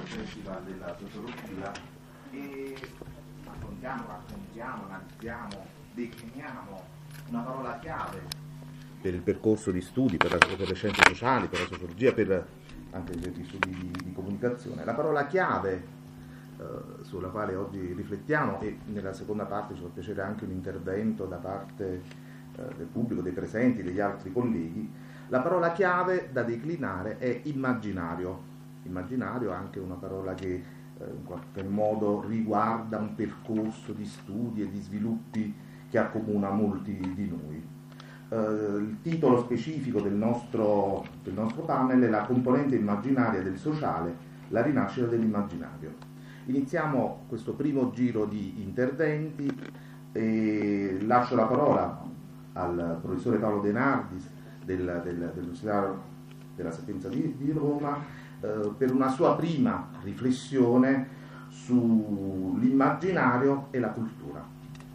festival della sociologia e affrontiamo, raccontiamo, analizziamo, definiamo una parola chiave per il percorso di studi, per le scienze sociali, per la sociologia, per anche gli studi di comunicazione. La parola chiave sulla quale oggi riflettiamo, e nella seconda parte ci fa piacere anche un intervento da parte del pubblico, dei presenti, degli altri colleghi. La parola chiave da declinare è immaginario. Immaginario è anche una parola che in qualche modo riguarda un percorso di studi e di sviluppi che accomuna molti di noi. Il titolo specifico del nostro panel è la componente immaginaria del sociale, la rinascita dell'immaginario. Iniziamo questo primo giro di interventi e lascio la parola al professore Paolo De Nardis dell'Università della Sapienza di Roma per una sua prima riflessione sull'immaginario e la cultura.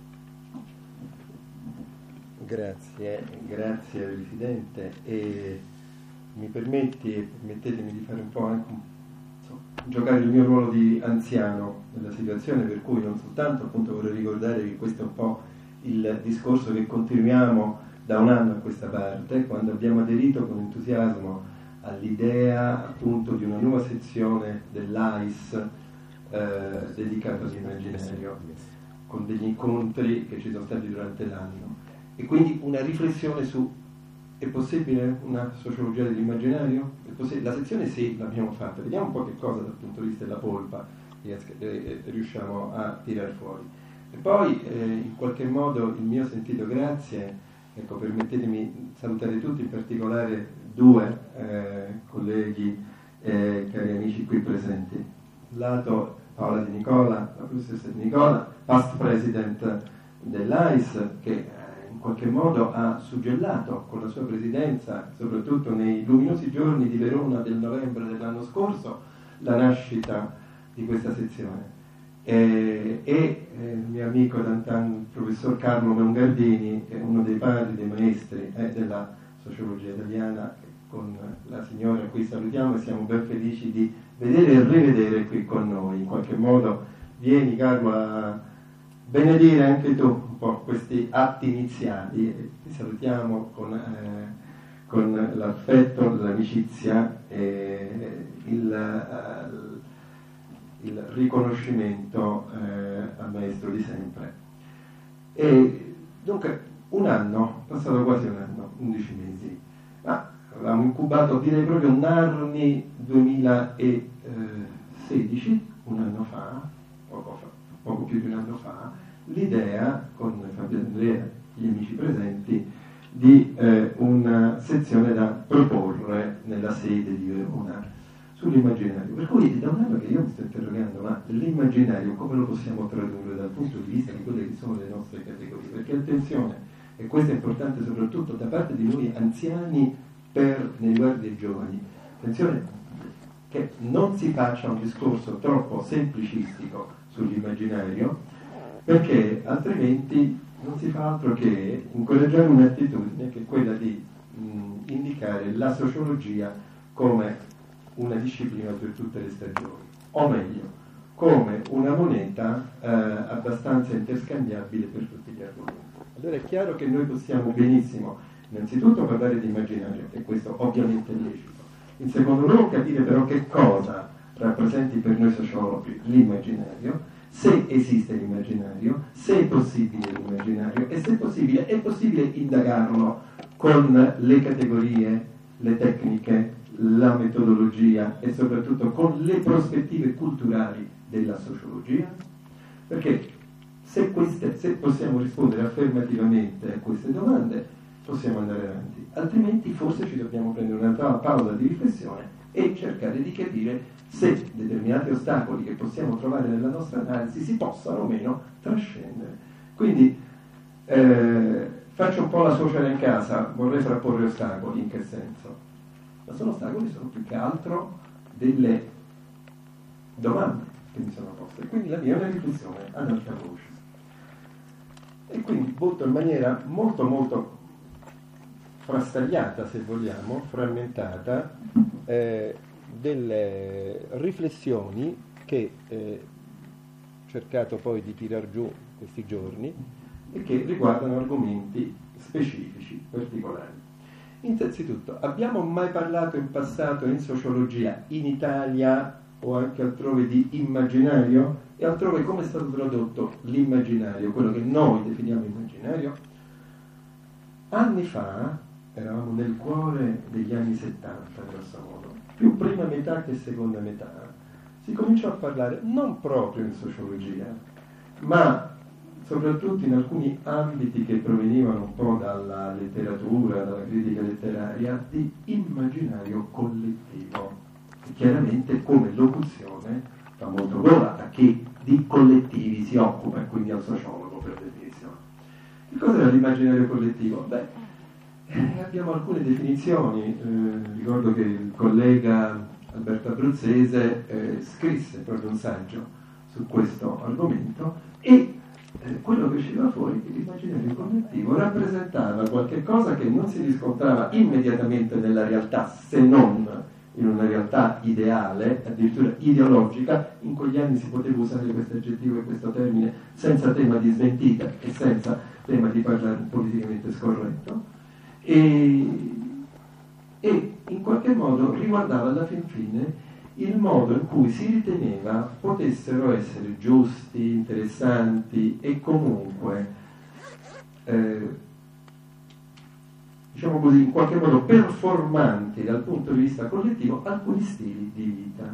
Grazie Presidente, e permettetemi di fare un po' anche giocare il mio ruolo di anziano nella situazione, per cui non soltanto appunto vorrei ricordare che questo è un po' il discorso che continuiamo da un anno a questa parte, quando abbiamo aderito con entusiasmo all'idea appunto di una nuova sezione dell'AIS dedicata all'immaginario, con degli incontri che ci sono stati durante l'anno, e quindi una riflessione su: è possibile una sociologia dell'immaginario? La sezione sì, l'abbiamo fatta, vediamo un po' che cosa dal punto di vista della polpa riusciamo a tirar fuori. E poi in qualche modo il mio sentito grazie, ecco, permettetemi di salutare tutti, in particolare due colleghi, cari amici qui presenti. Lato Paola Di Nicola, la professoressa Di Nicola, past president dell'AIS, che in qualche modo ha suggellato con la sua presidenza, soprattutto nei luminosi giorni di Verona del novembre dell'anno scorso, la nascita di questa sezione. Il mio amico d'antan, il professor Carlo Mongardini, che è uno dei padri, dei maestri della sociologia italiana, che con la signora qui salutiamo e siamo ben felici di vedere e rivedere qui con noi. In qualche modo vieni, Carlo, a benedire anche tu un po' questi atti iniziali, e ti salutiamo con l'affetto, l'amicizia e il riconoscimento al maestro di sempre. E dunque un anno, passato quasi un anno, 11 mesi, ma avevamo incubato, direi proprio Narni 2016, un anno fa, poco più di un anno fa, l'idea, con Fabio Andrea e gli amici presenti, di una sezione da proporre nella sede di Verona sull'immaginario. Per cui è da un anno che io mi sto interrogando: ma l'immaginario come lo possiamo tradurre dal punto di vista di quelle che sono le nostre categorie? Perché attenzione, e questo è importante soprattutto da parte di noi anziani nei riguardi dei giovani, attenzione che non si faccia un discorso troppo semplicistico sull'immaginario, perché altrimenti non si fa altro che incoraggiare un'attitudine che è quella di indicare la sociologia come una disciplina per tutte le stagioni, o meglio, come una moneta abbastanza interscambiabile per tutti gli argomenti. Allora è chiaro che noi possiamo benissimo innanzitutto parlare di immaginario, e questo ovviamente è lecito. In secondo luogo capire però che cosa rappresenti per noi sociologi l'immaginario, se esiste l'immaginario, se è possibile l'immaginario, e se è possibile indagarlo con le categorie, le tecniche, la metodologia e soprattutto con le prospettive culturali della sociologia, perché se possiamo rispondere affermativamente a queste domande possiamo andare avanti, altrimenti forse ci dobbiamo prendere una pausa di riflessione e cercare di capire se determinati ostacoli che possiamo trovare nella nostra analisi si possano o meno trascendere. Quindi faccio un po' la suocera in casa, vorrei frapporre ostacoli. In che senso? Ma sono ostacoli, sono più che altro delle domande che mi sono poste, e quindi la mia è una riflessione ad alta voce. E quindi butto in maniera molto frastagliata, se vogliamo, frammentata, delle riflessioni che ho cercato poi di tirar giù questi giorni e che riguardano argomenti specifici, particolari. Innanzitutto, abbiamo mai parlato in passato in sociologia, in Italia o anche altrove, di immaginario? E altrove come è stato tradotto l'immaginario, quello che noi definiamo immaginario? Anni fa, eravamo nel cuore degli anni 70, grosso modo, più prima metà che seconda metà, si cominciò a parlare non proprio in sociologia, ma soprattutto in alcuni ambiti che provenivano un po' dalla letteratura, dalla critica letteraria, di immaginario collettivo. E chiaramente come locuzione fa molto gola a chi di collettivi si occupa, e quindi al sociologo per definizione. Che cos'era l'immaginario collettivo? Abbiamo alcune definizioni. Ricordo che il collega Alberto Abruzzese scrisse proprio un saggio su questo argomento e quello che usciva fuori è che l'immaginario collettivo rappresentava qualche cosa che non si riscontrava immediatamente nella realtà, se non in una realtà ideale, addirittura ideologica. In quegli anni si poteva usare questo aggettivo e questo termine senza tema di smentita e senza tema di parlare politicamente scorretto, e in qualche modo riguardava alla fin fine il modo in cui si riteneva potessero essere giusti, interessanti e comunque, diciamo così, in qualche modo performanti dal punto di vista collettivo alcuni stili di vita,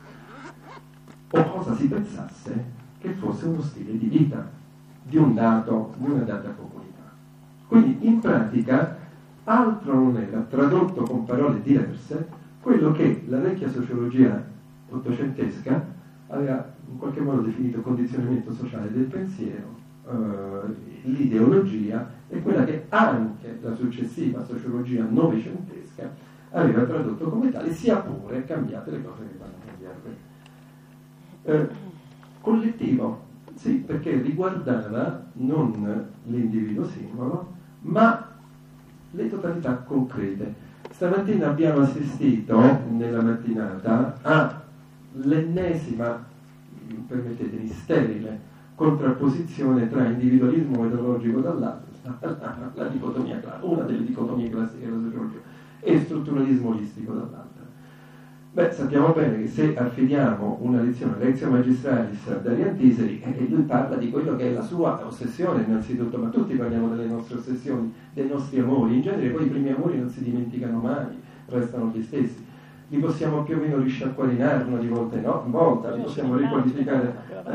o cosa si pensasse che fosse uno stile di vita di una data comunità. Quindi in pratica altro non era, tradotto con parole diverse, quello che la vecchia sociologia ottocentesca aveva in qualche modo definito condizionamento sociale del pensiero, l'ideologia, e quella che anche la successiva sociologia novecentesca aveva tradotto come tale, sia pure cambiate le cose che vanno cambiate. Collettivo, sì, perché riguardava non l'individuo singolo, ma le totalità concrete. Stamattina abbiamo assistito nella mattinata all'ennesima, permettetemi, sterile contrapposizione tra individualismo metodologico dall'altro, la dicotomia, una delle dicotomie classiche della sociologia, e strutturalismo olistico dall'altra. Sappiamo bene che se affidiamo una lezione, Lectio Magistralis, a Darian Tiseri, lui parla di quello che è la sua ossessione innanzitutto, ma tutti parliamo delle nostre ossessioni, dei nostri amori. In genere poi i primi amori non si dimenticano mai, restano gli stessi. Li possiamo più o meno risciacquarinare una di volta in volta, li possiamo riqualificare.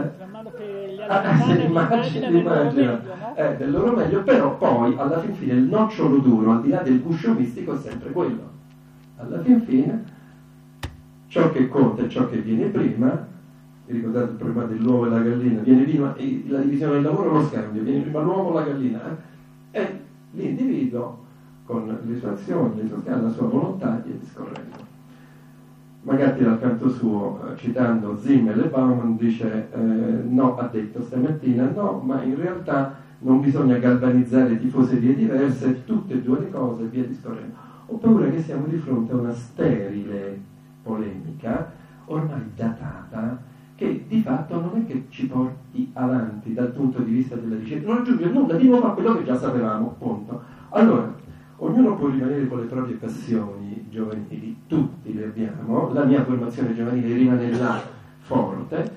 Immagina del loro meglio, però poi alla fin fine il nocciolo duro, al di là del guscio mistico, è sempre quello. Alla fin fine ciò che conta è ciò che viene prima. Vi ricordate il problema dell'uovo e la gallina? Viene prima la divisione del lavoro, lo scambio, viene prima l'uovo o la gallina, e l'individuo con le sue azioni, le sue scale, la sua volontà, e discorrendo. Magari dal canto suo, citando Zimmel e Bauman, dice no, ha detto stamattina, no, ma in realtà non bisogna galvanizzare tifoserie diverse, tutte e due le cose, e via discorrendo. Ho paura che siamo di fronte a una sterile polemica ormai datata, che di fatto non è che ci porti avanti dal punto di vista della ricerca, non aggiunge nulla di nuovo a quello che già sapevamo, punto. Allora, ognuno può rimanere con le proprie passioni giovanili, tutti le abbiamo, la mia formazione giovanile rimane là forte,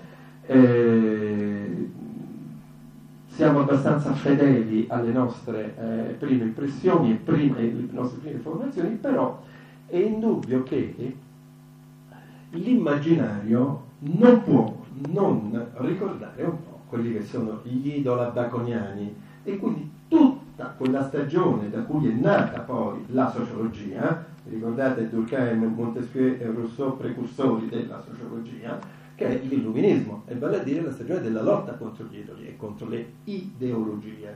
siamo abbastanza fedeli alle nostre prime impressioni e le nostre prime formazioni, però è indubbio che l'immaginario non può non ricordare un po' quelli che sono gli idola baconiani, e quindi tutta quella stagione da cui è nata poi la sociologia. Ricordate Durkheim, Montesquieu e Rousseau, precursori della sociologia, che è l'illuminismo, e vale a dire la stagione della lotta contro gli idoli e contro le ideologie.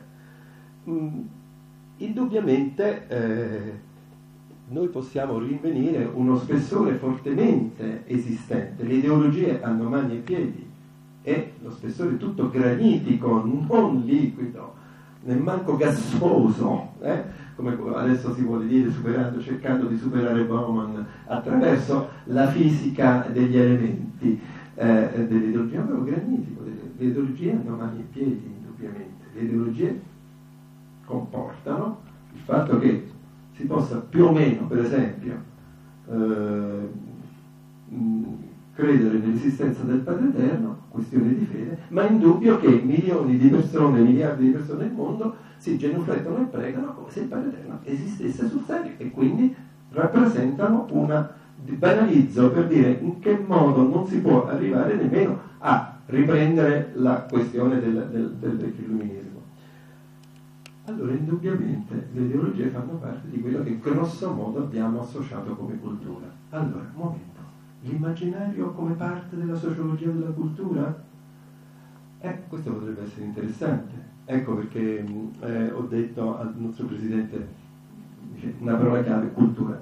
Indubbiamente noi possiamo rinvenire uno spessore fortemente esistente. Le ideologie hanno mani e piedi, e lo spessore tutto granitico, non liquido, nemmanco gassoso, come adesso si vuole dire, cercando di superare Bauman attraverso la fisica degli elementi dell'ideologia, è proprio granitico. Le ideologie hanno mani e piedi, indubbiamente. Le ideologie comportano il fatto che si possa più o meno, per esempio, credere nell'esistenza del Padre Eterno, questione di fede, ma è indubbio che milioni di persone, miliardi di persone nel mondo si genuflettono e pregano come se il Padre Eterno esistesse sul serio, e quindi rappresentano banalizzo per dire in che modo non si può arrivare nemmeno a riprendere la questione del vecchio illuminismo. Allora, indubbiamente, le ideologie fanno parte di quello che grosso modo abbiamo associato come cultura. Allora, un momento. L'immaginario come parte della sociologia della cultura? Questo potrebbe essere interessante. Ecco perché ho detto al nostro Presidente una parola chiave, cultura.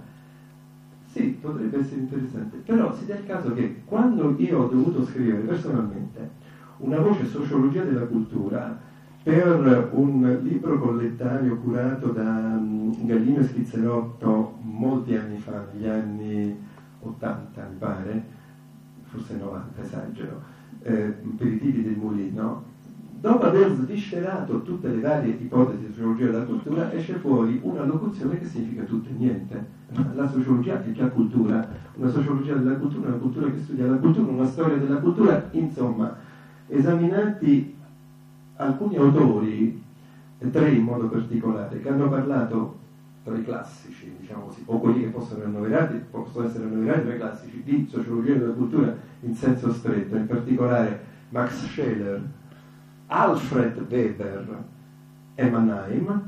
Sì, potrebbe essere interessante, però si dà il caso che quando io ho dovuto scrivere personalmente una voce sociologia della cultura per un libro collettario curato da Gallino e Schizzerotto molti anni fa, negli anni 80 mi pare, forse 90, esagero, per i tipi del Mulino, dopo aver sviscerato tutte le varie ipotesi di sociologia della cultura, esce fuori una locuzione che significa tutto e niente. La sociologia è già cultura, una sociologia della cultura, una cultura che studia la cultura, una storia della cultura, insomma, esaminati alcuni autori, tre in modo particolare, che hanno parlato tra i classici, diciamo così, o quelli che possono essere annoverati tra i classici di sociologia della cultura in senso stretto, in particolare Max Scheler, Alfred Weber e Mannheim,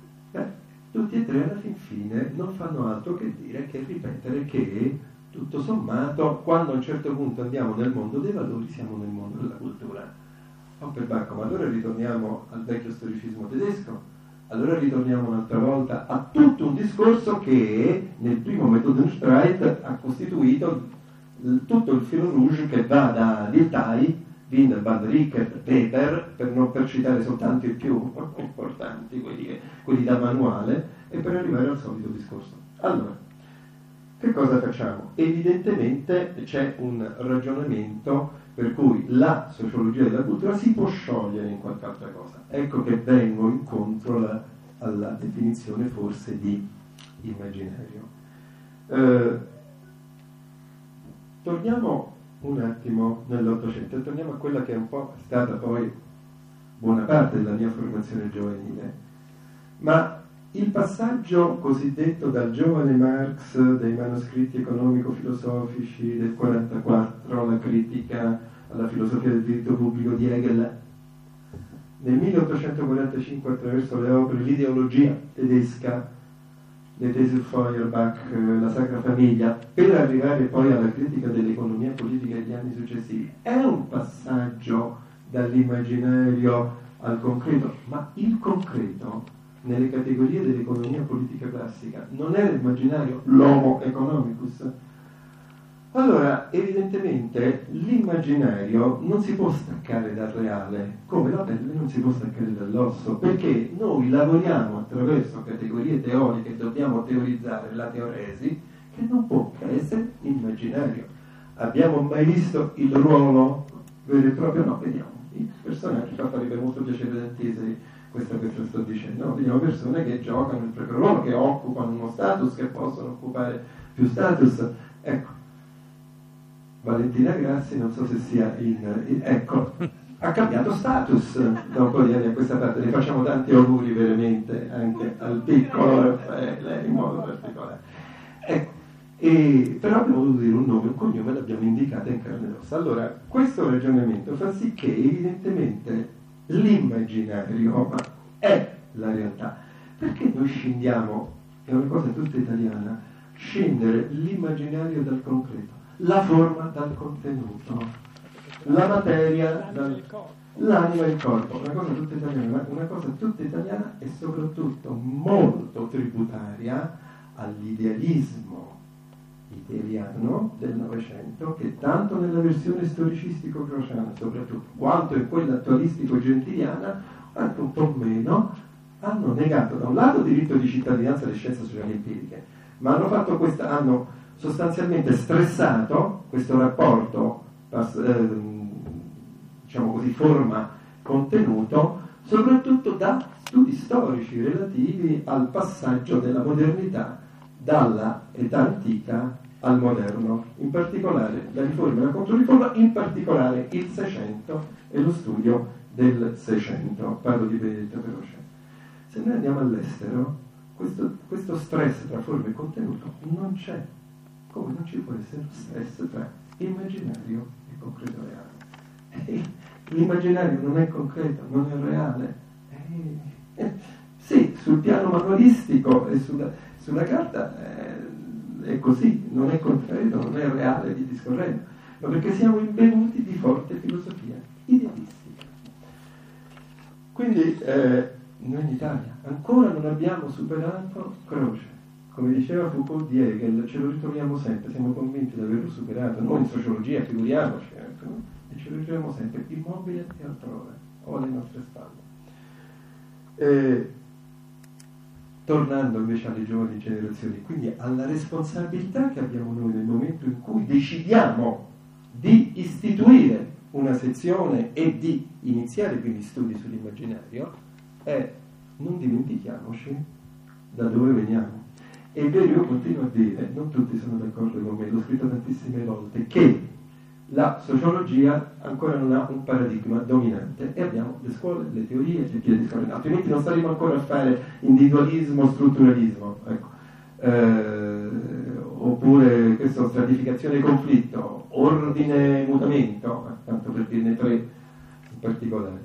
tutti e tre alla fine non fanno altro che dire, che ripetere che tutto sommato quando a un certo punto andiamo nel mondo dei valori siamo nel mondo della cultura. Per Bacco, ma allora ritorniamo al vecchio storicismo tedesco, allora ritorniamo un'altra volta a tutto un discorso che nel primo Methodenstreit ha costituito tutto il filo rouge che va da Dilthey, Windelband, Rickert, Weber, per citare soltanto i più importanti, quelli da manuale, e per arrivare al solito discorso. Allora, che cosa facciamo? Evidentemente c'è un ragionamento per cui la sociologia della cultura si può sciogliere in qualche altra cosa. Ecco che vengo incontro alla definizione forse di immaginario. Torniamo un attimo nell'Ottocento e torniamo a quella che è un po' stata poi buona parte della mia formazione giovanile. Ma il passaggio cosiddetto dal giovane Marx, dei manoscritti economico-filosofici del 1944, alla critica alla filosofia del diritto pubblico di Hegel, nel 1845 attraverso le opere L'ideologia tedesca, le tesi Feuerbach, la Sacra Famiglia, per arrivare poi alla critica dell'economia politica degli anni successivi, è un passaggio dall'immaginario al concreto, ma il concreto nelle categorie dell'economia politica classica non era immaginario, l'homo economicus. Allora, evidentemente l'immaginario non si può staccare dal reale, come la pelle non si può staccare dall'osso, perché noi lavoriamo attraverso categorie teoriche, dobbiamo teorizzare la teoresi, che non può che essere immaginario. Abbiamo mai visto il ruolo vero e proprio? No, vediamo i personaggi, farebbe molto piacere Dantesi questo che sto dicendo, no? Vediamo persone che giocano il proprio ruolo, che occupano uno status, che possono occupare più status. Ecco, Valentina Grassi, non so se sia ecco, ha cambiato status da un po' di anni a questa parte, le facciamo tanti auguri veramente anche al piccolo Raffaele in modo particolare. Ecco, però abbiamo dovuto dire un nome e un cognome e l'abbiamo indicata in carne ed ossa. Allora, questo ragionamento fa sì che evidentemente l'immaginario è la realtà. Perché noi scendiamo, è una cosa tutta italiana, scendere l'immaginario dal concreto, la forma dal contenuto, la materia l'anima e il corpo, una cosa tutta italiana e soprattutto molto tributaria all'idealismo italiano del Novecento, che tanto nella versione storicistico-crociana soprattutto, quanto in quella attualistico-gentiliana, anche un po' meno, hanno negato da un lato il diritto di cittadinanza alle scienze sociali empiriche, ma hanno sostanzialmente stressato questo rapporto, diciamo così, forma-contenuto, soprattutto da studi storici relativi al passaggio della modernità dalla età antica al moderno, in particolare la riforma e la controriforma, in particolare il Seicento e lo studio del Seicento. Parlo di Benedetto Croce. Se noi andiamo all'estero, questo stress tra forma e contenuto non c'è, come non ci può essere stress tra immaginario e concreto reale. L'immaginario non è concreto, non è reale. Sì, sul piano manualistico e sulla carta è così, non è concreto, non è reale di discorrendo, ma perché siamo imbevuti di forte filosofia idealistica. Quindi noi in Italia ancora non abbiamo superato Croce. Come diceva Foucault di Hegel, ce lo ritroviamo sempre, siamo convinti di averlo superato, noi in sociologia, figuriamoci, e ce lo ritroviamo sempre immobile e altrove, o alle nostre spalle. Tornando invece alle giovani generazioni, quindi alla responsabilità che abbiamo noi nel momento in cui decidiamo di istituire una sezione e di iniziare quindi studi sull'immaginario, non dimentichiamoci da dove veniamo. È vero, io continuo a dire, non tutti sono d'accordo con me, l'ho scritto tantissime volte, che la sociologia ancora non ha un paradigma dominante e abbiamo le scuole, le teorie e via discorrendo, altrimenti non staremo ancora a fare individualismo, strutturalismo, ecco. Oppure questa stratificazione e conflitto, ordine e mutamento, tanto per dirne tre in particolare.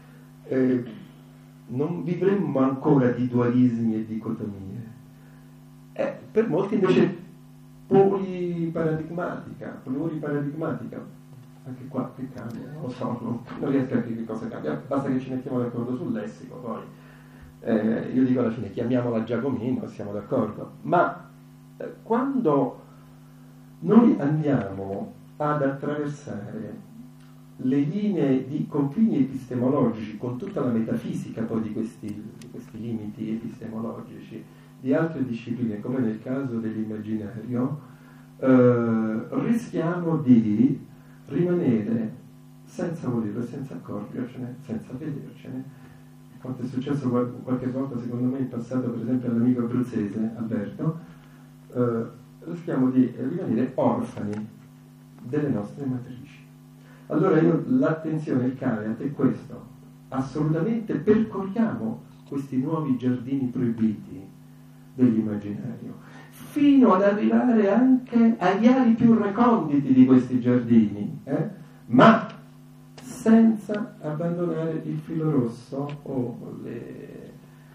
Non vivremmo ancora di dualismi e dicotomie. Per molti invece pluriparadigmatica, anche qua che cambia, non lo so, non riesco a capire che cosa cambia, basta che ci mettiamo d'accordo sul lessico, poi io dico alla fine chiamiamola Giacomino, siamo d'accordo, ma quando noi andiamo ad attraversare le linee di confini epistemologici con tutta la metafisica poi di questi limiti epistemologici di altre discipline, come nel caso dell'immaginario, rischiamo di rimanere senza volerlo, senza accorgercene, senza vedercene. Quanto è successo qualche volta, secondo me, in passato, per esempio all'amico abruzzese Alberto, rischiamo di rimanere orfani delle nostre matrici. Allora l'attenzione, il caveat è questo: assolutamente percorriamo questi nuovi giardini proibiti dell'immaginario, fino ad arrivare anche agli ali più reconditi di questi giardini, ma senza abbandonare il filo rosso o le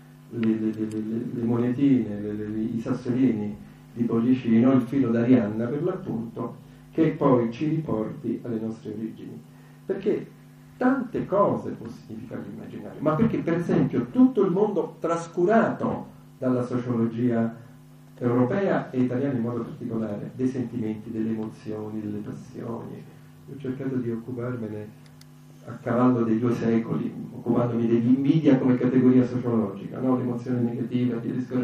monetine, i sassolini di Pollicino, il filo d'Arianna per l'appunto, che poi ci riporti alle nostre origini. Perché tante cose può significare l'immaginario, ma perché per esempio tutto il mondo trascurato dalla sociologia europea e italiana in modo particolare, dei sentimenti, delle emozioni, delle passioni. Io ho cercato di occuparmene a cavallo dei 2 secoli, occupandomi dell'invidia come categoria sociologica, no? L'emozione negativa,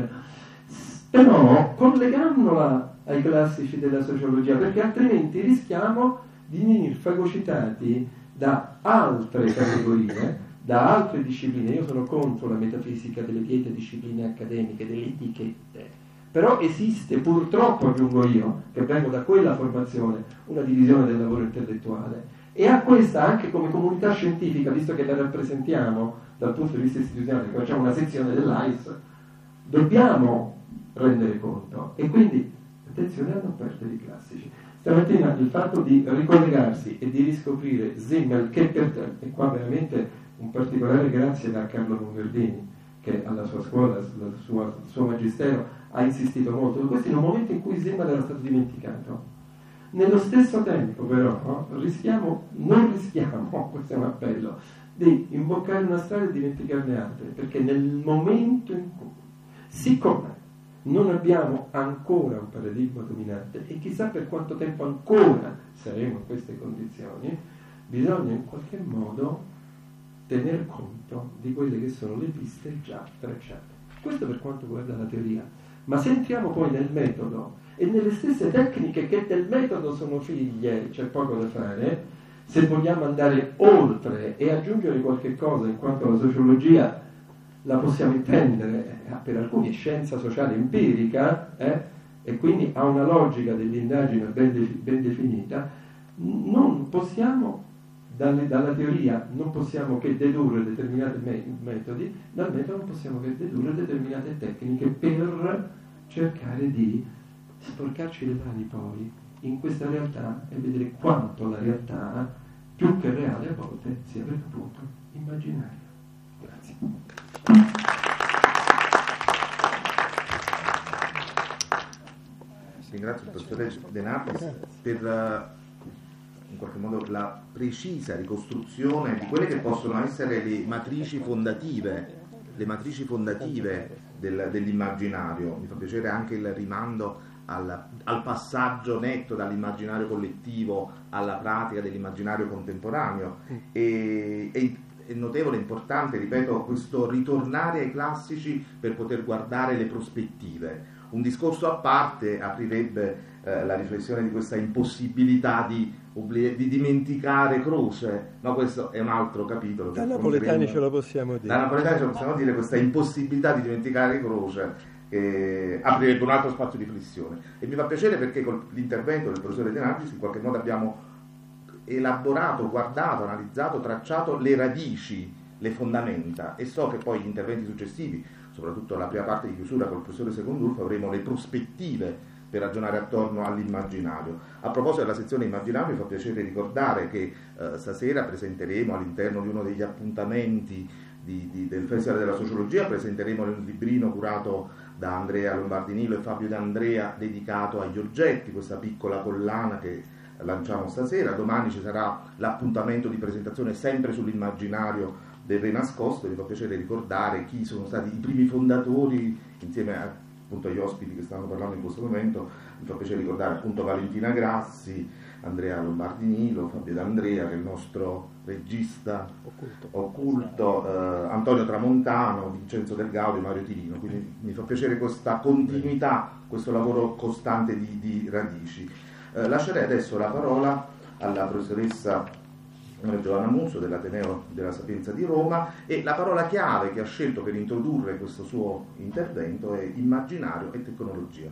però collegandola ai classici della sociologia, perché altrimenti rischiamo di venire fagocitati da altre categorie, da altre discipline. Io sono contro la metafisica delle liete discipline accademiche, delle etichette, però esiste, purtroppo aggiungo io, che vengo da quella formazione, una divisione del lavoro intellettuale, e a questa anche come comunità scientifica, visto che la rappresentiamo dal punto di vista istituzionale, che facciamo una sezione dell'AIS, dobbiamo rendere conto, e quindi attenzione a non perdere i classici. Stamattina il fatto di ricollegarsi e di riscoprire Simmel, Kepler, e qua veramente un particolare grazie da Carlo Monverdini, che alla sua scuola, al suo magistero, ha insistito molto su questo in un momento in cui Simmel era stato dimenticato. Nello stesso tempo però non rischiamo, questo è un appello, di imboccare una strada e dimenticarne altre, perché nel momento in cui, siccome non abbiamo ancora un paradigma dominante e chissà per quanto tempo ancora saremo in queste condizioni, bisogna in qualche modo tener conto di quelle che sono le piste già tracciate. Questo per quanto riguarda la teoria. Ma se entriamo poi nel metodo e nelle stesse tecniche che del metodo sono figlie, c'è poco da fare. Se vogliamo andare oltre e aggiungere qualche cosa, in quanto la sociologia la possiamo intendere, per alcuni è scienza sociale empirica, e quindi ha una logica dell'indagine ben definita, non possiamo, dalla teoria non possiamo che dedurre determinati metodi, dal metodo non possiamo che dedurre determinate tecniche per cercare di sporcarci le mani poi in questa realtà e vedere quanto la realtà, più che reale a volte, sia per l'appunto immaginaria. Grazie. Ringrazio il professore De Nardis per in qualche modo la precisa ricostruzione di quelle che possono essere le matrici fondative dell'immaginario. Mi fa piacere anche il rimando al passaggio netto dall'immaginario collettivo alla pratica dell'immaginario contemporaneo. È notevole, importante, ripeto, questo ritornare ai classici per poter guardare le prospettive. Un discorso a parte aprirebbe la riflessione di questa impossibilità di dimenticare Croce, ma questo è un altro capitolo. Da napoletani ce lo possiamo dire. Da napoletani ce lo possiamo dire, questa impossibilità di dimenticare Croce aprirebbe un altro spazio di riflessione. E mi fa piacere perché con l'intervento del professore De Nardis in qualche modo abbiamo elaborato, guardato, analizzato, tracciato le radici, le fondamenta, e so che poi gli interventi successivi, soprattutto la prima parte di chiusura col professore Secondulfo, avremo le prospettive per ragionare attorno all'immaginario. A proposito della sezione immaginario, mi fa piacere ricordare che stasera presenteremo all'interno di uno degli appuntamenti del Festival della Sociologia, presenteremo un librino curato da Andrea Lombardinillo e Fabio D'Andrea dedicato agli oggetti, questa piccola collana che lanciamo stasera. Domani ci sarà l'appuntamento di presentazione sempre sull'immaginario del Re Nascosto. Mi fa piacere ricordare chi sono stati i primi fondatori, insieme appunto agli ospiti che stanno parlando in questo momento. Mi fa piacere ricordare appunto Valentina Grassi, Andrea Lombardinillo, Fabio D'Andrea, che è il nostro regista occulto, Antonio Tramontano, Vincenzo Del Gaudio e Mario Tirino. Quindi mi fa piacere questa continuità, questo lavoro costante di radici. Lascerei adesso la parola alla professoressa Giovanna Musso dell'Ateneo della Sapienza di Roma, e la parola chiave che ha scelto per introdurre questo suo intervento è immaginario e tecnologia.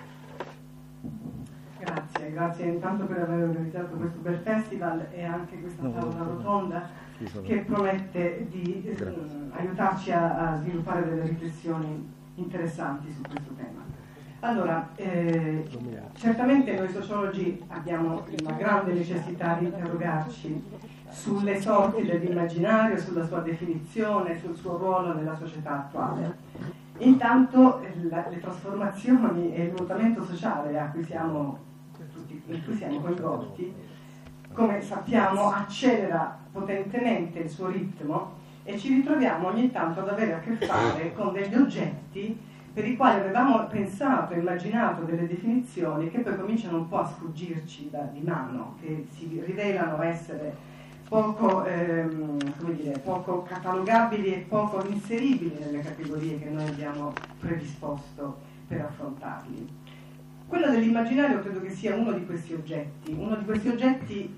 Grazie intanto per aver organizzato questo bel festival e anche questa tavola rotonda che promette di aiutarci a sviluppare delle riflessioni interessanti su questo tema. Allora, certamente noi sociologi abbiamo una grande necessità di interrogarci sulle sorti dell'immaginario, sulla sua definizione, sul suo ruolo nella società attuale. Intanto le trasformazioni e il mutamento sociale in cui siamo coinvolti, come sappiamo, accelera potentemente il suo ritmo e ci ritroviamo ogni tanto ad avere a che fare con degli oggetti per i quali avevamo pensato, immaginato delle definizioni che poi cominciano un po' a sfuggirci di mano, che si rivelano essere poco catalogabili e poco inseribili nelle categorie che noi abbiamo predisposto per affrontarli. Quello dell'immaginario credo che sia uno di questi oggetti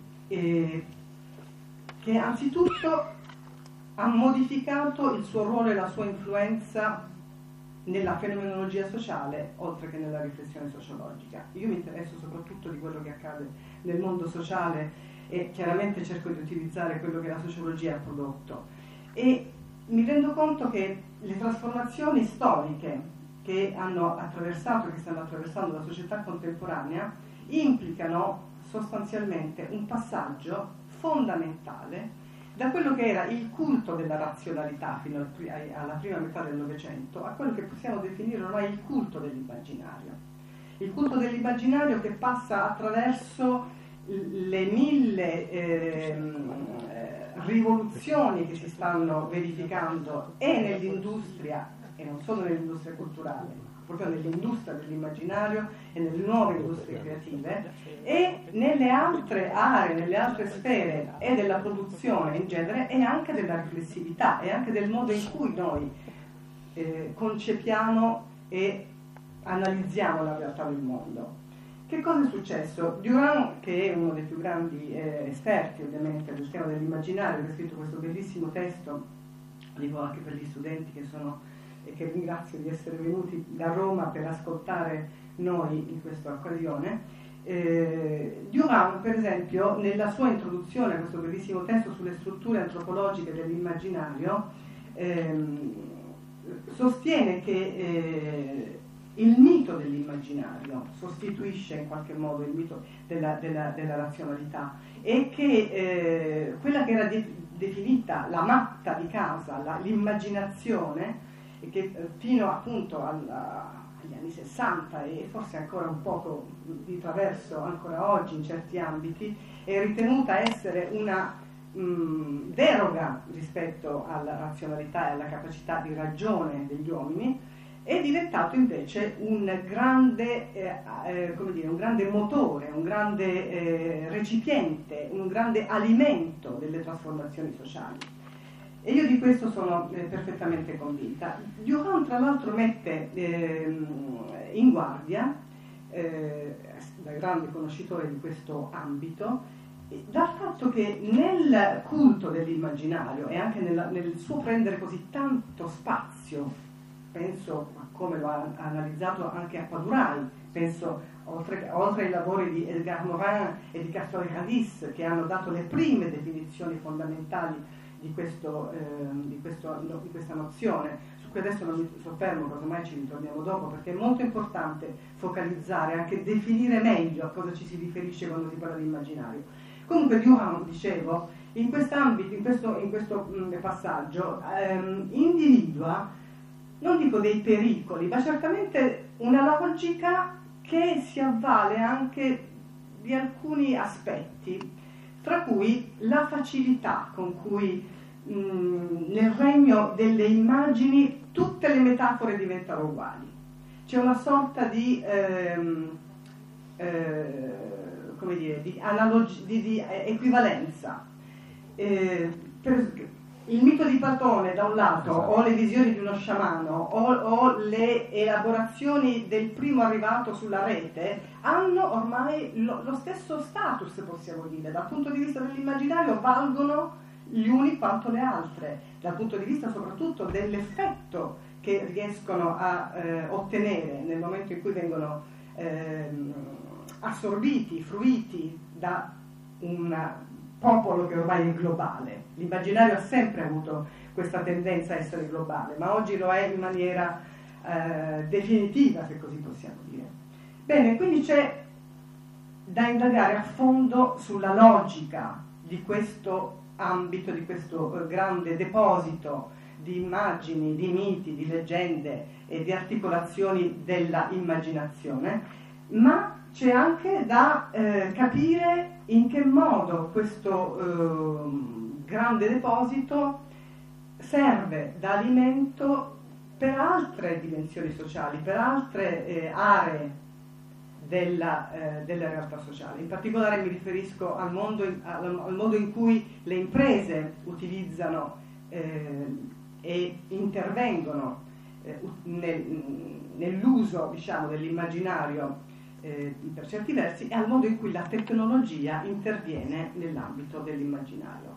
che anzitutto ha modificato il suo ruolo e la sua influenza nella fenomenologia sociale, oltre che nella riflessione sociologica. Io mi interesso soprattutto di quello che accade nel mondo sociale e chiaramente cerco di utilizzare quello che la sociologia ha prodotto. E mi rendo conto che le trasformazioni storiche che hanno attraversato e che stanno attraversando la società contemporanea implicano sostanzialmente un passaggio fondamentale da quello che era il culto della razionalità fino alla prima metà del Novecento a quello che possiamo definire ormai il culto dell'immaginario. Il culto dell'immaginario che passa attraverso le mille rivoluzioni che si stanno verificando e nell'industria, e non solo nell'industria culturale, proprio nell'industria dell'immaginario e nelle nuove industrie creative, e nelle altre aree, nelle altre sfere e della produzione in genere, e anche della riflessività e anche del modo in cui noi concepiamo e analizziamo la realtà del mondo. Che cosa è successo? Durand, che è uno dei più grandi esperti ovviamente del tema dell'immaginario, che ha scritto questo bellissimo testo, dico anche per gli studenti che sono e che ringrazio di essere venuti da Roma per ascoltare noi in questa occasione. Durand, per esempio, nella sua introduzione a questo bellissimo testo sulle strutture antropologiche dell'immaginario, sostiene che il mito dell'immaginario sostituisce in qualche modo il mito della razionalità, e che quella che era definita la matta di casa, l'immaginazione, e che fino appunto agli anni 60 e forse ancora un poco di traverso ancora oggi in certi ambiti, è ritenuta essere una deroga rispetto alla razionalità e alla capacità di ragione degli uomini, è diventato invece un grande motore, un grande recipiente, un grande alimento delle trasformazioni sociali. E io di questo sono perfettamente convinta. Durand tra l'altro mette in guardia, da grande conoscitore di questo ambito, dal fatto che nel culto dell'immaginario e anche nel suo prendere così tanto spazio, penso a come lo ha analizzato anche a Padurai, penso oltre ai lavori di Edgar Morin e di Castoriadis, che hanno dato le prime definizioni fondamentali di questa nozione, su cui adesso non mi soffermo, casomai ci ritorniamo dopo, perché è molto importante focalizzare, anche definire meglio a cosa ci si riferisce quando si parla di immaginario. Comunque Durand, dicevo, in quest'ambito, in questo passaggio, individua, non dico dei pericoli, ma certamente una logica che si avvale anche di alcuni aspetti, tra cui la facilità con cui nel regno delle immagini tutte le metafore diventano uguali. C'è una sorta di equivalenza. Il mito di Platone da un lato, o le visioni di uno sciamano, o le elaborazioni del primo arrivato sulla rete, hanno ormai lo stesso status, possiamo dire. Dal punto di vista dell'immaginario valgono gli uni quanto le altre, dal punto di vista soprattutto dell'effetto che riescono a ottenere nel momento in cui vengono assorbiti, fruiti da un popolo che ormai è globale. L'immaginario ha sempre avuto questa tendenza a essere globale, ma oggi lo è in maniera definitiva, se così possiamo dire. Bene, quindi c'è da indagare a fondo sulla logica di questo ambito, di questo grande deposito di immagini, di miti, di leggende e di articolazioni della immaginazione, ma c'è anche da capire in che modo questo grande deposito serve da alimento per altre dimensioni sociali, per altre aree della realtà sociale. In particolare mi riferisco al modo in cui le imprese utilizzano e intervengono nell'uso, diciamo, dell'immaginario per certi versi, e al modo in cui la tecnologia interviene nell'ambito dell'immaginario.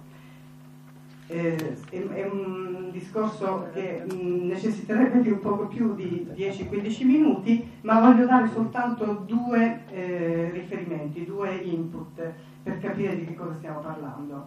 È un discorso che necessiterebbe di un poco più di 10-15 minuti, ma voglio dare soltanto due riferimenti, due input per capire di che cosa stiamo parlando.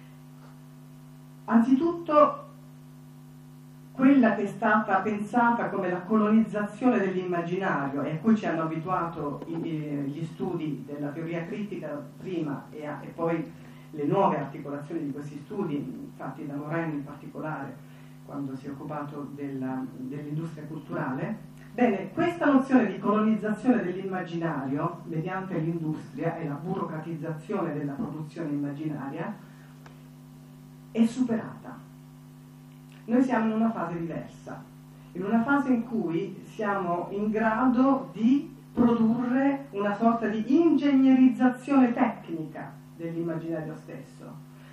Anzitutto, quella che è stata pensata come la colonizzazione dell'immaginario, e a cui ci hanno abituato gli studi della teoria critica prima e poi le nuove articolazioni di questi studi, fatti da Morin in particolare, quando si è occupato dell'industria culturale. Bene, questa nozione di colonizzazione dell'immaginario mediante l'industria e la burocratizzazione della produzione immaginaria è superata. Noi siamo in una fase diversa. in una fase in cui siamo in grado di produrre una sorta di ingegnerizzazione tecnica dell'immaginario stesso.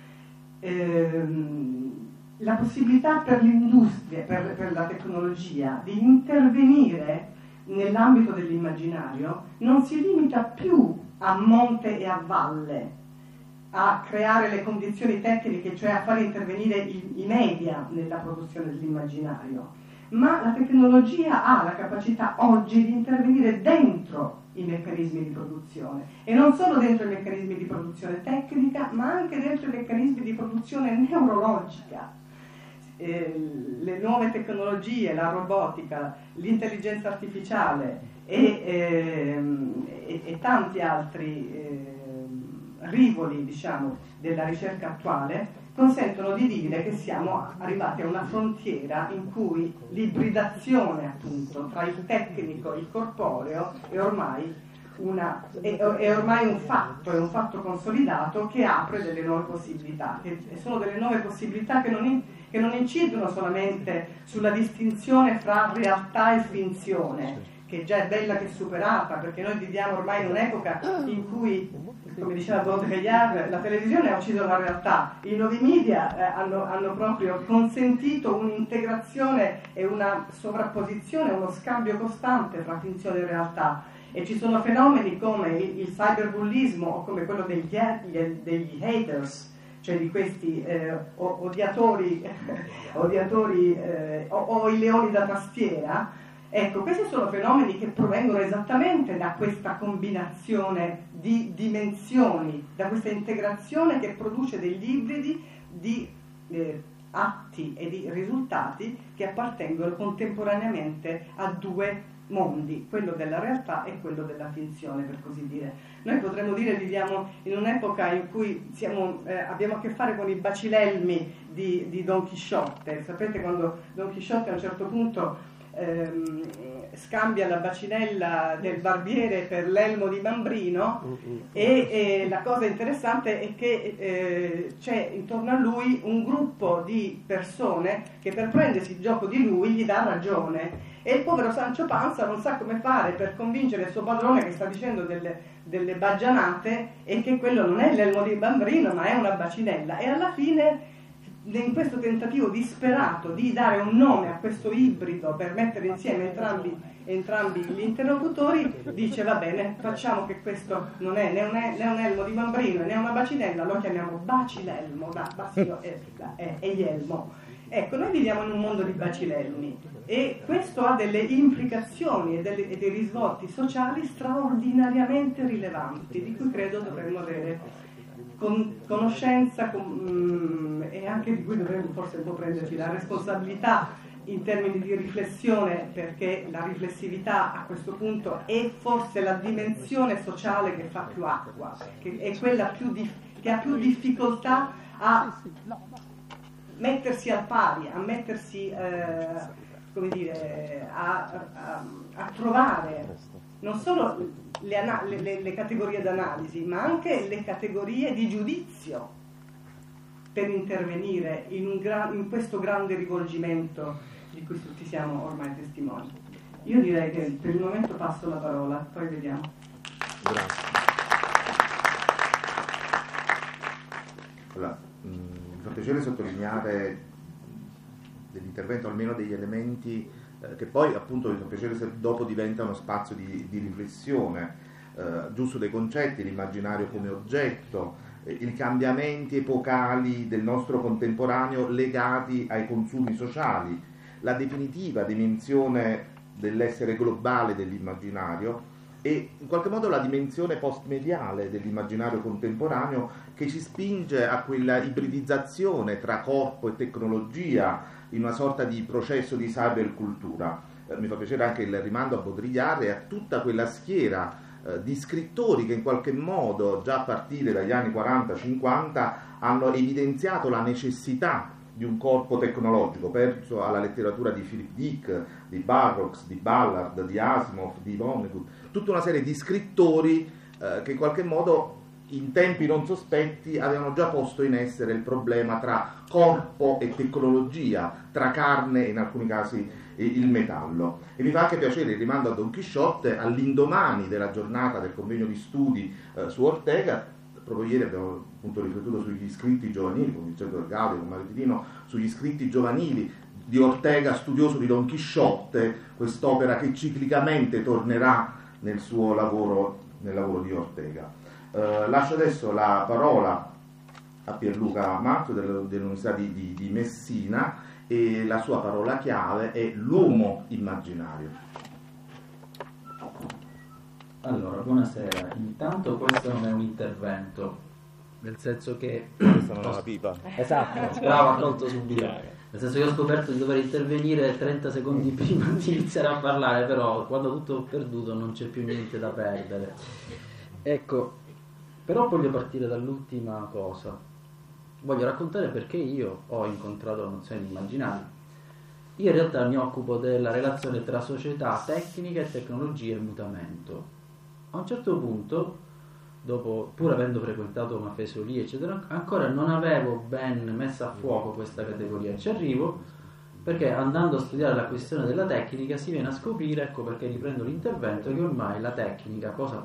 La possibilità per l'industria, per la tecnologia, di intervenire nell'ambito dell'immaginario non si limita più a monte e a valle, a creare le condizioni tecniche, cioè a far intervenire i media nella produzione dell'immaginario, ma la tecnologia ha la capacità oggi di intervenire dentro i meccanismi di produzione, e non solo dentro i meccanismi di produzione tecnica, ma anche dentro i meccanismi di produzione neurologica. Le nuove tecnologie, la robotica, l'intelligenza artificiale e tanti altri rivoli, diciamo, della ricerca attuale consentono di dire che siamo arrivati a una frontiera in cui l'ibridazione, appunto, tra il tecnico e il corporeo è ormai un fatto, è un fatto consolidato che apre delle nuove possibilità, e sono delle nuove possibilità che non incidono solamente sulla distinzione fra realtà e finzione, che già è bella che è superata, perché noi viviamo ormai in un'epoca in cui, come diceva Baudrillard, la televisione ha ucciso la realtà, i nuovi media hanno proprio consentito un'integrazione e una sovrapposizione, uno scambio costante fra finzione e realtà, e ci sono fenomeni come il cyberbullismo o come quello degli haters, cioè di questi odiatori o i leoni da tastiera. Ecco, questi sono fenomeni che provengono esattamente da questa combinazione di dimensioni, da questa integrazione che produce degli ibridi di atti e di risultati che appartengono contemporaneamente a due mondi, quello della realtà e quello della finzione, per così dire. Noi potremmo dire viviamo in un'epoca in cui abbiamo a che fare con i bacilelmi di Don Chisciotte. Sapete, quando Don Chisciotte a un certo punto scambia la bacinella del barbiere per l'elmo di Mambrino, e la cosa interessante è che c'è intorno a lui un gruppo di persone che, per prendersi il gioco di lui, gli dà ragione, e il povero Sancio Panza non sa come fare per convincere il suo padrone, che sta dicendo delle baggianate, e che quello non è l'elmo di Mambrino ma è una bacinella. E alla fine, in questo tentativo disperato di dare un nome a questo ibrido per mettere insieme entrambi gli interlocutori, dice: va bene, facciamo che questo non è né un elmo di Mambrino né una bacinella, lo chiamiamo bacilelmo, da Basio e Ielmo. Ecco, noi viviamo in un mondo di bacilelmi, e questo ha delle implicazioni e dei risvolti sociali straordinariamente rilevanti, di cui credo dovremmo avere conoscenza e anche di cui dovremmo forse un po' prenderci la responsabilità in termini di riflessione, perché la riflessività a questo punto è forse la dimensione sociale che fa più acqua, che è quella che ha più difficoltà a mettersi al pari, a mettersi come dire, a trovare non solo le categorie d'analisi, ma anche le categorie di giudizio per intervenire in questo grande rivolgimento di cui tutti siamo ormai testimoni. Io direi che per il momento passo la parola, poi vediamo. Grazie. Allora, mi fa piacere sottolineare dell'intervento almeno degli elementi che poi appunto mi fa piacere se dopo diventa uno spazio di riflessione, giusto dei concetti, l'immaginario come oggetto, i cambiamenti epocali del nostro contemporaneo legati ai consumi sociali, la definitiva dimensione dell'essere globale dell'immaginario e in qualche modo la dimensione postmediale dell'immaginario contemporaneo che ci spinge a quella ibridizzazione tra corpo e tecnologia in una sorta di processo di cybercultura. Mi fa piacere anche il rimando a Baudrillard e a tutta quella schiera di scrittori che in qualche modo già a partire dagli anni 40-50 hanno evidenziato la necessità di un corpo tecnologico. Penso alla letteratura di Philip Dick, di Burroughs, di Ballard, di Asimov, di Vonnegut, tutta una serie di scrittori che in qualche modo in tempi non sospetti avevano già posto in essere il problema tra corpo e tecnologia, tra carne e in alcuni casi il metallo. E mi fa anche piacere il rimando a Don Chisciotte all'indomani della giornata del convegno di studi su Ortega. Proprio ieri abbiamo appunto riflettuto sugli scritti giovanili, con Vincenzo Del Gaudio, con Mario Titino, sugli scritti giovanili di Ortega, studioso di Don Chisciotte, quest'opera che ciclicamente tornerà nel suo lavoro, nel lavoro di Ortega. Lascio adesso la parola a Pierluca Marzo dell'Università di Messina, e la sua parola chiave è l'uomo immaginario. Allora, buonasera. Intanto questo non è un intervento, nel senso che... Questa non è una pipa. Esatto, bravo, ha colto subito. Nel senso che ho scoperto di dover intervenire 30 secondi prima di iniziare a parlare, però quando tutto è perduto non c'è più niente da perdere. Ecco, però voglio partire dall'ultima cosa. Voglio raccontare perché io ho incontrato la nozione di immaginario. Io in realtà mi occupo della relazione tra società, tecnica e tecnologia e mutamento. A un certo punto, dopo, pur avendo frequentato Mafesoli eccetera, ancora non avevo ben messa a fuoco questa categoria. Ci arrivo perché andando a studiare la questione della tecnica si viene a scoprire, ecco perché riprendo l'intervento, che ormai la tecnica, cosa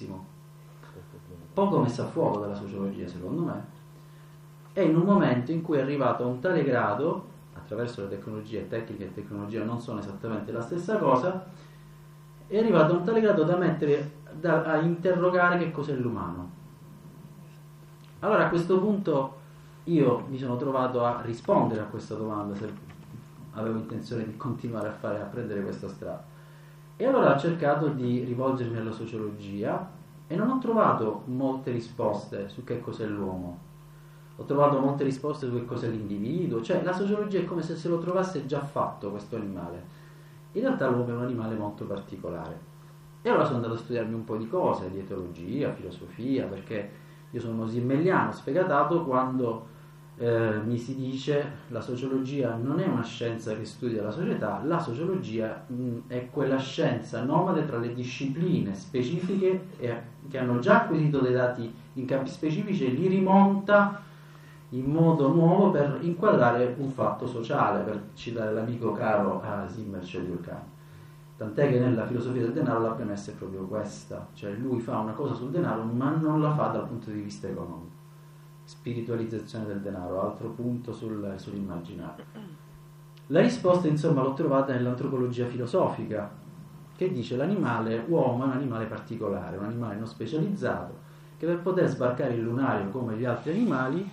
poco messa a fuoco dalla sociologia secondo me, è in un momento in cui è arrivato a un tale grado, attraverso le tecnologie, tecnica e tecnologia non sono esattamente la stessa cosa, è arrivato a un tale grado a interrogare che cos'è l'umano. Allora a questo punto io mi sono trovato a rispondere a questa domanda, se avevo intenzione di continuare a prendere questa strada, e allora ho cercato di rivolgermi alla sociologia e non ho trovato molte risposte su che cos'è l'uomo. Ho trovato molte risposte su che cos'è l'individuo, cioè la sociologia è come se se lo trovasse già fatto questo animale. In realtà l'uomo è un animale molto particolare. E allora sono andato a studiarmi un po' di cose, di etologia, filosofia, perché io sono zimmelliano sfegatato quando mi si dice la sociologia non è una scienza che studia la società, la sociologia è quella scienza nomade tra le discipline specifiche che hanno già acquisito dei dati in campi specifici e li rimonta in modo nuovo per inquadrare un fatto sociale, per citare l'amico caro a Zimmer Durkheim. Tant'è che nella filosofia del denaro la premessa è proprio questa, cioè lui fa una cosa sul denaro ma non la fa dal punto di vista economico. Spiritualizzazione del denaro, altro punto sull'immaginario. La risposta insomma l'ho trovata nell'antropologia filosofica, che dice l'animale uomo è un animale particolare, un animale non specializzato, che per poter sbarcare il lunario come gli altri animali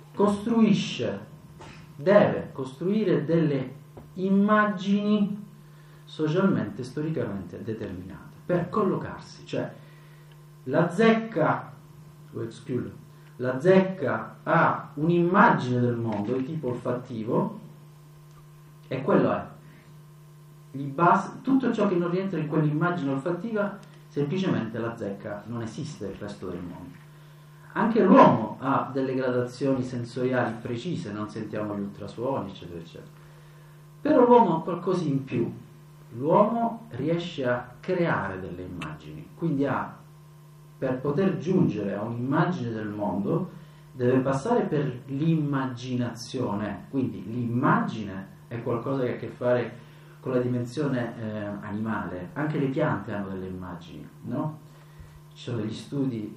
deve costruire delle immagini socialmente, storicamente determinate per collocarsi, cioè la zecca ha un'immagine del mondo di tipo olfattivo e quello è tutto ciò che non rientra in quell'immagine olfattiva, semplicemente la zecca non esiste nel resto del mondo. Anche l'uomo ha delle gradazioni sensoriali precise, non sentiamo gli ultrasuoni eccetera eccetera, però l'uomo ha qualcosa in più. L'uomo riesce a creare delle immagini, quindi per poter giungere a un'immagine del mondo deve passare per l'immaginazione, quindi l'immagine è qualcosa che ha a che fare con la dimensione animale. Anche le piante hanno delle immagini, no? Ci sono degli studi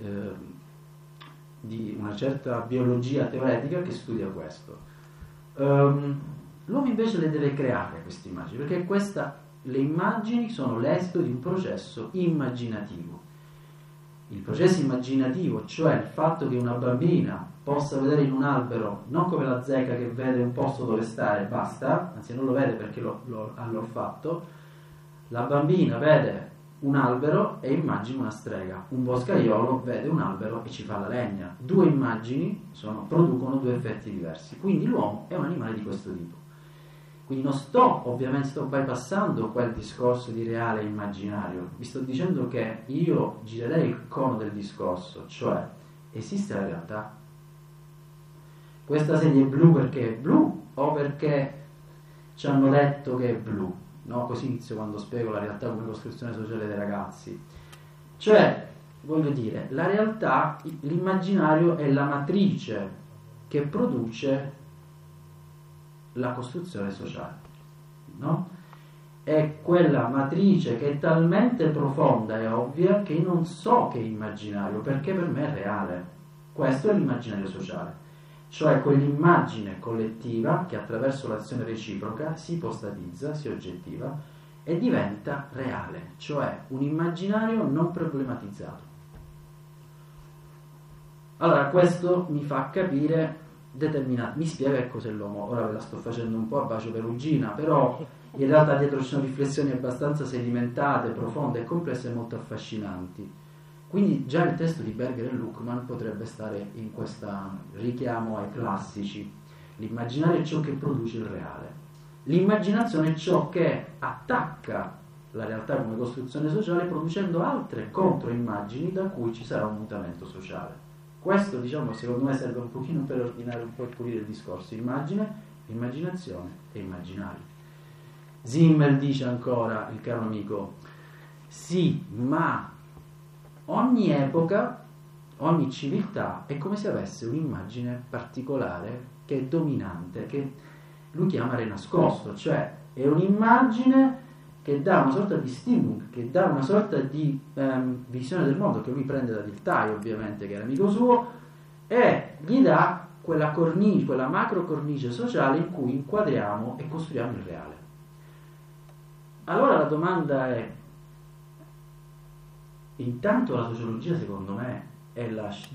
di una certa biologia teoretica che studia questo. L'uomo invece le deve creare queste immagini, perché le immagini sono l'esito di un processo immaginativo. Il processo immaginativo, cioè il fatto che una bambina possa vedere in un albero, non come la zecca che vede un posto dove stare e basta, anzi non lo vede perché ha l'olfatto, la bambina vede un albero e immagina una strega, un boscaiolo vede un albero e ci fa la legna. Due immagini producono due effetti diversi, quindi l'uomo è un animale di questo tipo. Quindi ovviamente sto bypassando quel discorso di reale e immaginario, vi sto dicendo che io girerei il cono del discorso, cioè esiste la realtà? Questa sedia è blu perché è blu o perché ci hanno detto che è blu? No? Così inizio quando spiego la realtà come costruzione sociale dei ragazzi. Cioè voglio dire, la realtà, l'immaginario è la matrice che produce la costruzione sociale, no? È quella matrice che è talmente profonda e ovvia che non so che è immaginario, perché per me è reale. Questo è l'immaginario sociale, cioè quell'immagine collettiva che attraverso l'azione reciproca si ipostatizza, si oggettiva e diventa reale, cioè un immaginario non problematizzato. Allora questo mi fa capire mi spiega che cos'è l'uomo. Ora ve la sto facendo un po' a bacio perugina, però in realtà dietro ci sono riflessioni abbastanza sedimentate, profonde e complesse e molto affascinanti. Quindi già il testo di Berger e Luckmann potrebbe stare in questo richiamo ai classici. L'immaginario è ciò che produce il reale, l'immaginazione è ciò che attacca la realtà come costruzione sociale producendo altre controimmagini da cui ci sarà un mutamento sociale. Questo, diciamo, secondo me serve un pochino per ordinare un po' e pulire il discorso. Immagine, immaginazione e immaginario. Simmel dice ancora, il caro amico, sì, ma ogni epoca, ogni civiltà è come se avesse un'immagine particolare che è dominante, che lui chiama re nascosto, cioè è un'immagine che dà una sorta di stimolo, che dà una sorta di visione del mondo, che lui prende da Dilthey ovviamente, che era amico suo, e gli dà quella cornice, quella macro cornice sociale in cui inquadriamo e costruiamo il reale. Allora la domanda è, intanto la sociologia secondo me è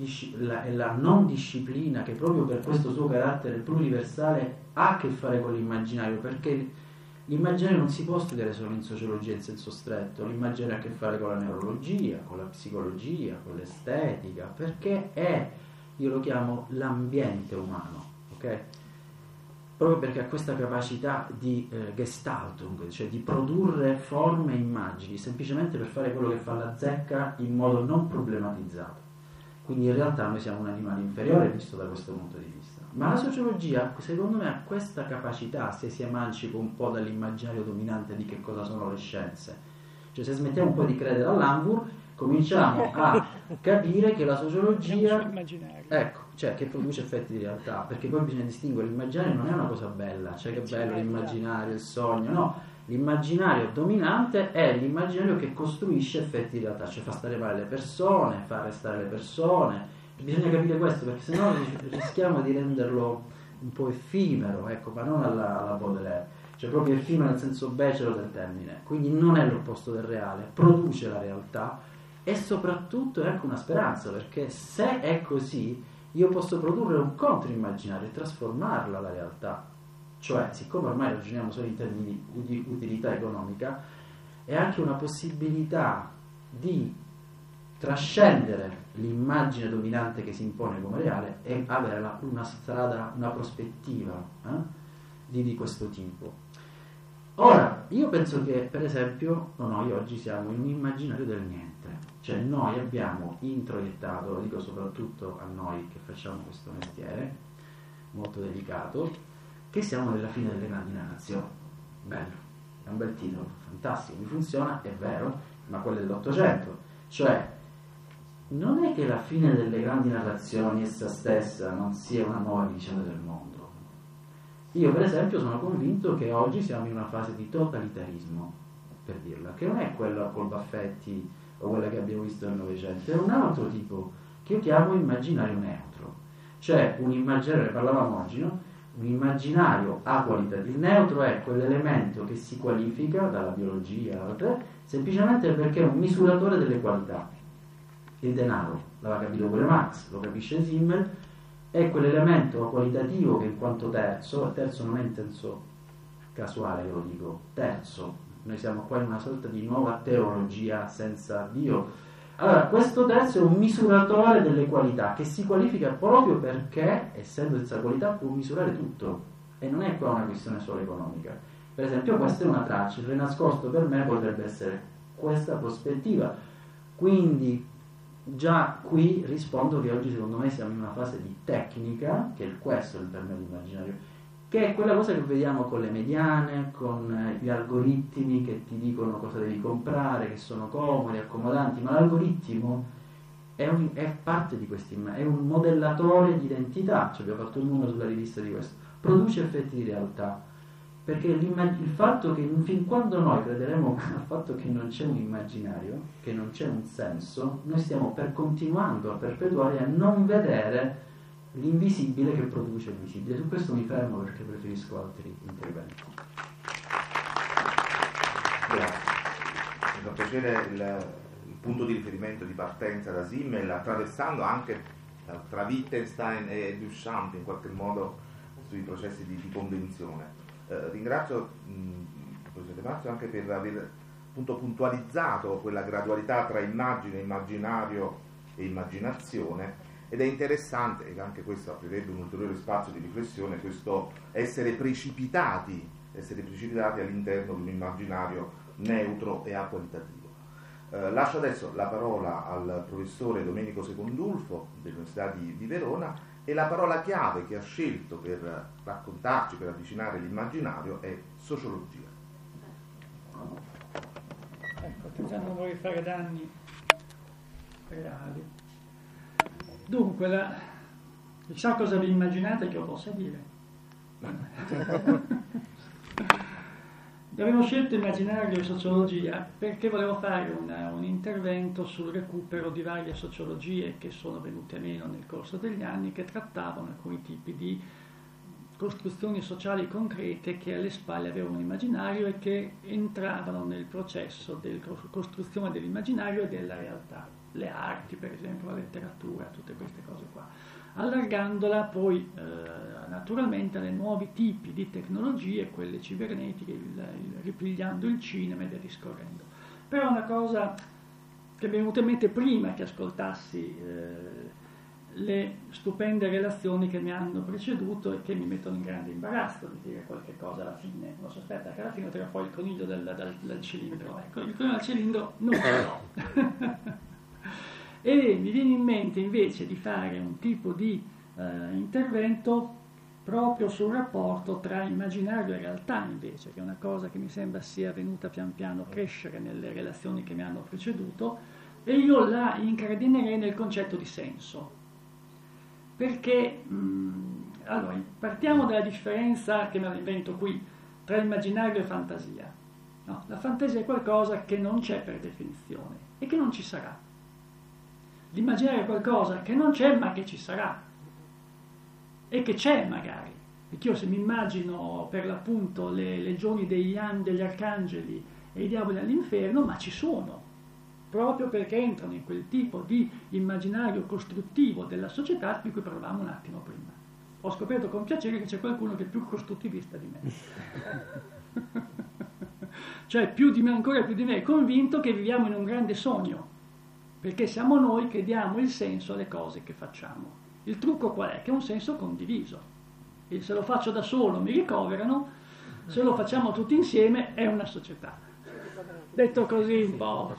la non disciplina che proprio per questo suo carattere pluriversale ha a che fare con l'immaginario, perché l'immaginario non si può studiare solo in sociologia in senso stretto, l'immaginario ha a che fare con la neurologia, con la psicologia, con l'estetica, perché è, io lo chiamo l'ambiente umano, ok? Proprio perché ha questa capacità di Gestaltung, cioè di produrre forme e immagini, semplicemente per fare quello che fa la zecca in modo non problematizzato. Quindi in realtà noi siamo un animale inferiore visto da questo punto di vista. Ma la sociologia, secondo me, ha questa capacità, se si emancipa un po' dall'immaginario dominante di che cosa sono le scienze. Cioè se smettiamo un po' di credere all'Anvur, cominciamo a capire che la sociologia, ecco, cioè che produce effetti di realtà, perché poi bisogna distinguere, l'immaginario non è una cosa bella, cioè che bello l'immaginario, il sogno, no, l'immaginario dominante è l'immaginario che costruisce effetti di realtà, cioè fa stare male le persone, fa arrestare le persone. Bisogna capire questo, perché sennò rischiamo di renderlo un po' effimero, ecco, ma non alla Baudelaire, cioè proprio effimero nel senso becero del termine, quindi non è l'opposto del reale, produce la realtà e soprattutto è anche una speranza, perché se è così io posso produrre un controimmaginario e trasformarla la realtà, cioè siccome ormai ragioniamo solo in termini di utilità economica, è anche una possibilità di trascendere l'immagine dominante che si impone come reale e avere una strada, una prospettiva di questo tipo. Ora, io penso che per esempio noi oggi siamo in un immaginario del niente, cioè noi abbiamo introiettato, lo dico soprattutto a noi che facciamo questo mestiere molto delicato, che siamo nella fine delle grandi narrazioni. Bello, è un bel titolo, fantastico, mi funziona, è vero, ma quello dell'Ottocento, cioè non è che la fine delle grandi narrazioni essa stessa non sia una nuova visione del mondo. Io per esempio sono convinto che oggi siamo in una fase di totalitarismo, per dirla, che non è quella col Baffetti o quella che abbiamo visto nel Novecento, è un altro tipo che io chiamo immaginario neutro, cioè un immaginario, ne parlavamo oggi, no? Un immaginario aqualitativo. Il neutro è quell'elemento che si qualifica dalla biologia, semplicemente perché è un misuratore delle qualità. Il denaro, l'aveva capito pure Marx, lo capisce Simmel, è quell'elemento qualitativo che in quanto terzo non è in senso casuale che lo dico, terzo, noi siamo qua in una sorta di nuova teologia senza Dio. Allora, questo terzo è un misuratore delle qualità che si qualifica proprio perché, essendo senza qualità, può misurare tutto e non è qua una questione solo economica. Per esempio, questa è una traccia, il re nascosto per me potrebbe essere questa prospettiva, quindi già qui rispondo che oggi secondo me siamo in una fase di tecnica, che questo è il per me l'immaginario, che è quella cosa che vediamo con le mediane, con gli algoritmi che ti dicono cosa devi comprare, che sono comodi, accomodanti, ma l'algoritmo è parte di è un modellatore di identità, cioè abbiamo fatto un numero sulla rivista di questo, produce effetti di realtà, perché il fatto che fin quando noi crederemo al fatto che non c'è un immaginario, che non c'è un senso, noi stiamo continuando a perpetuare e a non vedere l'invisibile che produce il visibile. Su questo mi fermo perché preferisco altri interventi. Grazie. Mi fa piacere il punto di riferimento di partenza da Simmel, attraversando anche tra Wittgenstein e Duchamp in qualche modo sui processi di convenzione. Ringrazio il professore Marzio anche per aver appunto puntualizzato quella gradualità tra immagine, immaginario e immaginazione, ed è interessante, e anche questo aprirebbe un ulteriore spazio di riflessione, questo essere precipitati all'interno di un immaginario neutro e qualitativo. Lascio adesso la parola al professore Domenico Secondulfo dell'Università di Verona, e la parola chiave che ha scelto per raccontarci, per avvicinare l'immaginario, è sociologia. Ecco, già non vorrei fare danni reali. Dunque, chissà cosa vi immaginate che io possa dire. Abbiamo scelto immaginario e sociologia perché volevo fare un intervento sul recupero di varie sociologie che sono venute meno nel corso degli anni, che trattavano alcuni tipi di costruzioni sociali concrete che alle spalle avevano un immaginario e che entravano nel processo della costruzione dell'immaginario e della realtà. Le arti, per esempio, la letteratura, tutte queste cose qua, allargandola poi naturalmente alle nuovi tipi di tecnologie, quelle cibernetiche, ripigliando il cinema e via discorrendo. Però una cosa che mi è venuta in mente prima che ascoltassi le stupende relazioni che mi hanno preceduto e che mi mettono in grande imbarazzo di dire qualche cosa alla fine. Non so, aspetta che alla fine tira fuori il coniglio dal cilindro. Ecco, il coniglio dal cilindro non ce l'ho. E mi viene in mente invece di fare un tipo di intervento proprio sul rapporto tra immaginario e realtà, invece, che è una cosa che mi sembra sia venuta pian piano a crescere nelle relazioni che mi hanno preceduto, e io la incardinerei nel concetto di senso. Perché, allora, partiamo dalla differenza, che me la invento qui, tra immaginario e fantasia. No, la fantasia è qualcosa che non c'è per definizione e che non ci sarà. L'immaginare qualcosa che non c'è ma che ci sarà e che c'è magari, perché io se mi immagino per l'appunto le legioni degli arcangeli e i diavoli all'inferno, ma ci sono, proprio perché entrano in quel tipo di immaginario costruttivo della società di cui parlavamo un attimo prima. Ho scoperto con piacere che c'è qualcuno che è più costruttivista di me. Cioè ancora più di me è convinto che viviamo in un grande sogno, perché siamo noi che diamo il senso alle cose che facciamo. Il trucco qual è? Che è un senso condiviso. E se lo faccio da solo mi ricoverano, se lo facciamo tutti insieme è una società. Detto così un po'.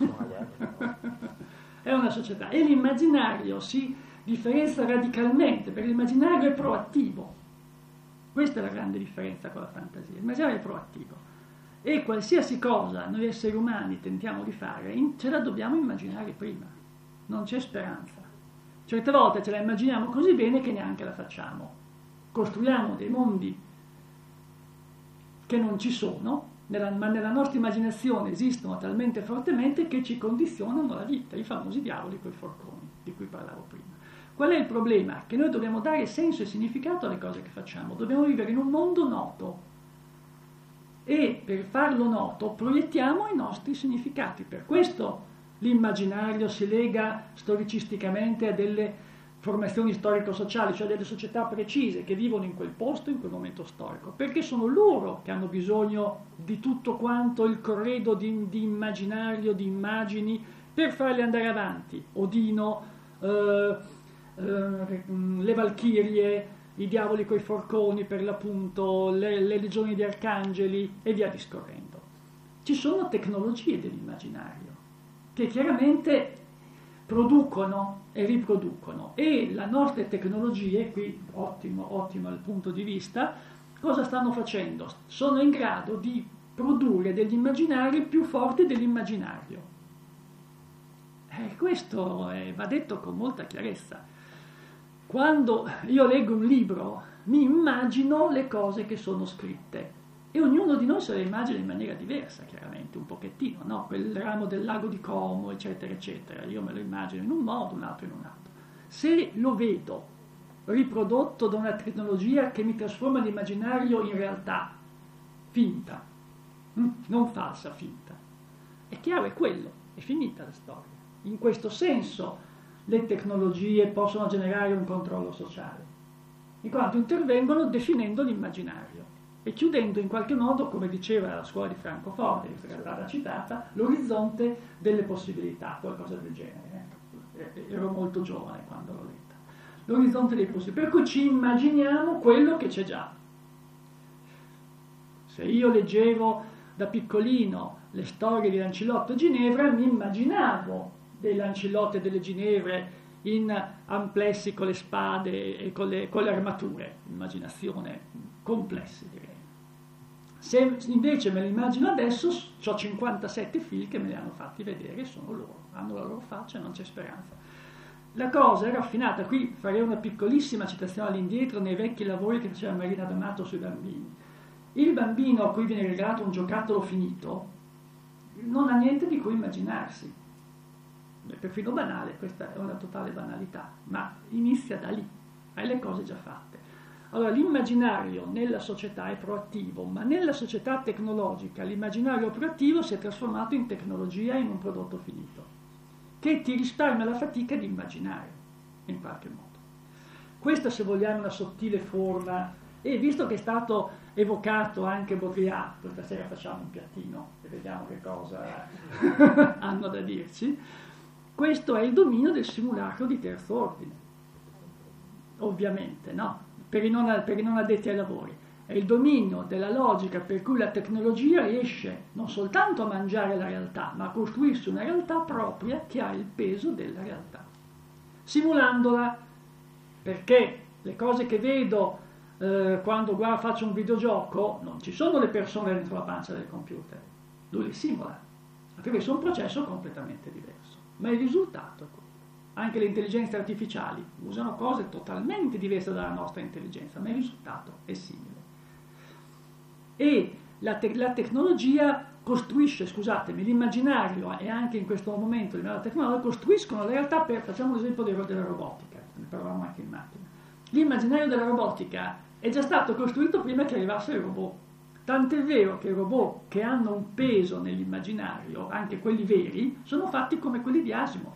È una società. E l'immaginario si differenzia radicalmente, perché l'immaginario è proattivo. Questa è la grande differenza con la fantasia. L'immaginario è proattivo. E qualsiasi cosa noi esseri umani tentiamo di fare, ce la dobbiamo immaginare prima. Non c'è speranza. Certe volte ce la immaginiamo così bene che neanche la facciamo. Costruiamo dei mondi che non ci sono, ma nella nostra immaginazione esistono talmente fortemente che ci condizionano la vita, i famosi diavoli coi forconi, di cui parlavo prima. Qual è il problema? Che noi dobbiamo dare senso e significato alle cose che facciamo. Dobbiamo vivere in un mondo noto. E per farlo noto proiettiamo i nostri significati. Per questo l'immaginario si lega storicisticamente a delle formazioni storico-sociali, cioè delle società precise che vivono in quel posto, in quel momento storico, perché sono loro che hanno bisogno di tutto quanto il corredo di immaginario, di immagini, per farli andare avanti. Odino, le valchirie, i diavoli coi forconi per l'appunto, le legioni di arcangeli e via discorrendo. Ci sono tecnologie dell'immaginario che chiaramente producono e riproducono, e le nostre tecnologie, qui ottimo il punto di vista, cosa stanno facendo? Sono in grado di produrre degli immaginari più forti dell'immaginario. Questo va detto con molta chiarezza. Quando io leggo un libro, mi immagino le cose che sono scritte e ognuno di noi se le immagina in maniera diversa, chiaramente, un pochettino, no? Quel ramo del lago di Como, eccetera, eccetera, io me lo immagino in un modo, un altro in un altro. Se lo vedo riprodotto da una tecnologia che mi trasforma l'immaginario in realtà, finta, non falsa, finta, è chiaro, è quello, è finita la storia. In questo senso le tecnologie possono generare un controllo sociale, in quanto intervengono definendo l'immaginario e chiudendo in qualche modo, come diceva la scuola di Francoforte, che è stata citata, l'orizzonte delle possibilità, qualcosa del genere. Ero molto giovane quando l'ho letta. L'orizzonte delle possibilità, per cui ci immaginiamo quello che c'è già. Se io leggevo da piccolino le storie di Lancilotto e Ginevra, mi immaginavo dei Lancilotto e delle Ginevre in amplessi con le spade e con le armature, immaginazione complessi, direi. Se invece me lo immagino adesso, ho 57 figli che me li hanno fatti vedere, sono loro, hanno la loro faccia e non c'è speranza. La cosa è raffinata, qui farei una piccolissima citazione all'indietro nei vecchi lavori che faceva Marina D'Amato sui bambini. Il bambino a cui viene regalato un giocattolo finito non ha niente di cui immaginarsi. È perfino banale, questa è una totale banalità, ma inizia da lì, hai le cose già fatte. Allora l'immaginario nella società è proattivo, ma nella società tecnologica l'immaginario proattivo si è trasformato in tecnologia, in un prodotto finito, che ti risparmia la fatica di immaginare, in qualche modo. Questa, se vogliamo, è una sottile forma, e visto che è stato evocato anche Baudrillard, questa sera facciamo un piattino e vediamo che cosa hanno da dirci. Questo è il dominio del simulacro di terzo ordine, ovviamente, no? Per i non addetti ai lavori. È il dominio della logica per cui la tecnologia riesce non soltanto a mangiare la realtà, ma a costruirsi una realtà propria che ha il peso della realtà. Simulandola, perché le cose che vedo quando faccio un videogioco, non ci sono le persone dentro la pancia del computer, lui le simula, attraverso un processo completamente diverso. Ma il risultato è quello. Anche le intelligenze artificiali usano cose totalmente diverse dalla nostra intelligenza, ma il risultato è simile. E la tecnologia costruisce, scusatemi, l'immaginario e anche in questo momento la tecnologia costruiscono la realtà facciamo l'esempio della robotica, ne parlavamo anche in macchina. L'immaginario della robotica è già stato costruito prima che arrivasse il robot. Tant'è vero che i robot che hanno un peso nell'immaginario, anche quelli veri, sono fatti come quelli di Asimov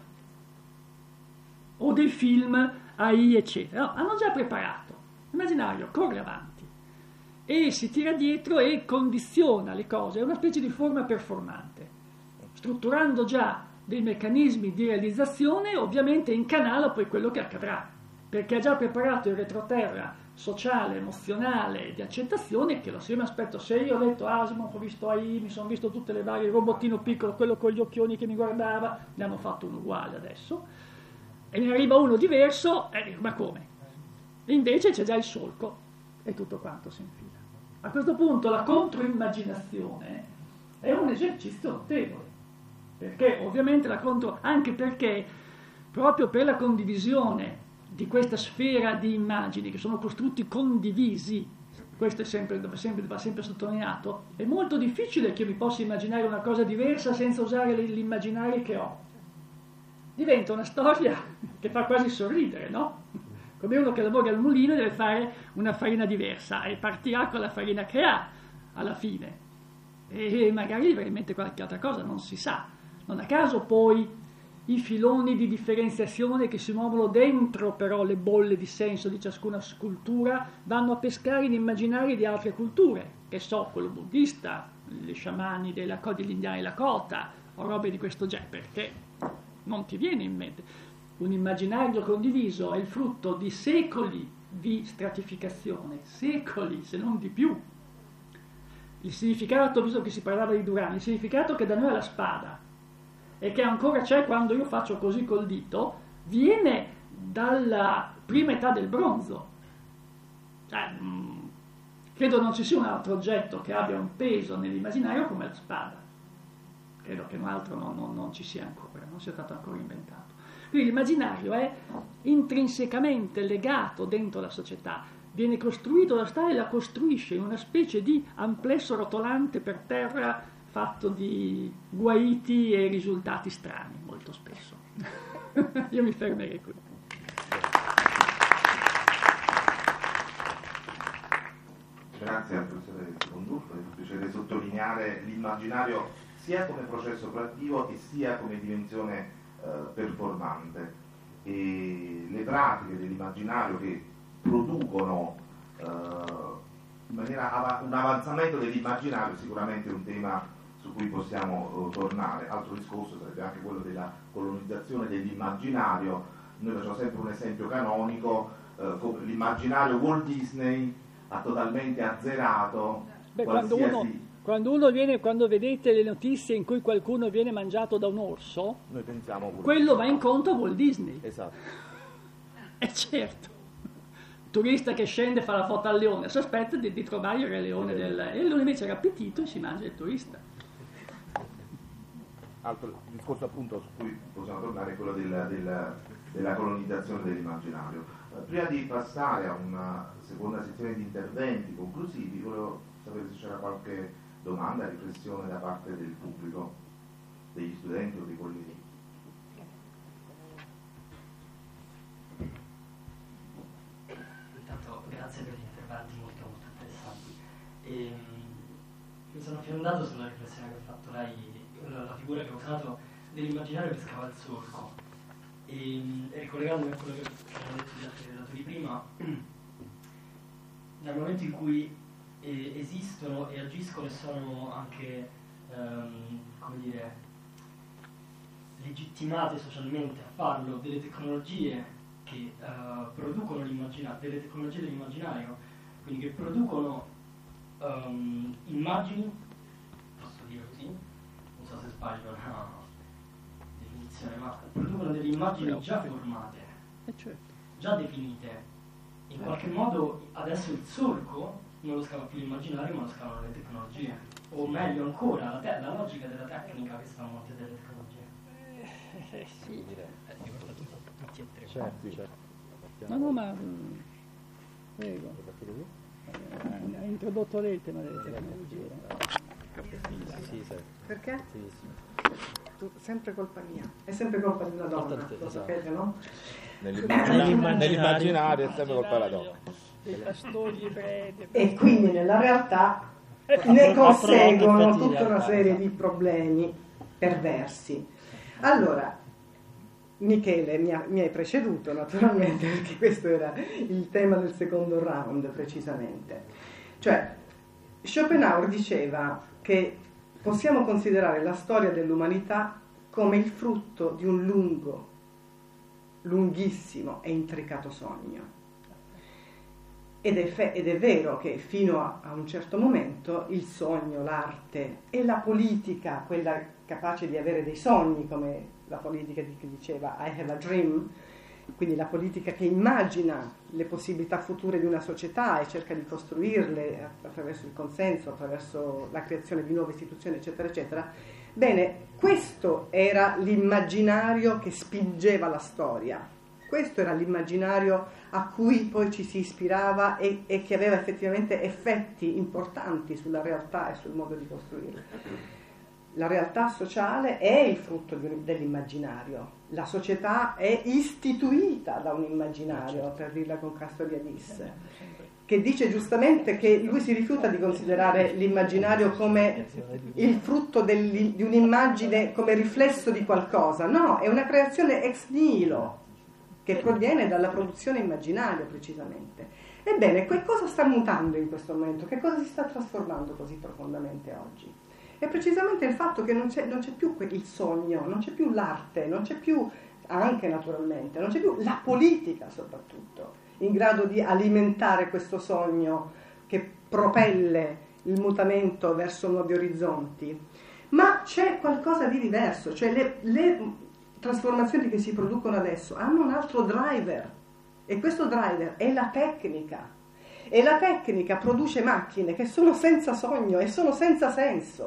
o dei film AI, eccetera. No, hanno già preparato. L'immaginario corre avanti e si tira dietro e condiziona le cose, è una specie di forma performante, strutturando già dei meccanismi di realizzazione, ovviamente incanala poi quello che accadrà, perché ha già preparato il retroterra sociale, emozionale, di accettazione, che lo stesso aspetto. Se io ho letto Asimov, ho visto AI, mi sono visto tutte le varie, il robottino piccolo, quello con gli occhioni che mi guardava, ne hanno fatto uno uguale adesso, e ne arriva uno diverso, e dico, ma come? E invece c'è già il solco, e tutto quanto si infila. A questo punto la controimmaginazione è un esercizio notevole, perché ovviamente anche perché proprio per la condivisione di questa sfera di immagini che sono costrutti condivisi, questo va sempre sottolineato, è molto difficile che io mi possa immaginare una cosa diversa senza usare l'immaginario che ho. Diventa una storia che fa quasi sorridere, no? Come uno che lavora al mulino deve fare una farina diversa e partirà con la farina che ha alla fine, e magari gli verrà in mente qualche altra cosa, non si sa. Non a caso poi i filoni di differenziazione che si muovono dentro però le bolle di senso di ciascuna cultura vanno a pescare in immaginari di altre culture, che so, quello buddista, gli sciamani degli indiani Lakota o robe di questo genere, perché non ti viene in mente. Un immaginario condiviso è il frutto di secoli di stratificazione, secoli se non di più. Il significato, visto che si parlava di Durani, il significato che da noi è la spada e che ancora c'è quando io faccio così col dito, viene dalla prima età del bronzo. Credo non ci sia un altro oggetto che abbia un peso nell'immaginario come la spada. credo che un altro non ci sia ancora, non sia stato ancora inventato. Quindi l'immaginario è intrinsecamente legato dentro la società, viene costruito da stare e la costruisce in una specie di amplesso rotolante per terra fatto di guaiti e risultati strani, molto spesso. Io mi fermerei qui. Grazie al professore Condurto, è piacere sottolineare l'immaginario sia come processo creativo e sia come dimensione performante, e le pratiche dell'immaginario che producono in maniera un avanzamento dell'immaginario sicuramente è un tema su cui possiamo tornare. Altro discorso sarebbe anche quello della colonizzazione dell'immaginario. Noi facciamo sempre un esempio canonico, l'immaginario Walt Disney ha totalmente azzerato qualsiasi... Quando vedete le notizie in cui qualcuno viene mangiato da un orso, noi pensiamo quello va incontro a Walt Disney. Esatto. E certo, il turista che scende fa la foto al leone, si aspetta di trovare il re leone e il leone invece era appetito e si mangia il turista. Altro discorso appunto su cui possiamo tornare è quello della colonizzazione dell'immaginario. Prima di passare a una seconda sezione di interventi conclusivi, volevo sapere se c'era qualche domanda, riflessione da parte del pubblico, degli studenti o dei colleghi. Intanto grazie per gli interventi molto interessanti. Mi sono fiondato sulla riflessione che ha fatto lei, la figura che ha usato dell'immaginario che scava il solco, e ricollegandomi a quello che hanno detto gli altri relatori prima, dal momento in cui esistono e agiscono e sono anche come dire, legittimate socialmente a farlo delle tecnologie che producono l'immaginario, delle tecnologie dell'immaginario, quindi che producono immagini, posso dire così, non so se sbaglio la definizione, ma producono delle immagini già formate, già definite. In qualche modo adesso il solco non lo scava più l'immaginario, ma lo scavano le tecnologie, o meglio ancora la logica della tecnica che sta a monte delle tecnologie. Sì. Certo. No, ma prego. Ha introdotto lei il tema delle tecnologie. Perché? Sempre colpa mia. È sempre colpa di una donna, lo sapete, no? Nell'immaginario è sempre colpa della donna. Dei pastori ebrei. E quindi nella realtà ne conseguono tutta una serie di problemi perversi. Allora, Michele, mi hai preceduto naturalmente, perché questo era il tema del secondo round precisamente. Cioè, Schopenhauer diceva che possiamo considerare la storia dell'umanità come il frutto di un lunghissimo e intricato sogno. Ed è vero che fino a un certo momento il sogno, l'arte e la politica, quella capace di avere dei sogni, come la politica che diceva I have a dream, quindi la politica che immagina le possibilità future di una società e cerca di costruirle attraverso il consenso, attraverso la creazione di nuove istituzioni, eccetera, eccetera. Bene, questo era l'immaginario che spingeva la storia. Questo era l'immaginario a cui poi ci si ispirava e che aveva effettivamente effetti importanti sulla realtà e sul modo di costruirla. La realtà sociale è il frutto dell'immaginario, la società è istituita da un immaginario, per dirla con Castoriadis, che dice giustamente che lui si rifiuta di considerare l'immaginario come il frutto di un'immagine, come riflesso di qualcosa. No, è una creazione ex nihilo, che proviene dalla produzione immaginaria precisamente. Ebbene, che cosa sta mutando in questo momento? Che cosa si sta trasformando così profondamente oggi? È precisamente il fatto che non c'è più il sogno, non c'è più l'arte, non c'è più, anche naturalmente, non c'è più la politica soprattutto, in grado di alimentare questo sogno che propelle il mutamento verso nuovi orizzonti. Ma c'è qualcosa di diverso, cioè le trasformazioni che si producono adesso hanno un altro driver, e questo driver è la tecnica, e la tecnica produce macchine che sono senza sogno e sono senza senso,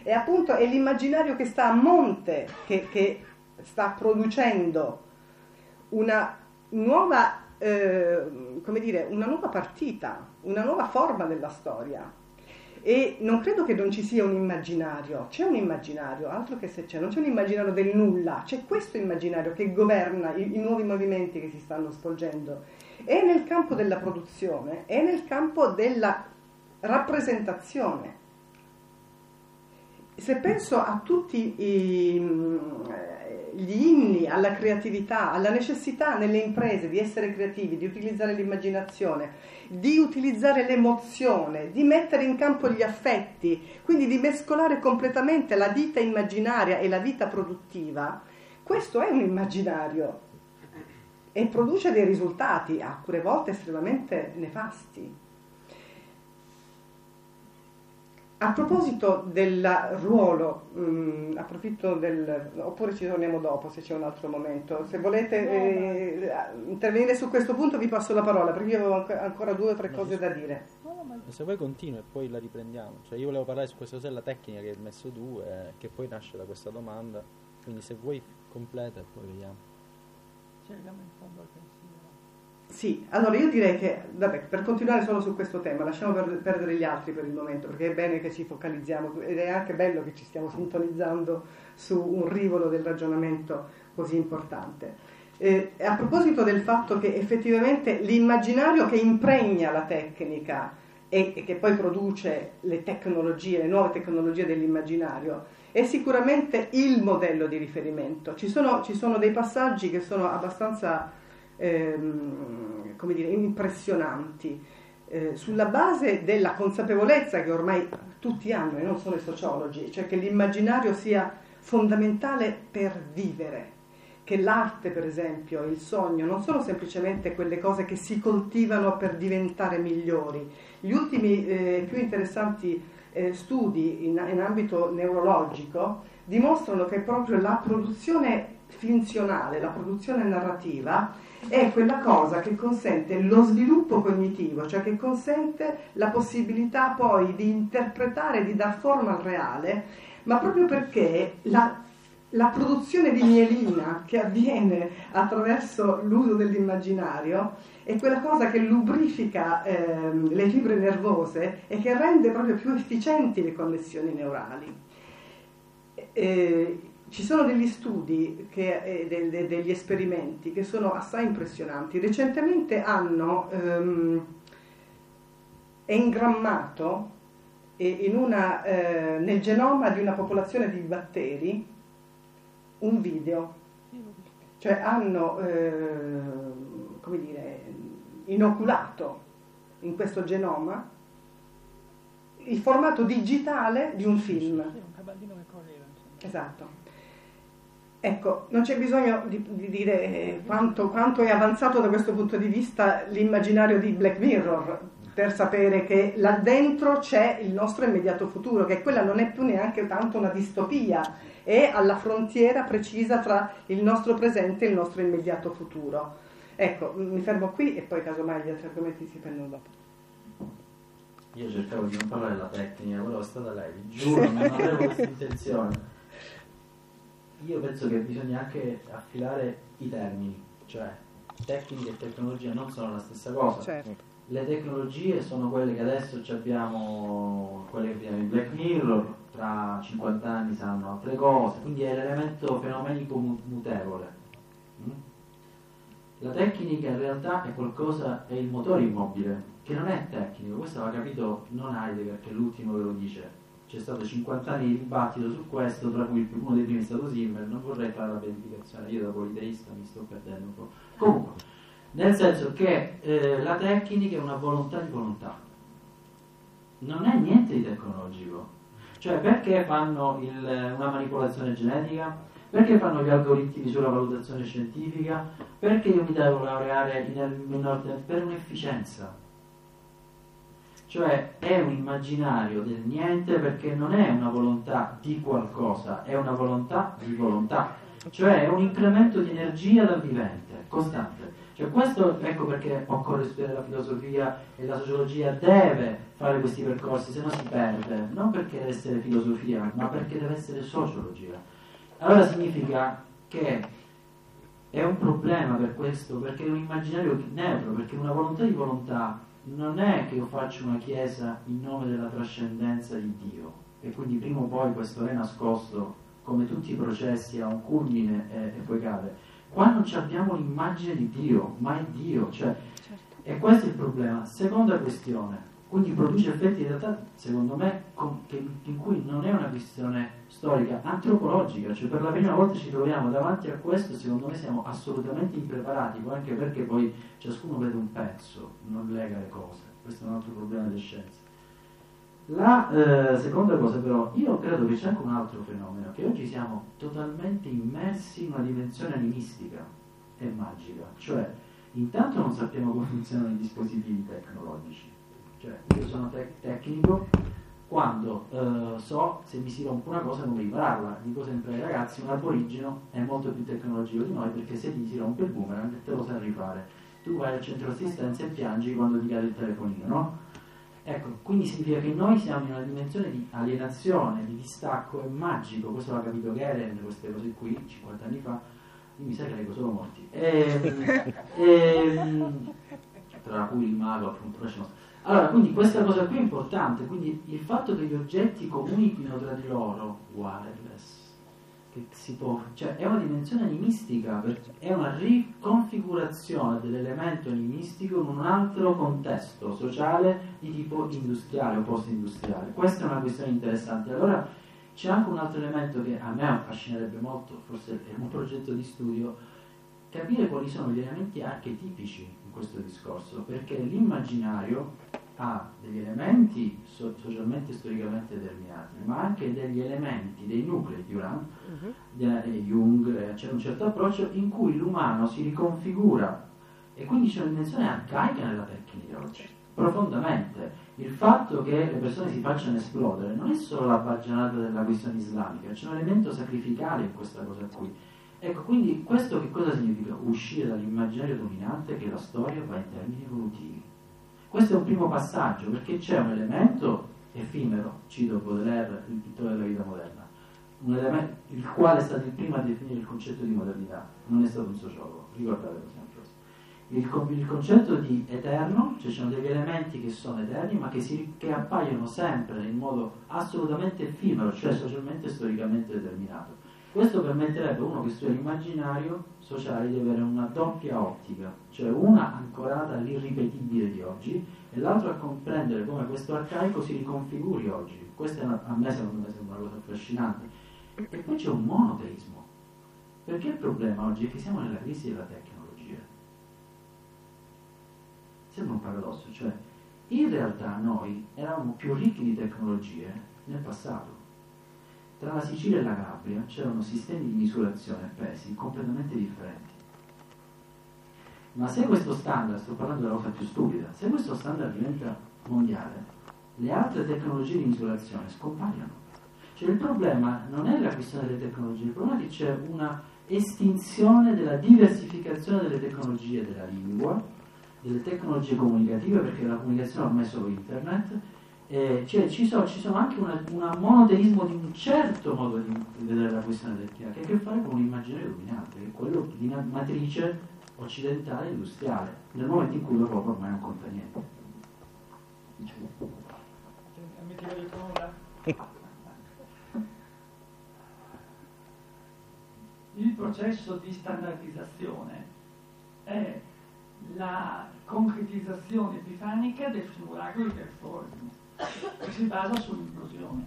E appunto è l'immaginario che sta a monte, che sta producendo una nuova, una nuova partita, una nuova forma della storia. E non credo che non ci sia un immaginario, c'è un immaginario, altro che se c'è, non c'è un immaginario del nulla, c'è questo immaginario che governa i nuovi movimenti che si stanno svolgendo, e nel campo della produzione, e nel campo della rappresentazione. Se penso a tutti gli inni alla creatività, alla necessità nelle imprese di essere creativi, di utilizzare l'immaginazione, di utilizzare l'emozione, di mettere in campo gli affetti, quindi di mescolare completamente la vita immaginaria e la vita produttiva, questo è un immaginario e produce dei risultati, alcune volte estremamente nefasti. A proposito del ruolo, oppure ci torniamo dopo se c'è un altro momento, se volete intervenire su questo punto vi passo la parola, perché io avevo ancora 2 o 3 cose da dire. Se vuoi continua e poi la riprendiamo, cioè io volevo parlare su questa cosa della tecnica che hai messo tu, che poi nasce da questa domanda, quindi se vuoi completa e poi vediamo. Ci arriviamo in fondo al pensiero. Sì, allora io direi che, per continuare solo su questo tema, lasciamo perdere gli altri per il momento, perché è bene che ci focalizziamo ed è anche bello che ci stiamo sintonizzando su un rivolo del ragionamento così importante. A proposito del fatto che effettivamente l'immaginario che impregna la tecnica e che poi produce le tecnologie, le nuove tecnologie dell'immaginario, è sicuramente il modello di riferimento. Ci sono dei passaggi che sono abbastanza impressionanti, sulla base della consapevolezza che ormai tutti hanno, e non solo i sociologi, cioè che l'immaginario sia fondamentale per vivere, che l'arte, per esempio, il sogno non sono semplicemente quelle cose che si coltivano per diventare migliori. Gli ultimi più interessanti studi in ambito neurologico dimostrano che proprio la produzione finzionale, la produzione narrativa è quella cosa che consente lo sviluppo cognitivo, cioè che consente la possibilità poi di interpretare, di dar forma al reale, ma proprio perché la produzione di mielina che avviene attraverso l'uso dell'immaginario è quella cosa che lubrifica le fibre nervose e che rende proprio più efficienti le connessioni neurali. Ci sono degli studi, degli esperimenti che sono assai impressionanti. Recentemente hanno engrammato nel genoma di una popolazione di batteri un video, cioè hanno inoculato in questo genoma il formato digitale di un film. Un caballino che correva. Esatto. Ecco, non c'è bisogno di dire quanto è avanzato da questo punto di vista l'immaginario di Black Mirror per sapere che là dentro c'è il nostro immediato futuro, che quella non è più neanche tanto una distopia, è alla frontiera precisa tra il nostro presente e il nostro immediato futuro. Ecco, mi fermo qui e poi casomai gli altri argomenti si prendono dopo. Io cercavo di non parlare della tecnica, però è stata lei, vi giuro, non avevo questa intenzione. Io penso che bisogna anche affilare i termini, cioè tecnica e tecnologia non sono la stessa cosa. Certo. Le tecnologie sono quelle che adesso abbiamo, quelle che vediamo in Black Mirror, tra 50 anni saranno altre cose, quindi è l'elemento fenomenico mutevole. La tecnica in realtà è qualcosa, è il motore immobile, che non è tecnico, questo l'ha capito non Heidegger, che è l'ultimo che lo dice. C'è stato 50 anni di dibattito su questo, tra cui uno dei primi è stato Zimmer. Non vorrei fare la beatificazione, io da politeista mi sto perdendo un po'. Comunque, nel senso che la tecnica è una volontà di volontà, non è niente di tecnologico. Cioè, perché fanno una manipolazione genetica? Perché fanno gli algoritmi sulla valutazione scientifica? Perché io mi devo laureare per un'efficienza? Cioè è un immaginario del niente, perché non è una volontà di qualcosa, è una volontà di volontà, cioè è un incremento di energia dal vivente. costante. Cioè questo, ecco perché occorre studiare la filosofia e la sociologia deve fare questi percorsi, se no si perde, non perché deve essere filosofia, ma perché deve essere sociologia. Allora significa che è un problema per questo, perché è un immaginario neutro, perché una volontà di volontà non è che io faccio una chiesa in nome della trascendenza di Dio, e quindi prima o poi questo è nascosto, come tutti i processi, ha un culmine e poi cade. Qua non abbiamo l'immagine di Dio, ma è Dio, cioè, e questo è il problema. Seconda questione, quindi produce effetti in realtà, secondo me, in cui non è una questione storica, antropologica, cioè per la prima volta ci troviamo davanti a questo, secondo me siamo assolutamente impreparati, anche perché poi ciascuno vede un pezzo, non lega le cose, questo è un altro problema delle scienze. La seconda cosa però, io credo che c'è anche un altro fenomeno, che oggi siamo totalmente immersi in una dimensione animistica e magica, cioè intanto non sappiamo come funzionano i dispositivi tecnologici, cioè io sono tecnico, quando so se mi si rompe una cosa come ripararla, dico sempre ai ragazzi, un aborigeno è molto più tecnologico di noi perché se gli si rompe il boomerang te lo sai rifare, tu vai al centro assistenza e piangi quando ti cade il telefonino, no? Ecco, quindi significa che noi siamo in una dimensione di alienazione, di distacco, è magico, questo l'ha capito Gehlen, queste cose qui, 50 anni fa, io mi sa che leggo solo morti, tra cui il mago appunto. Allora, quindi questa cosa qui è importante, quindi il fatto che gli oggetti comunichino tra di loro, wireless, che si può, cioè è una dimensione animistica, è una riconfigurazione dell'elemento animistico in un altro contesto sociale di tipo industriale o post-industriale. Questa è una questione interessante. Allora c'è anche un altro elemento che a me affascinerebbe molto, forse è un progetto di studio, capire quali sono gli elementi archetipici in questo discorso, perché l'immaginario ha degli elementi socialmente e storicamente determinati, ma anche degli elementi, dei nuclei di Uran, Jung, c'è un certo approccio in cui l'umano si riconfigura, e quindi c'è una dimensione arcaica nella tecnica oggi, profondamente. Il fatto che le persone si facciano esplodere non è solo la baggianata della questione islamica, c'è un elemento sacrificale in questa cosa qui. Ecco, quindi questo che cosa significa? Uscire dall'immaginario dominante che la storia va in termini evolutivi. Questo è un primo passaggio, perché c'è un elemento effimero, cito Baudelaire, il pittore della vita moderna, un elemento, il quale è stato il primo a definire il concetto di modernità, non è stato un sociologo, ricordatelo sempre. Il concetto di eterno, cioè ci sono degli elementi che sono eterni ma che appaiono sempre in modo assolutamente effimero, cioè socialmente e storicamente determinato. Questo permetterebbe a uno che studia l'immaginario sociale di avere una doppia ottica, cioè una ancorata all'irripetibile di oggi e l'altra a comprendere come questo arcaico si riconfiguri oggi. Questa a me secondo me sembra una cosa affascinante. E poi c'è un monoteismo, perché il problema oggi è che siamo nella crisi della tecnologia. Sembra un paradosso, cioè in realtà noi eravamo più ricchi di tecnologie nel passato. Tra la Sicilia e la Calabria c'erano sistemi di misurazione e pesi completamente differenti. Ma se questo standard, sto parlando della cosa più stupida, se questo standard diventa mondiale, le altre tecnologie di misurazione scompaiono. Cioè il problema non è la questione delle tecnologie, il problema è che c'è una estinzione della diversificazione delle tecnologie della lingua, delle tecnologie comunicative, perché la comunicazione ormai è solo internet, cioè ci sono anche un monoteismo di un certo modo di vedere la questione tecnica, che ha a che fare con un immaginario dominante, che è quello di una matrice occidentale industriale, nel momento in cui l'Europa ormai non conta niente. Il processo di standardizzazione è la concretizzazione epifanica del simulacro di performance che si basa sull'implosione.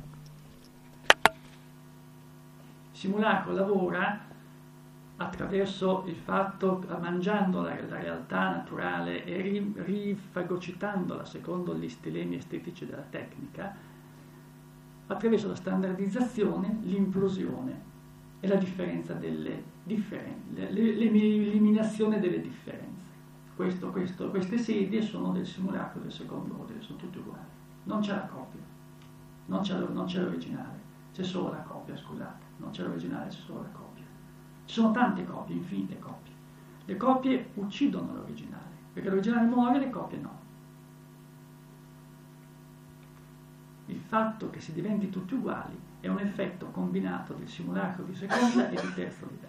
Il simulacro lavora attraverso il fatto, mangiando la realtà naturale e rifagocitandola secondo gli stilemi estetici della tecnica, attraverso la standardizzazione, l'implosione e la differenza delle differenze, l'eliminazione delle differenze. Queste sedie sono del simulacro del secondo ordine, sono tutte uguali. Non c'è la copia, non c'è l'originale, c'è solo la copia, scusate, non c'è l'originale, c'è solo la copia. Ci sono tante copie, infinite copie. Le copie uccidono l'originale, perché l'originale muore, le copie no. Il fatto che si diventi tutti uguali è un effetto combinato del simulacro di seconda e di terzo livello.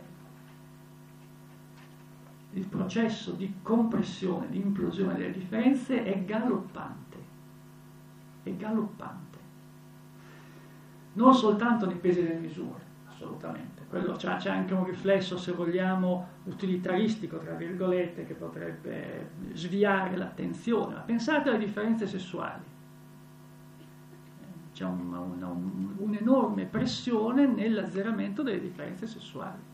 Il processo di compressione, di implosione delle differenze è galoppante. È galoppante. Non soltanto nei pesi e nelle misure, assolutamente. Quello c'è anche un riflesso, se vogliamo, utilitaristico, tra virgolette, che potrebbe sviare l'attenzione. Ma pensate alle differenze sessuali. C'è un'enorme pressione nell'azzeramento delle differenze sessuali.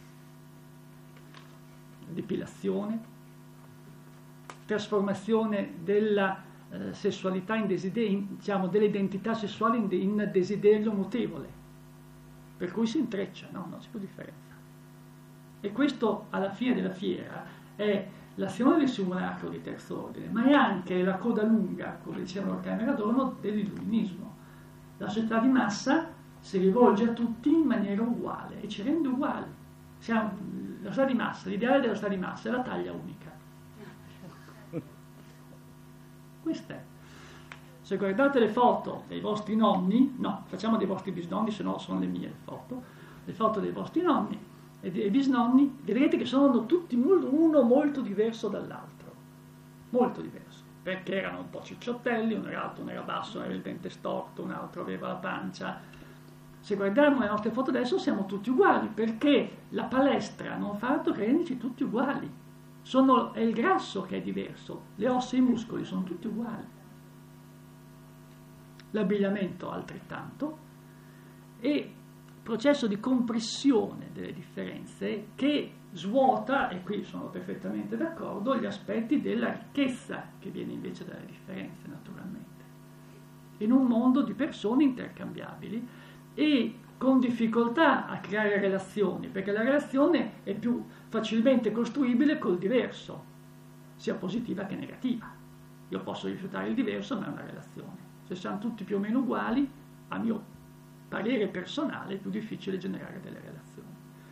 Depilazione, trasformazione della sessualità in desiderio, diciamo, delle identità sessuali in desiderio mutevole, per cui si intreccia, no? Non c'è più differenza. E questo alla fine della fiera è l'azione del simulacro di terzo ordine, ma è anche la coda lunga, come diceva Durkheim e Adorno, dell'illuminismo. La società di massa si rivolge a tutti in maniera uguale e ci rende uguali. La società di massa, l'ideale della società di massa è la taglia unica. Questa è. Se guardate le foto dei vostri nonni, no, facciamo dei vostri bisnonni, se no sono le mie le foto dei vostri nonni e dei bisnonni, vedrete che sono tutti uno molto diverso dall'altro, molto diverso, perché erano un po' cicciottelli, uno era alto, uno era basso, uno aveva il dente storto, un altro aveva la pancia. Se guardiamo le nostre foto adesso siamo tutti uguali, perché la palestra non fa altro che renderci tutti uguali. È il grasso che è diverso, le ossa e i muscoli sono tutti uguali. L'abbigliamento altrettanto, e processo di compressione delle differenze che svuota, e qui sono perfettamente d'accordo, gli aspetti della ricchezza che viene invece dalle differenze, naturalmente. In un mondo di persone intercambiabili e con difficoltà a creare relazioni, perché la relazione è più facilmente costruibile col diverso, sia positiva che negativa. Io posso rifiutare il diverso, ma è una relazione. Se siamo tutti più o meno uguali, a mio parere personale, è più difficile generare delle relazioni.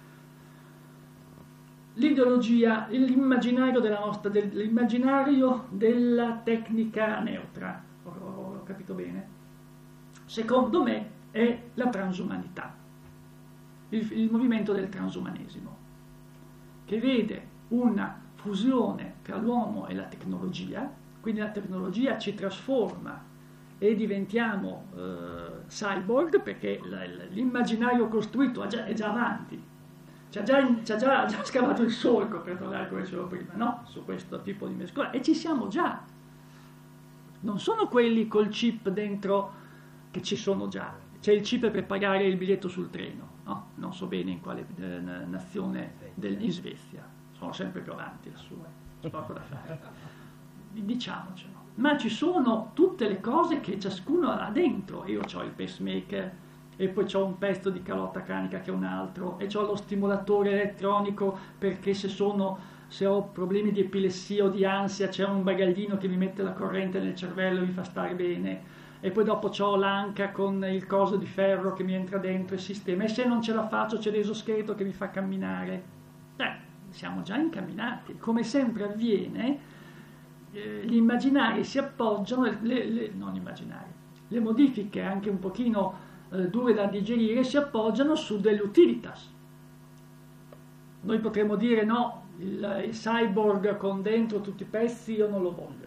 L'ideologia, l'immaginario della tecnica neutra, ho capito bene? Secondo me è la transumanità, il movimento del transumanesimo, che vede una fusione tra l'uomo e la tecnologia, quindi la tecnologia ci trasforma e diventiamo cyborg, perché l'immaginario costruito è già avanti, ci ha già scavato il solco, per tornare come dicevo prima, no? Su questo tipo di mescolanza, e ci siamo già. Non sono quelli col chip dentro che ci sono già. C'è il chip per pagare il biglietto sul treno, no? Non so bene in quale nazione in Svezia, sono sempre più avanti lassù, c'è poco da fare, diciamocelo. Ma ci sono tutte le cose che ciascuno ha dentro. Io ho il pacemaker e poi ho un pezzo di calotta cranica che è un altro, e ho lo stimolatore elettronico perché se ho problemi di epilessia o di ansia c'è un bagaglino che mi mette la corrente nel cervello e mi fa stare bene. E poi dopo c'ho l'anca con il coso di ferro che mi entra dentro il sistema, e se non ce la faccio c'è l'esoscheletro che mi fa camminare. Siamo già incamminati. Come sempre avviene, gli immaginari si appoggiano, le modifiche anche un pochino dure da digerire si appoggiano su delle utilitas. Noi potremmo dire no, il cyborg con dentro tutti i pezzi io non lo voglio.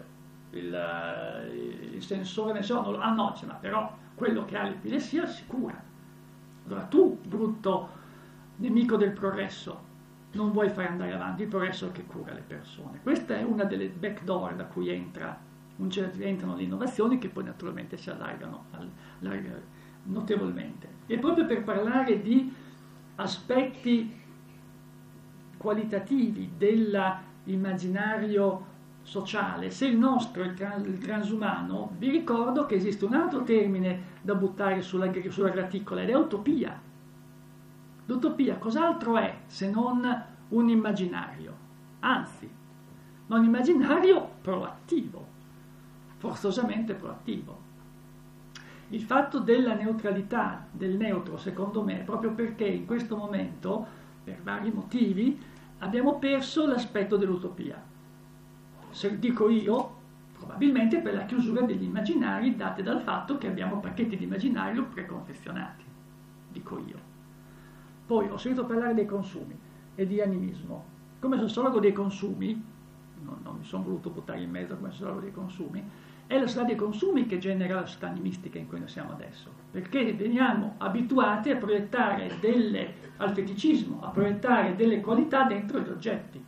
Il sensore ma però quello che ha l'epilessia si cura. Allora tu, brutto nemico del progresso, non vuoi fare andare avanti il progresso che cura le persone. Questa è una delle backdoor da cui entrano le innovazioni, che poi naturalmente si allargano notevolmente. E proprio per parlare di aspetti qualitativi dell'immaginario sociale, se il nostro è il transumano, vi ricordo che esiste un altro termine da buttare sulla graticola, ed è utopia. L'utopia cos'altro è se non un immaginario? Anzi, ma un immaginario proattivo, forzosamente proattivo. Il fatto della neutralità, del neutro, secondo me, è proprio perché in questo momento, per vari motivi, abbiamo perso l'aspetto dell'utopia. Se dico io, probabilmente per la chiusura degli immaginari date dal fatto che abbiamo pacchetti di immaginario preconfezionati, dico io. Poi ho sentito parlare dei consumi e di animismo. Come sociologo dei consumi, non mi sono voluto buttare in mezzo come sociologo dei consumi, è la società dei consumi che genera la società animistica in cui noi siamo adesso, perché veniamo abituati a proiettare al feticismo, a proiettare delle qualità dentro gli oggetti.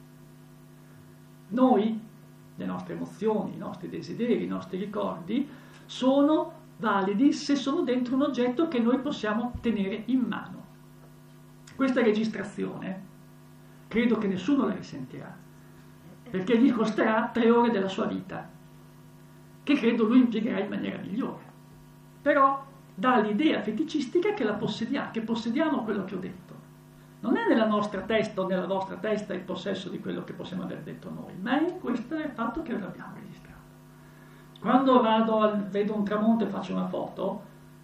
Noi, le nostre emozioni, i nostri desideri, i nostri ricordi, sono validi se sono dentro un oggetto che noi possiamo tenere in mano. Questa registrazione credo che nessuno la risentirà, perché gli costerà 3 ore della sua vita, che credo lui impiegherà in maniera migliore. Però dà l'idea feticistica che possediamo quello che ho detto. Non è nella nostra testa o nella vostra testa il possesso di quello che possiamo aver detto noi, ma è questo il fatto che l'abbiamo registrato. Quando vedo un tramonto e faccio una foto,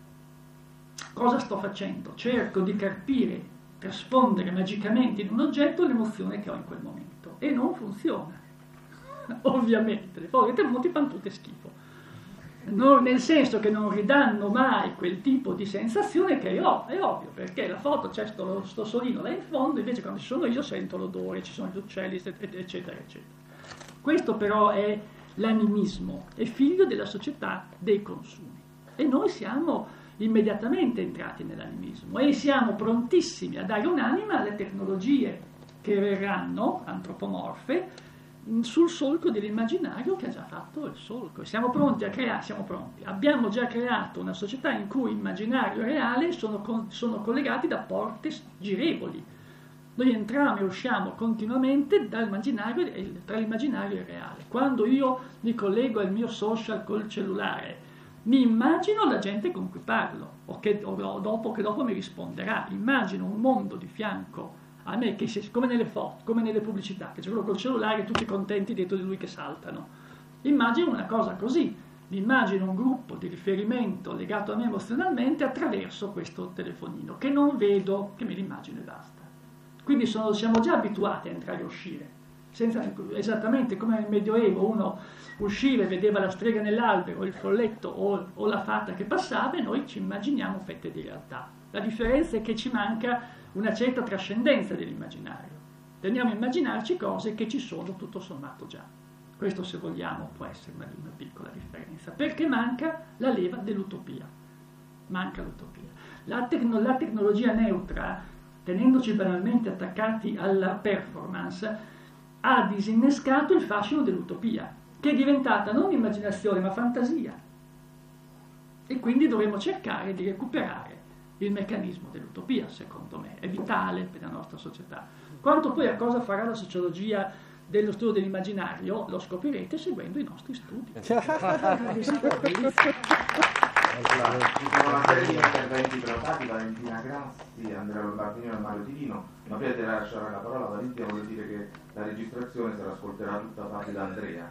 cosa sto facendo? Cerco di carpire, trasfondere magicamente in un oggetto l'emozione che ho in quel momento, e non funziona. Ovviamente le foto dei tramonti fanno tutte schifo, nel senso che non ridanno mai quel tipo di sensazione che è ovvio, perché la foto c'è sto solino là in fondo, invece quando ci sono io sento l'odore, ci sono gli uccelli, eccetera eccetera. Questo però è l'animismo, è figlio della società dei consumi, e noi siamo immediatamente entrati nell'animismo e siamo prontissimi a dare un'anima alle tecnologie che verranno antropomorfe sul solco dell'immaginario che ha già fatto il solco, e siamo pronti, abbiamo già creato una società in cui immaginario e reale sono collegati da porte girevoli. Noi entriamo e usciamo continuamente tra l'immaginario e il reale. Quando io mi collego al mio social col cellulare, mi immagino la gente con cui parlo, che dopo mi risponderà, immagino un mondo di fianco a me, come nelle foto, come nelle pubblicità, che c'è quello col cellulare tutti contenti dietro di lui che saltano. Immagino una cosa così, immagino un gruppo di riferimento legato a me emozionalmente attraverso questo telefonino, che non vedo, che me l'immagino e basta. Quindi siamo già abituati a entrare e uscire, esattamente come nel Medioevo uno usciva e vedeva la strega nell'albero, il folletto o la fata che passava, e noi ci immaginiamo fette di realtà. La differenza è che ci manca una certa trascendenza dell'immaginario. Tendiamo a immaginarci cose che ci sono tutto sommato già. Questo, se vogliamo, può essere una piccola differenza, perché manca la leva dell'utopia. Manca l'utopia. La tecnologia neutra, tenendoci banalmente attaccati alla performance, ha disinnescato il fascino dell'utopia, che è diventata non immaginazione ma fantasia. E quindi dovremo cercare di recuperare il meccanismo dell'utopia, secondo me, è vitale per la nostra società. Quanto poi a cosa farà la sociologia dello studio dell'immaginario lo scoprirete seguendo i nostri studi. Ci sono una serie di interventi prenotati, Valentina Grassi, Andrea Lombardini e Mario Divino. Ma prima di lasciare la parola a Valentina voglio dire che la registrazione se l'ascolterà tutta fatta da Andrea.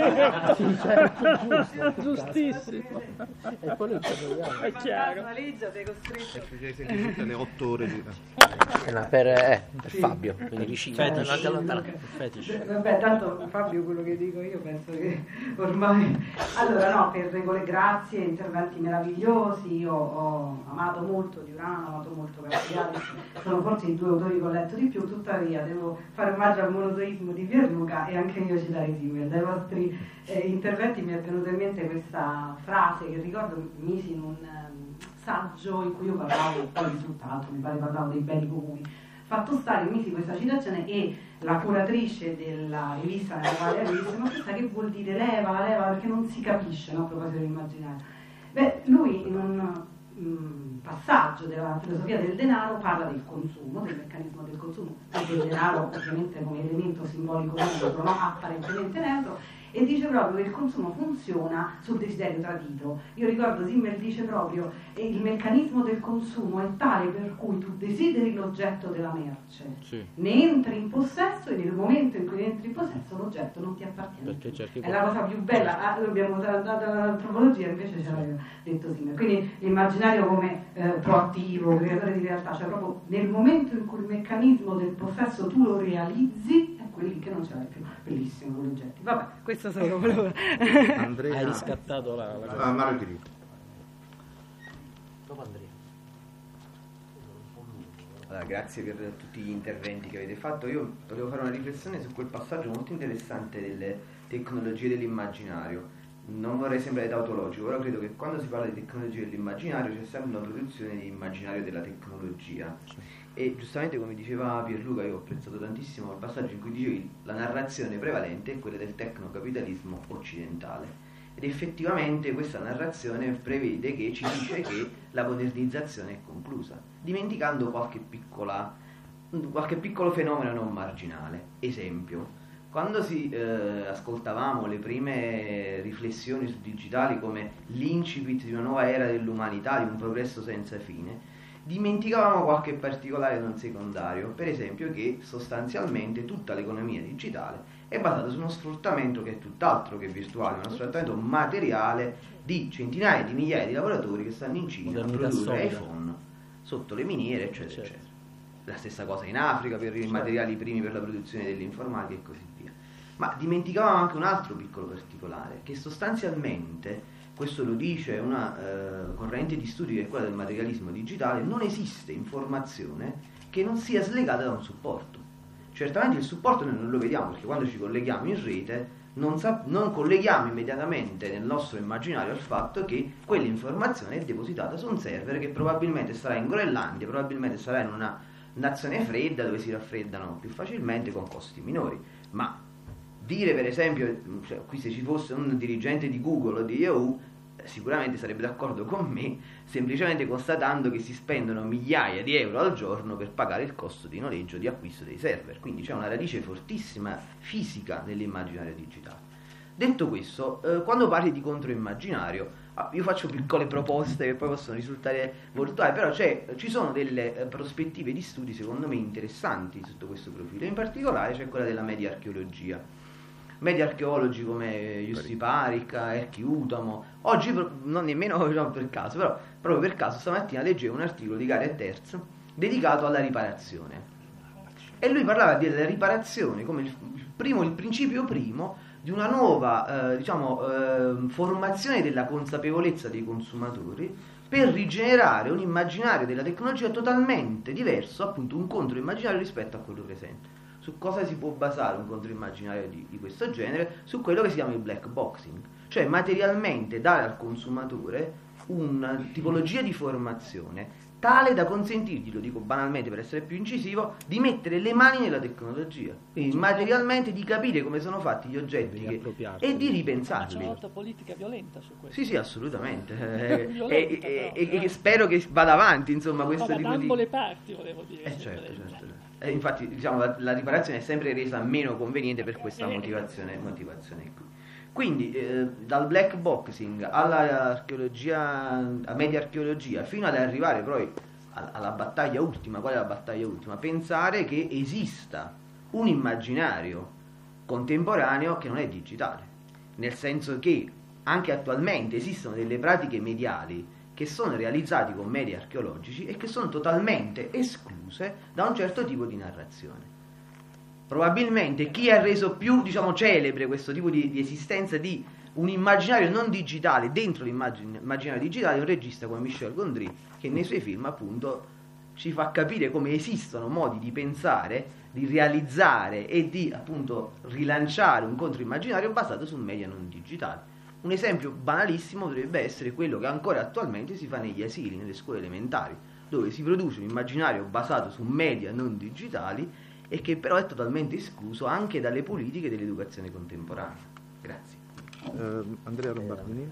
Giustissimo. E poi noi è chiaro. Tutte le 8 ore di... per Fabio, quindi vicino. Vabbè, tanto Fabio, quello che dico io penso che ormai... Allora no, per regole grazie, interventi meravigliosi, io ho amato molto Diurano, ho amato molto Castigliari, sono forse i 2 autori che ho letto di più, tuttavia devo fare omaggio al monoteismo di Pierluca e anche io citare Simmel. Dai vostri interventi mi è venuta in mente questa frase che ricordo misi in un saggio in cui io parlavo, poi risultato, mi pare parlavo dei beni comuni. Fatto sta che misi questa citazione e la curatrice della rivista nella quale disse: ma questa che vuol dire leva perché non si capisce, no, a proposito dell'immaginario. Beh, lui in un passaggio della filosofia del denaro parla del consumo, del meccanismo del consumo, e del denaro ovviamente come elemento simbolico neutro, no? Apparentemente neutro, e dice proprio che il consumo funziona sul desiderio tradito. Io ricordo Simmel dice proprio il meccanismo del consumo è tale per cui tu desideri l'oggetto della merce, Sì. ne entri in possesso e nel momento in cui entri in possesso l'oggetto non ti appartiene. Perché cerchi È la cosa più bella, abbiamo dato l'antropologia, invece ce l'aveva detto Simmel. Quindi l'immaginario come proattivo, creatore di realtà, cioè proprio nel momento in cui il meccanismo del possesso tu lo realizzi, è quelli che non ce l'hai più. Bellissimo con gli oggetti. Vabbè, questo solo volevo. Hai riscattato la cosa. Mario Chirino. Dopo Andrea. Allora, grazie per tutti gli interventi che avete fatto. Io volevo fare una riflessione su quel passaggio molto interessante delle tecnologie dell'immaginario. Non vorrei sembrare tautologico, però credo che quando si parla di tecnologie dell'immaginario c'è sempre una produzione di immaginario della tecnologia. E giustamente, come diceva Pierluca, io ho apprezzato tantissimo il passaggio in cui dicevi la narrazione prevalente è quella del tecnocapitalismo occidentale. Ed effettivamente questa narrazione prevede che ci dice che la modernizzazione è conclusa, dimenticando qualche piccolo fenomeno non marginale. Esempio, quando ascoltavamo le prime riflessioni su digitali come l'incipit di una nuova era dell'umanità, di un progresso senza fine, dimenticavamo qualche particolare non secondario, per esempio che sostanzialmente tutta l'economia digitale è basata su uno sfruttamento che è tutt'altro che virtuale, uno sfruttamento materiale di centinaia di migliaia di lavoratori che stanno in Cina a produrre iPhone sotto le miniere, eccetera, eccetera. La stessa cosa in Africa per i materiali primi per la produzione dell'informatica e così via. Ma dimenticavamo anche un altro piccolo particolare, che sostanzialmente, questo lo dice una corrente di studi che è quella del materialismo digitale, non esiste informazione che non sia slegata da un supporto. Certamente il supporto noi non lo vediamo, perché quando ci colleghiamo in rete non colleghiamo immediatamente nel nostro immaginario il fatto che quell'informazione è depositata su un server che probabilmente sarà in Groenlandia, probabilmente sarà in una nazione fredda dove si raffreddano più facilmente con costi minori. Ma dire, per esempio, cioè, qui se ci fosse un dirigente di Google o di Yahoo sicuramente sarebbe d'accordo con me, semplicemente constatando che si spendono migliaia di euro al giorno per pagare il costo di noleggio, di acquisto dei server. Quindi c'è una radice fortissima fisica nell'immaginario digitale. Detto questo, quando parli di controimmaginario, io faccio piccole proposte che poi possono risultare volutari, però ci sono delle prospettive di studi secondo me interessanti sotto questo profilo. In particolare c'è quella della media archeologia. Media archeologi come Jussi Parik, Erkki Utamo, oggi non nemmeno per caso, però proprio per caso stamattina leggevo un articolo di Gareth Hertz dedicato alla riparazione, e lui parlava della riparazione come il principio primo di una nuova formazione della consapevolezza dei consumatori per rigenerare un immaginario della tecnologia totalmente diverso, appunto un controimmaginario rispetto a quello presente. Su cosa si può basare un controimmaginario di questo genere? Su quello che si chiama il black boxing, cioè materialmente dare al consumatore una tipologia di formazione tale da consentirgli, lo dico banalmente per essere più incisivo, di mettere le mani nella tecnologia, quindi materialmente di capire come sono fatti gli oggetti e di ripensarli. C'è una volta politica violenta su questo. Sì, assolutamente. E spero che vada avanti, insomma, questo tipo da di... ambo le parti, volevo dire. Certo. Infatti, diciamo, la riparazione è sempre resa meno conveniente per questa motivazione qui. Quindi dal black boxing all'archeologia, a media archeologia, fino ad arrivare poi alla battaglia ultima. Qual è la battaglia ultima? Pensare che esista un immaginario contemporaneo che non è digitale, nel senso che anche attualmente esistono delle pratiche mediali che sono realizzati con media archeologici e che sono totalmente escluse da un certo tipo di narrazione. Probabilmente chi ha reso più, celebre questo tipo di esistenza di un immaginario non digitale dentro l'immaginario digitale è un regista come Michel Gondry, che nei suoi film appunto ci fa capire come esistono modi di pensare, di realizzare e di appunto rilanciare un controimmaginario basato su media non digitali. Un esempio banalissimo potrebbe essere quello che ancora attualmente si fa negli asili, nelle scuole elementari, dove si produce un immaginario basato su media non digitali e che però è totalmente escluso anche dalle politiche dell'educazione contemporanea. Grazie. Andrea Lombardini.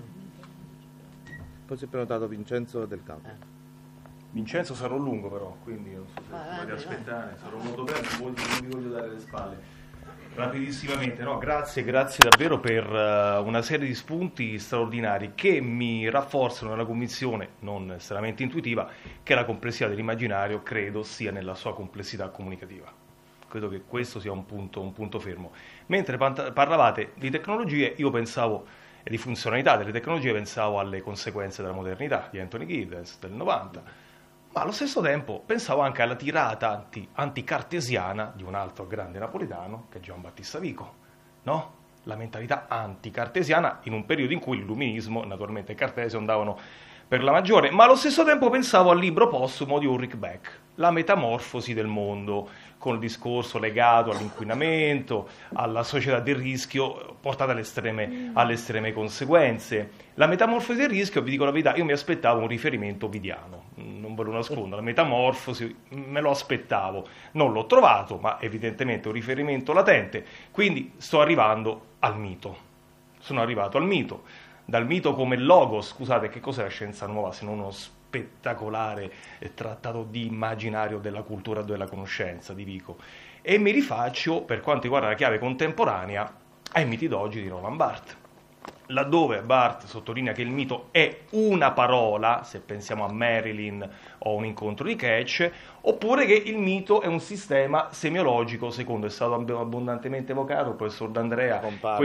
Poi si è prenotato Vincenzo Del Capo. Vincenzo sarò lungo però, quindi non so se volete aspettare, sarò molto breve, non vi voglio dare le spalle. Rapidissimamente, no, grazie davvero per una serie di spunti straordinari che mi rafforzano nella convinzione, non estremamente intuitiva, che la complessità dell'immaginario credo sia nella sua complessità comunicativa. Credo che questo sia un punto fermo. Mentre parlavate di tecnologie, io pensavo, e di funzionalità delle tecnologie, pensavo alle conseguenze della modernità di Anthony Giddens del 90, ma allo stesso tempo pensavo anche alla tirata anticartesiana di un altro grande napoletano, che è Gian Battista Vico, no? La mentalità anticartesiana in un periodo in cui l'illuminismo, naturalmente, e Cartesio andavano per la maggiore, ma allo stesso tempo pensavo al libro postumo di Ulrich Beck, La metamorfosi del mondo, con il discorso legato all'inquinamento, alla società del rischio, portata alle estreme conseguenze. La metamorfosi del rischio, vi dico la verità, io mi aspettavo un riferimento ovidiano, non ve lo nascondo, la metamorfosi me lo aspettavo, non l'ho trovato, ma evidentemente un riferimento latente, quindi sto arrivando al mito. Sono arrivato al mito. Dal mito come logos, scusate, che cos'è la scienza nuova se non uno spettacolare trattato di immaginario della cultura e della conoscenza di Vico, e mi rifaccio, per quanto riguarda la chiave contemporanea, ai miti d'oggi di Roland Barthes, laddove Barthes sottolinea che il mito è una parola, se pensiamo a Marilyn o un incontro di Ketch, oppure che il mito è un sistema semiologico, secondo è stato abbondantemente evocato il professor D'Andrea.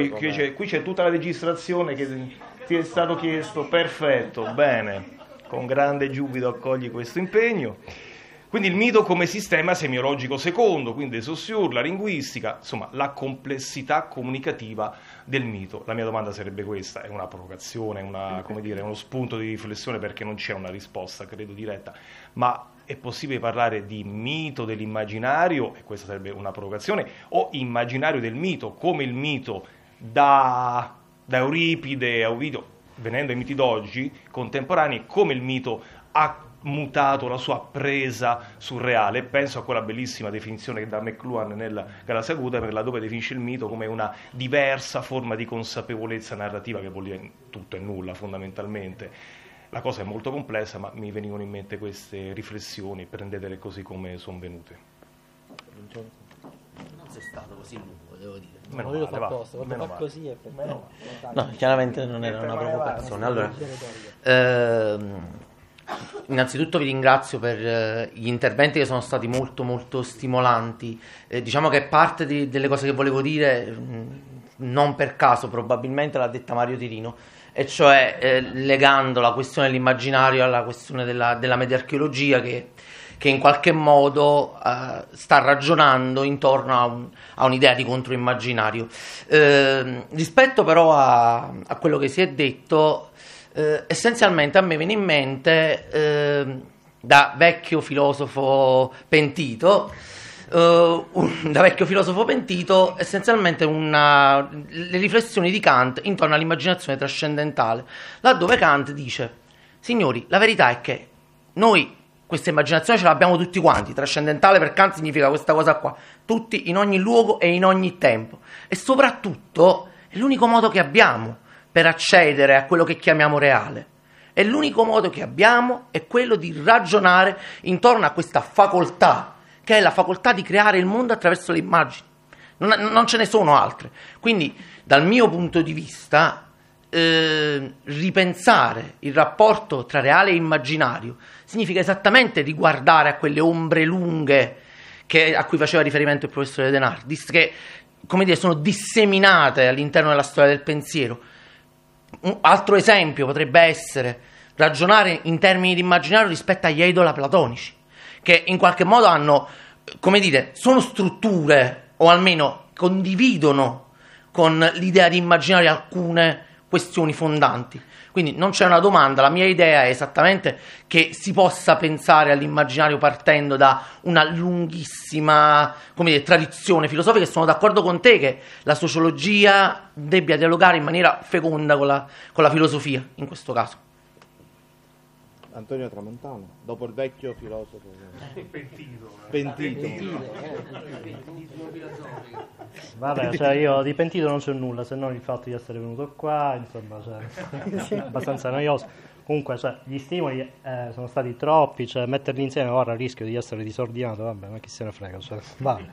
Qui c'è tutta la registrazione che ti è stato chiesto, perfetto, bene, con grande giubilo accogli questo impegno. Quindi il mito come sistema semiologico secondo, quindi de Saussure, la linguistica, insomma la complessità comunicativa del mito. La mia domanda sarebbe questa, è una provocazione, è uno spunto di riflessione, perché non c'è una risposta, credo, diretta, ma è possibile parlare di mito dell'immaginario, e questa sarebbe una provocazione, o immaginario del mito, come il mito da Euripide a Ovidio, venendo ai miti d'oggi contemporanei, come il mito ha mutato la sua presa sul reale. Penso a quella bellissima definizione che dà McLuhan nella Galassia Gutenberg, laddove definisce il mito come una diversa forma di consapevolezza narrativa, che vuol dire tutto e nulla fondamentalmente. La cosa è molto complessa, ma mi venivano in mente queste riflessioni, prendetele così come sono venute. Non sei stato così lungo, devo dire. No, io l'ho fatto apposta, quando fa così è no, chiaramente non era una provocazione. Allora, innanzitutto vi ringrazio per gli interventi che sono stati molto molto stimolanti. Diciamo che parte delle cose che volevo dire, non per caso probabilmente l'ha detta Mario Tirino, e cioè legando la questione dell'immaginario alla questione della mediarcheologia, che in qualche modo sta ragionando intorno a un'idea di controimmaginario. Rispetto però a quello che si è detto, essenzialmente a me viene in mente, da vecchio filosofo pentito, essenzialmente le riflessioni di Kant intorno all'immaginazione trascendentale, laddove Kant dice: signori, la verità è che noi questa immaginazione ce l'abbiamo tutti quanti. Trascendentale per Kant significa questa cosa qua, tutti, in ogni luogo e in ogni tempo, e soprattutto è l'unico modo che abbiamo per accedere a quello che chiamiamo reale. E l'unico modo che abbiamo è quello di ragionare intorno a questa facoltà, che è la facoltà di creare il mondo attraverso le immagini. Non ce ne sono altre. Quindi, dal mio punto di vista, ripensare il rapporto tra reale e immaginario significa esattamente riguardare a quelle ombre lunghe a cui faceva riferimento il professore De Nardis, che, come dire, sono disseminate all'interno della storia del pensiero. Un altro esempio potrebbe essere ragionare in termini di immaginario rispetto agli eidola platonici, che in qualche modo hanno, come dire, sono strutture, o almeno condividono con l'idea di immaginario alcune questioni fondanti. Quindi non c'è una domanda, la mia idea è esattamente che si possa pensare all'immaginario partendo da una lunghissima, come dire, tradizione filosofica, e sono d'accordo con te che la sociologia debba dialogare in maniera feconda con la filosofia, in questo caso. Antonio Tramontano, dopo il vecchio filosofo pentito. Vabbè, cioè io di pentito non c'è nulla, se non il fatto di essere venuto qua, insomma, cioè, abbastanza noioso. comunque cioè, gli stimoli sono stati troppi, cioè metterli insieme ora a rischio di essere disordinato, vabbè, ma chi se ne frega, cioè,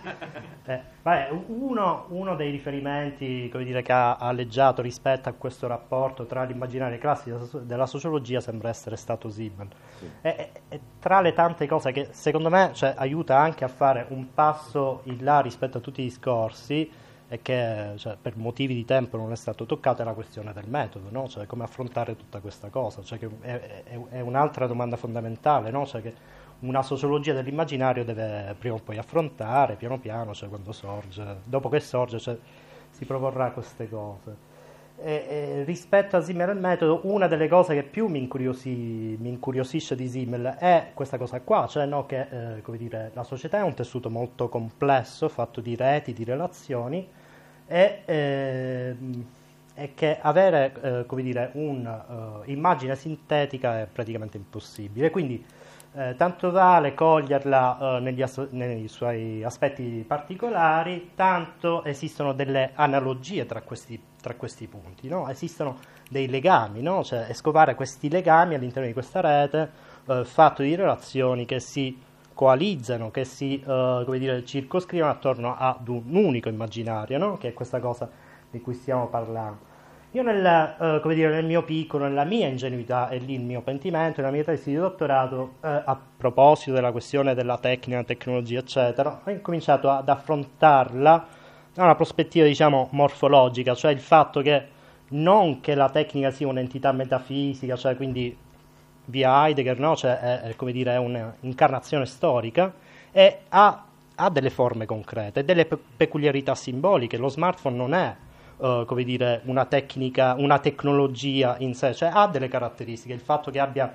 uno dei riferimenti, come dire, che ha alleggiato rispetto a questo rapporto tra l'immaginario classico della sociologia sembra essere stato Simmel. Sì. E tra le tante cose che secondo me cioè, aiuta anche a fare un passo in là rispetto a tutti i discorsi, e che cioè, per motivi di tempo non è stato toccato, è la questione del metodo, no? Cioè come affrontare tutta questa cosa, cioè, che è un'altra domanda fondamentale, no? Cioè, che una sociologia dell'immaginario deve prima o poi affrontare piano piano, cioè quando sorge, dopo che sorge cioè, si proporrà queste cose. E rispetto a Simmel e il metodo, una delle cose che più mi incuriosisce di Simmel è questa cosa qua, cioè no, che come dire, la società è un tessuto molto complesso, fatto di reti, di relazioni, e che avere come dire, un'immagine sintetica è praticamente impossibile, quindi tanto vale coglierla nei suoi aspetti particolari, tanto esistono delle analogie tra questi punti, no? Esistono dei legami, no? Cioè, scovare questi legami all'interno di questa rete fatto di relazioni che si coalizzano, che si come dire, circoscrivono attorno ad un unico immaginario, no? Che è questa cosa di cui stiamo parlando. Io come dire, nel mio piccolo, nella mia ingenuità, e lì il mio pentimento, nella mia tesi di dottorato, a proposito della questione della tecnica, tecnologia, eccetera, ho incominciato ad affrontarla da una prospettiva, diciamo, morfologica, cioè il fatto che non che la tecnica sia un'entità metafisica, cioè quindi via Heidegger, no? Cioè è come dire, è un'incarnazione storica e ha delle forme concrete, delle peculiarità simboliche. Lo smartphone non è come dire, una tecnica, una tecnologia in sé, cioè ha delle caratteristiche, il fatto che abbia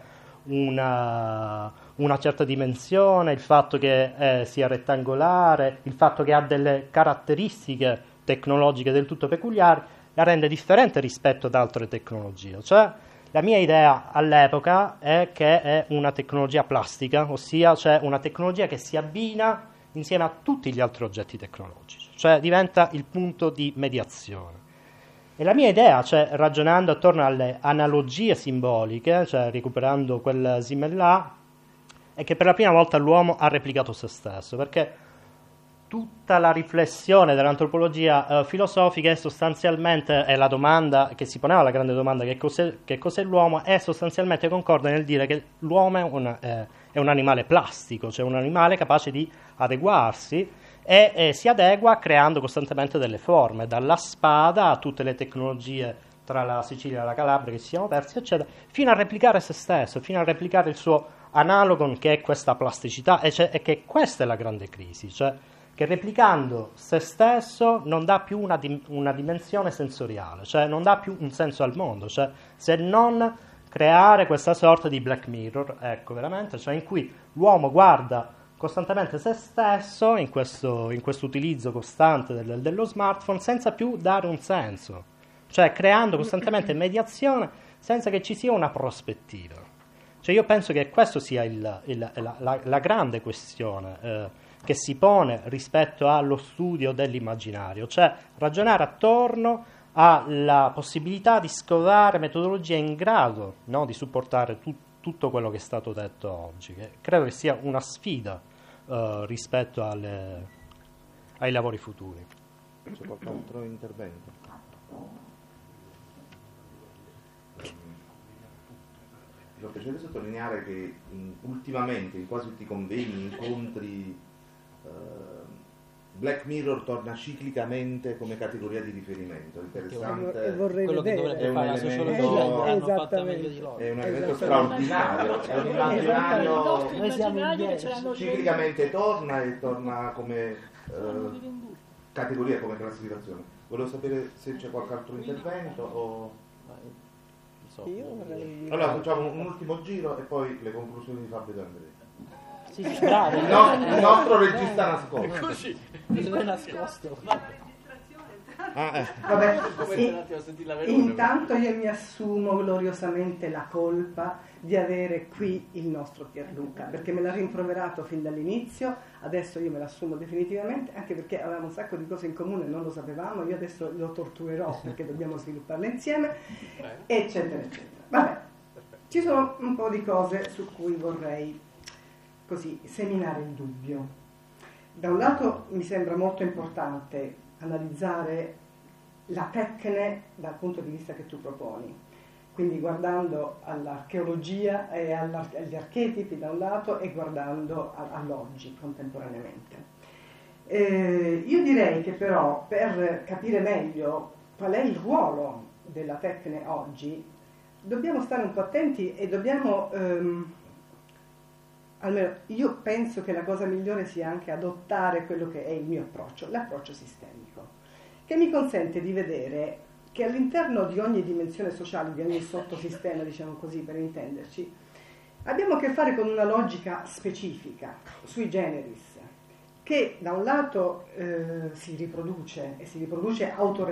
una certa dimensione, il fatto che sia rettangolare, il fatto che ha delle caratteristiche tecnologiche del tutto peculiari, la rende differente rispetto ad altre tecnologie. Cioè, la mia idea all'epoca è che è una tecnologia plastica, ossia cioè una tecnologia che si abbina insieme a tutti gli altri oggetti tecnologici, cioè diventa il punto di mediazione. E la mia idea, cioè ragionando attorno alle analogie simboliche, cioè recuperando quel Simmel là, è che per la prima volta l'uomo ha replicato se stesso, perché tutta la riflessione dell'antropologia filosofica è sostanzialmente, è la domanda che si poneva, la grande domanda che cos'è l'uomo, è sostanzialmente concorde nel dire che l'uomo è un animale plastico, cioè un animale capace di adeguarsi e si adegua creando costantemente delle forme, dalla spada a tutte le tecnologie tra la Sicilia e la Calabria che si siamo persi, eccetera, fino a replicare se stesso, fino a replicare il suo analogon che è questa plasticità, e che questa è la grande crisi, cioè che replicando se stesso non dà più una dimensione sensoriale, cioè non dà più un senso al mondo, cioè se non creare questa sorta di Black Mirror, ecco veramente, cioè in cui l'uomo guarda costantemente se stesso in questo utilizzo costante dello smartphone senza più dare un senso, cioè creando costantemente mediazione senza che ci sia una prospettiva. Cioè io penso che questo sia la grande questione che si pone rispetto allo studio dell'immaginario, cioè ragionare attorno alla possibilità di scovare metodologie in grado, no, di supportare tutto quello che è stato detto oggi, che credo che sia una sfida rispetto ai lavori futuri. C'è qualche altro intervento? Mi fa piacere sottolineare che ultimamente in quasi tutti i convegni, incontri, Black Mirror torna ciclicamente come categoria di riferimento. Interessante. E vorrei quello vedere. Che dovrebbe fare la sociologia hanno fatto meglio di loro. È un elemento straordinario, è un immaginario ciclicamente torna come categoria, come classificazione. Volevo sapere se c'è qualche altro intervento o... Allora facciamo un ultimo giro e poi le conclusioni di Fabio De Andrea. Sì, bravo. Il nostro regista nascosto. Così. Non è nascosto. Vabbè, intanto io mi assumo gloriosamente la colpa di avere qui il nostro Pierluca, perché me l'ha rimproverato fin dall'inizio, adesso io me l'assumo definitivamente, anche perché avevamo un sacco di cose in comune, non lo sapevamo, io adesso lo torturerò perché dobbiamo svilupparle insieme, eccetera, eccetera. Vabbè. Ci sono un po' di cose su cui vorrei così seminare il dubbio. Da un lato mi sembra molto importante analizzare la tecne dal punto di vista che tu proponi, quindi guardando all'archeologia e agli archetipi da un lato e guardando all'oggi contemporaneamente. Io direi che però per capire meglio qual è il ruolo della tecne oggi dobbiamo stare un po' attenti e dobbiamo, almeno io penso che la cosa migliore sia anche adottare quello che è il mio approccio, l'approccio sistemico, che mi consente di vedere che all'interno di ogni dimensione sociale, di ogni sottosistema, diciamo così per intenderci, abbiamo a che fare con una logica specifica, sui generis, che da un lato si riproduce e si riproduce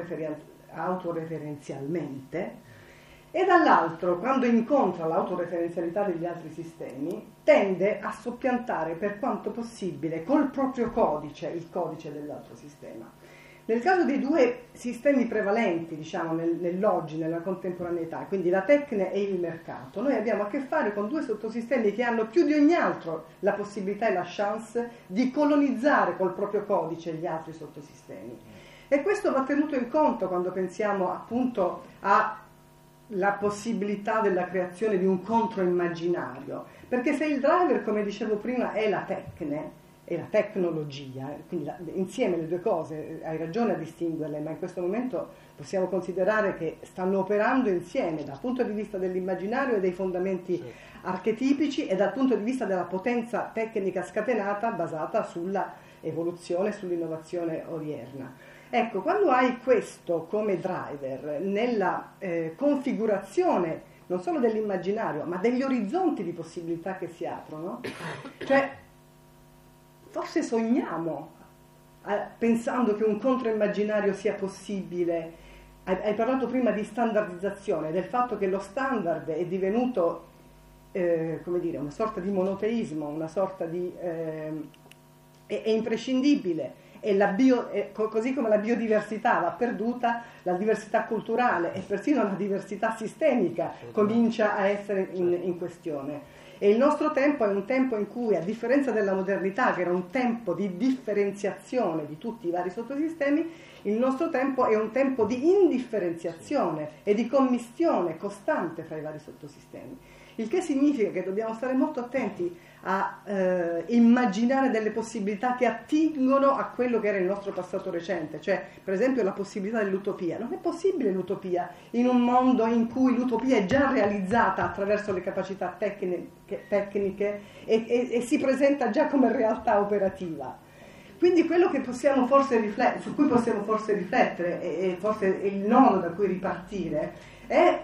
autoreferenzialmente, e dall'altro, quando incontra l'autoreferenzialità degli altri sistemi, tende a soppiantare per quanto possibile col proprio codice il codice dell'altro sistema. Nel caso dei due sistemi prevalenti, diciamo, nell'oggi, nella contemporaneità, quindi la tecne e il mercato, noi abbiamo a che fare con due sottosistemi che hanno più di ogni altro la possibilità e la chance di colonizzare col proprio codice gli altri sottosistemi. E questo va tenuto in conto quando pensiamo appunto alla possibilità della creazione di un controimmaginario, perché se il driver, come dicevo prima, è la tecne e la tecnologia, quindi insieme le due cose, hai ragione a distinguerle, ma in questo momento possiamo considerare che stanno operando insieme dal punto di vista dell'immaginario e dei fondamenti archetipici e dal punto di vista della potenza tecnica scatenata basata sulla evoluzione, sull'innovazione odierna. Ecco, quando hai questo come driver nella configurazione non solo dell'immaginario, ma degli orizzonti di possibilità che si aprono, cioè forse sogniamo pensando che un controimmaginario sia possibile. Hai parlato prima di standardizzazione, del fatto che lo standard è divenuto come dire, una sorta di monoteismo, una sorta di è imprescindibile. Così come la biodiversità va perduta, la diversità culturale e persino la diversità sistemica comincia a essere in questione. E il nostro tempo è un tempo in cui, a differenza della modernità, che era un tempo di differenziazione di tutti i vari sottosistemi, il nostro tempo è un tempo di indifferenziazione e di commistione costante fra i vari sottosistemi. Il che significa che dobbiamo stare molto attenti a immaginare delle possibilità che attingono a quello che era il nostro passato recente, cioè per esempio la possibilità dell'utopia. Non è possibile l'utopia in un mondo in cui l'utopia è già realizzata attraverso le capacità tecniche e si presenta già come realtà operativa. Quindi quello che possiamo forse su cui possiamo forse riflettere e forse è il nodo da cui ripartire è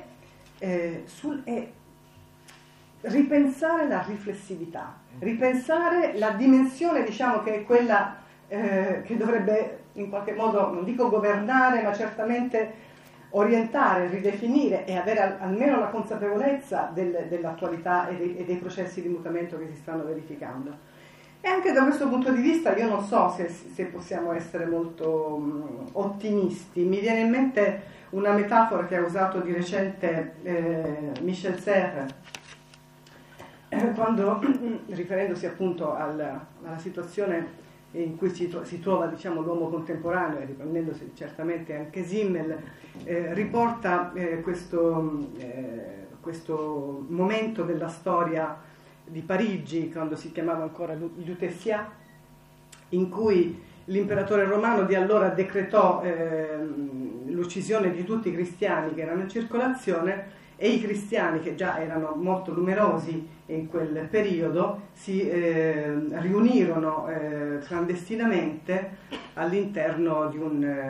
ripensare la riflessività, ripensare la dimensione, diciamo, che è quella che dovrebbe in qualche modo, non dico governare, ma certamente orientare, ridefinire e avere almeno la consapevolezza dell'attualità e dei processi di mutamento che si stanno verificando. E anche da questo punto di vista io non so se possiamo essere molto ottimisti. Mi viene in mente una metafora che ha usato di recente Michel Serres, quando, riferendosi appunto alla situazione in cui si trova, diciamo, l'uomo contemporaneo, e riprendendosi certamente anche Simmel, riporta questo momento della storia di Parigi, quando si chiamava ancora Lutetia, in cui l'imperatore romano di allora decretò l'uccisione di tutti i cristiani che erano in circolazione, e i cristiani, che già erano molto numerosi in quel periodo, si riunirono clandestinamente all'interno di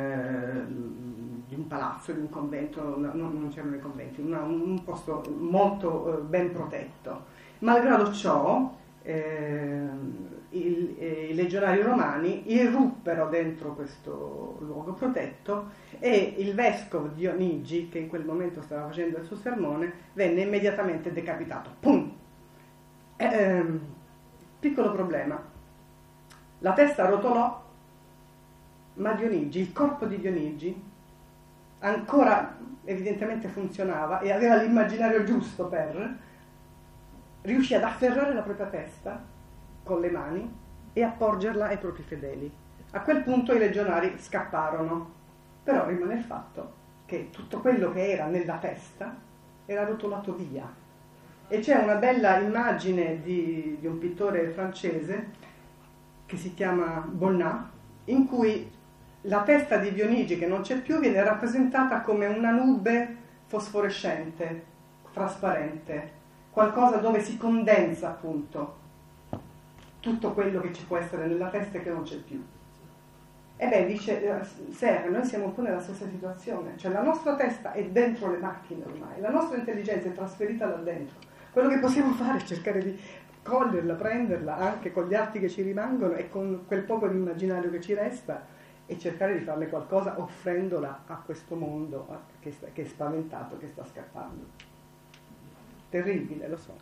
un palazzo, di un convento, non c'erano i conventi, un posto molto ben protetto. Malgrado ciò, i legionari romani irruppero dentro questo luogo protetto e il vescovo Dionigi, che in quel momento stava facendo il suo sermone, venne immediatamente decapitato. Pum! Piccolo problema: la testa rotolò, ma Dionigi, il corpo di Dionigi, ancora evidentemente funzionava e aveva l'immaginario giusto per riuscì ad afferrare la propria testa con le mani e a porgerla ai propri fedeli. A quel punto i legionari scapparono, però rimane il fatto che tutto quello che era nella testa era rotolato via. E c'è una bella immagine di un pittore francese che si chiama Bonnat, in cui la testa di Dionigi, che non c'è più, viene rappresentata come una nube fosforescente, trasparente, qualcosa dove si condensa appunto tutto quello che ci può essere nella testa e che non c'è più. E beh, dice Serre, noi siamo un po' nella stessa situazione, cioè la nostra testa è dentro le macchine ormai, la nostra intelligenza è trasferita là dentro. Quello che possiamo fare è cercare di coglierla, prenderla anche con gli atti che ci rimangono e con quel poco di immaginario che ci resta e cercare di farle qualcosa offrendola a questo mondo che è spaventato, che sta scappando. Terribile, lo so.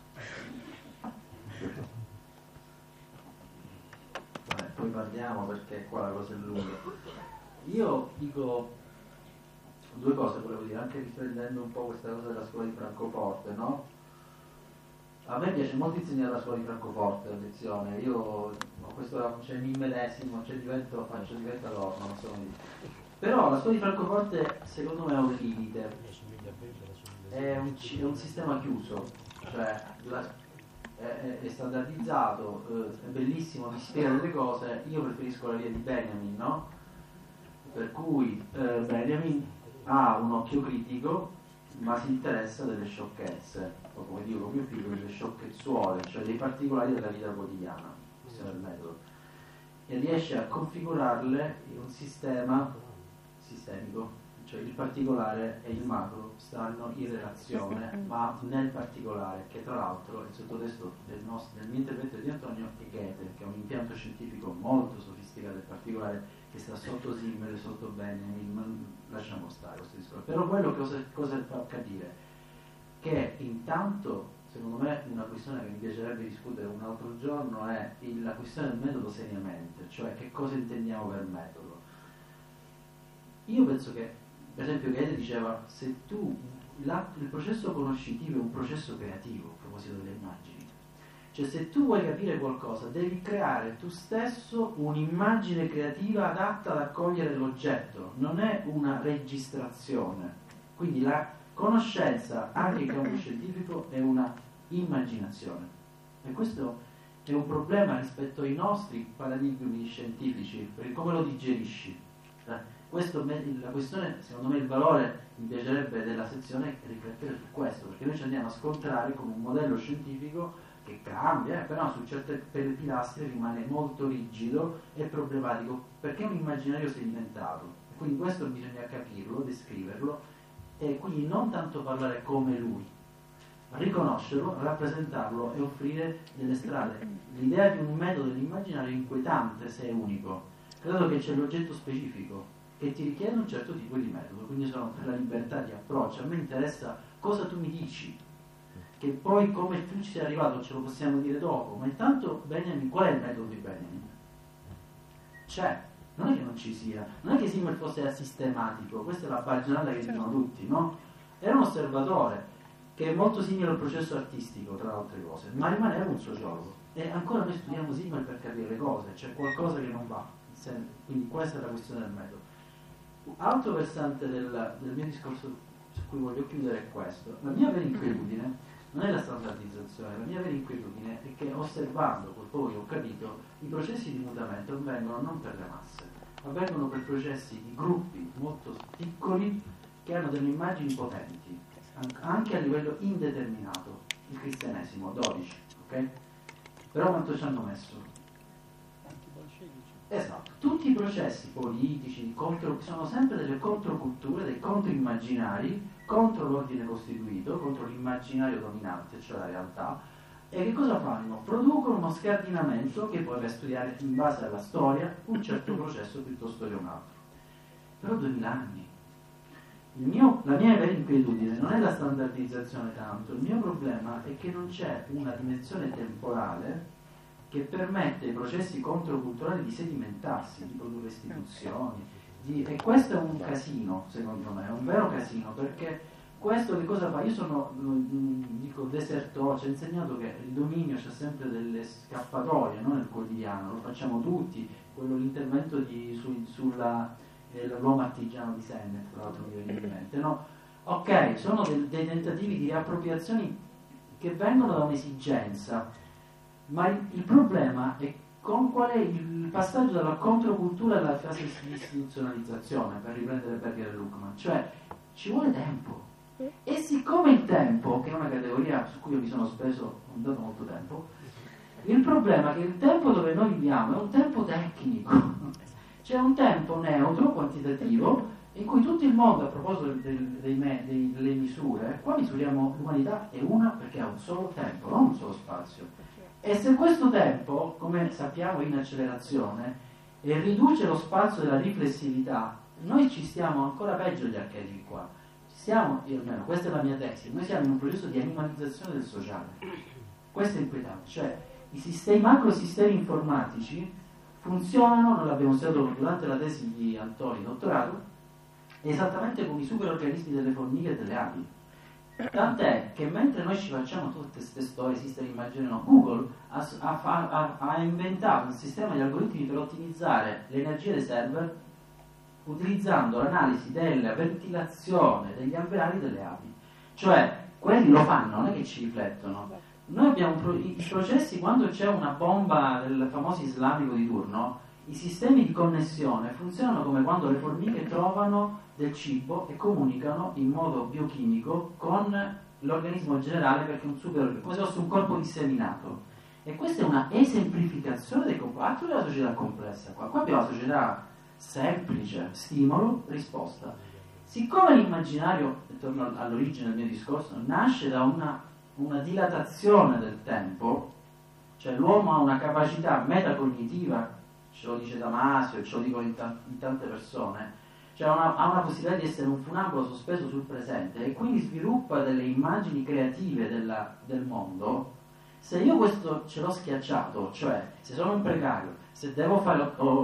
Poi parliamo perché qua la cosa è lunga. Io dico due cose, volevo dire, anche riprendendo un po' questa cosa della scuola di Francoforte, no? A me piace molto insegnare la scuola di Francoforte, a lezione. Io ho questo, cioè, mi immedesimo, cioè diventa l'ormo, non so come dire. Però la scuola di Francoforte secondo me ha un limite. È un sistema chiuso, cioè è standardizzato, è bellissimo, mi spiega delle cose. Io preferisco la via di Benjamin, no? Per cui Benjamin ha un occhio critico, ma si interessa delle sciocchezze, o come dico mio figlio, delle sciocchezzuole, cioè dei particolari della vita quotidiana, questo è il metodo, e riesce a configurarle in un sistema sistemico, cioè il particolare e il macro stanno in relazione, ma nel particolare, che tra l'altro il sottotesto del mio intervento di Antonio è Goethe, che è un impianto scientifico molto sofisticato del particolare che sta sotto Simmel, sotto Benjamin, ma lasciamo stare questo discorso. Però quello cosa fa capire? Che intanto, secondo me, una questione che mi piacerebbe discutere un altro giorno è la questione del metodo seriamente, cioè che cosa intendiamo per metodo. Io penso che, per esempio, Goethe diceva, se tu il processo conoscitivo è un processo creativo, a proposito delle immagini, cioè se tu vuoi capire qualcosa devi creare tu stesso un'immagine creativa adatta ad accogliere l'oggetto, non è una registrazione. Quindi la conoscenza anche in campo scientifico è una immaginazione, e questo è un problema rispetto ai nostri paradigmi scientifici, perché come lo digerisci? La questione, secondo me, il valore, mi piacerebbe, della sezione è riflettere su questo, perché noi ci andiamo a scontrare con un modello scientifico che cambia, però su certe pilastri rimane molto rigido e problematico, perché è un immaginario sedimentato. Quindi questo bisogna capirlo, descriverlo, e quindi non tanto parlare come lui, riconoscerlo, rappresentarlo e offrire delle strade. L'idea di un metodo dell'immaginario è inquietante se è unico. Credo che c'è l'oggetto specifico che ti richiede un certo tipo di metodo, quindi sono per la libertà di approccio. A me interessa cosa tu mi dici, che poi come tu ci sei arrivato ce lo possiamo dire dopo, ma intanto Benjamin, qual è il metodo di Benjamin? C'è, non è che non ci sia, non è che Simmel fosse asistematico, questa è la baggianata che dicono tutti, no? Era un osservatore che è molto simile al processo artistico, tra le altre cose, ma rimaneva un sociologo, e ancora noi studiamo Simmel per capire le cose, c'è qualcosa che non va, quindi questa è la questione del metodo. Altro versante del mio discorso su cui voglio chiudere è questo. La mia vera inquietudine non è la standardizzazione, la mia vera inquietudine è che, osservando quel poco che ho capito, i processi di mutamento avvengono non per le masse, avvengono per processi di gruppi molto piccoli che hanno delle immagini potenti, anche a livello indeterminato. Il cristianesimo, 12, ok? Però quanto ci hanno messo? Esatto, tutti i processi politici sono sempre delle controculture, dei controimmaginari contro l'ordine costituito, contro l'immaginario dominante, cioè la realtà. E che cosa fanno? Producono uno scardinamento che poi va a studiare in base alla storia un certo processo piuttosto che un altro. Però 2000 anni. La mia vera inquietudine non è la standardizzazione tanto, il mio problema è che non c'è una dimensione temporale che permette ai processi controculturali di sedimentarsi, di produrre istituzioni, e questo è un casino, secondo me, è un vero casino, perché Questo che cosa fa? Io sono, dico, desertore, ci ha insegnato che il dominio c'ha sempre delle scappatoie, no? Nel quotidiano, lo facciamo tutti, l'intervento sull'uomo artigiano di Sennett, tra l'altro mi viene in mente, no? Ok, sono dei tentativi di riappropriazioni che vengono da un'esigenza, ma il problema è con qual è il passaggio dalla controcultura alla fase di istituzionalizzazione, per riprendere Berger e Luckmann, cioè ci vuole tempo. E siccome il tempo, che è una categoria su cui io mi sono speso, ho dato molto tempo, il problema è che il tempo dove noi viviamo è un tempo tecnico, c'è un tempo neutro, quantitativo, in cui tutto il mondo, a proposito delle misure, qua misuriamo l'umanità è una perché ha un solo tempo, non un solo spazio. E se questo tempo, come sappiamo, è in accelerazione e riduce lo spazio della riflessività, noi ci stiamo ancora peggio gli archetipi qua. Io almeno, questa è la mia tesi, noi siamo in un processo di animalizzazione del sociale. Questo è inquietante, cioè i macrosistemi informatici funzionano, noi l'abbiamo studiato durante la tesi di Antoni, dottorato, esattamente come i superorganismi delle formiche e delle api. Tant'è che mentre noi ci facciamo tutte queste storie, sistemi immagini, no, Google ha inventato un sistema di algoritmi per ottimizzare l'energia dei server utilizzando l'analisi della ventilazione degli alveari delle api. Cioè, quelli lo fanno, non è che ci riflettono. Noi abbiamo i processi, quando c'è una bomba del famoso islamico di turno, i sistemi di connessione funzionano come quando le formiche trovano del cibo e comunicano in modo biochimico con l'organismo generale, perché è un come se fosse un corpo disseminato. E questa è una esemplificazione dei comportamenti della società complessa. Qua abbiamo la società semplice, stimolo, risposta. Siccome l'immaginario, e torno all'origine del mio discorso, nasce da una dilatazione del tempo, cioè l'uomo ha una capacità metacognitiva, ce lo dice Damasio, ce lo dicono in tante persone, cioè ha una possibilità di essere un funambolo sospeso sul presente e quindi sviluppa delle immagini creative del mondo. Se io questo ce l'ho schiacciato, cioè se sono un precario, se devo fare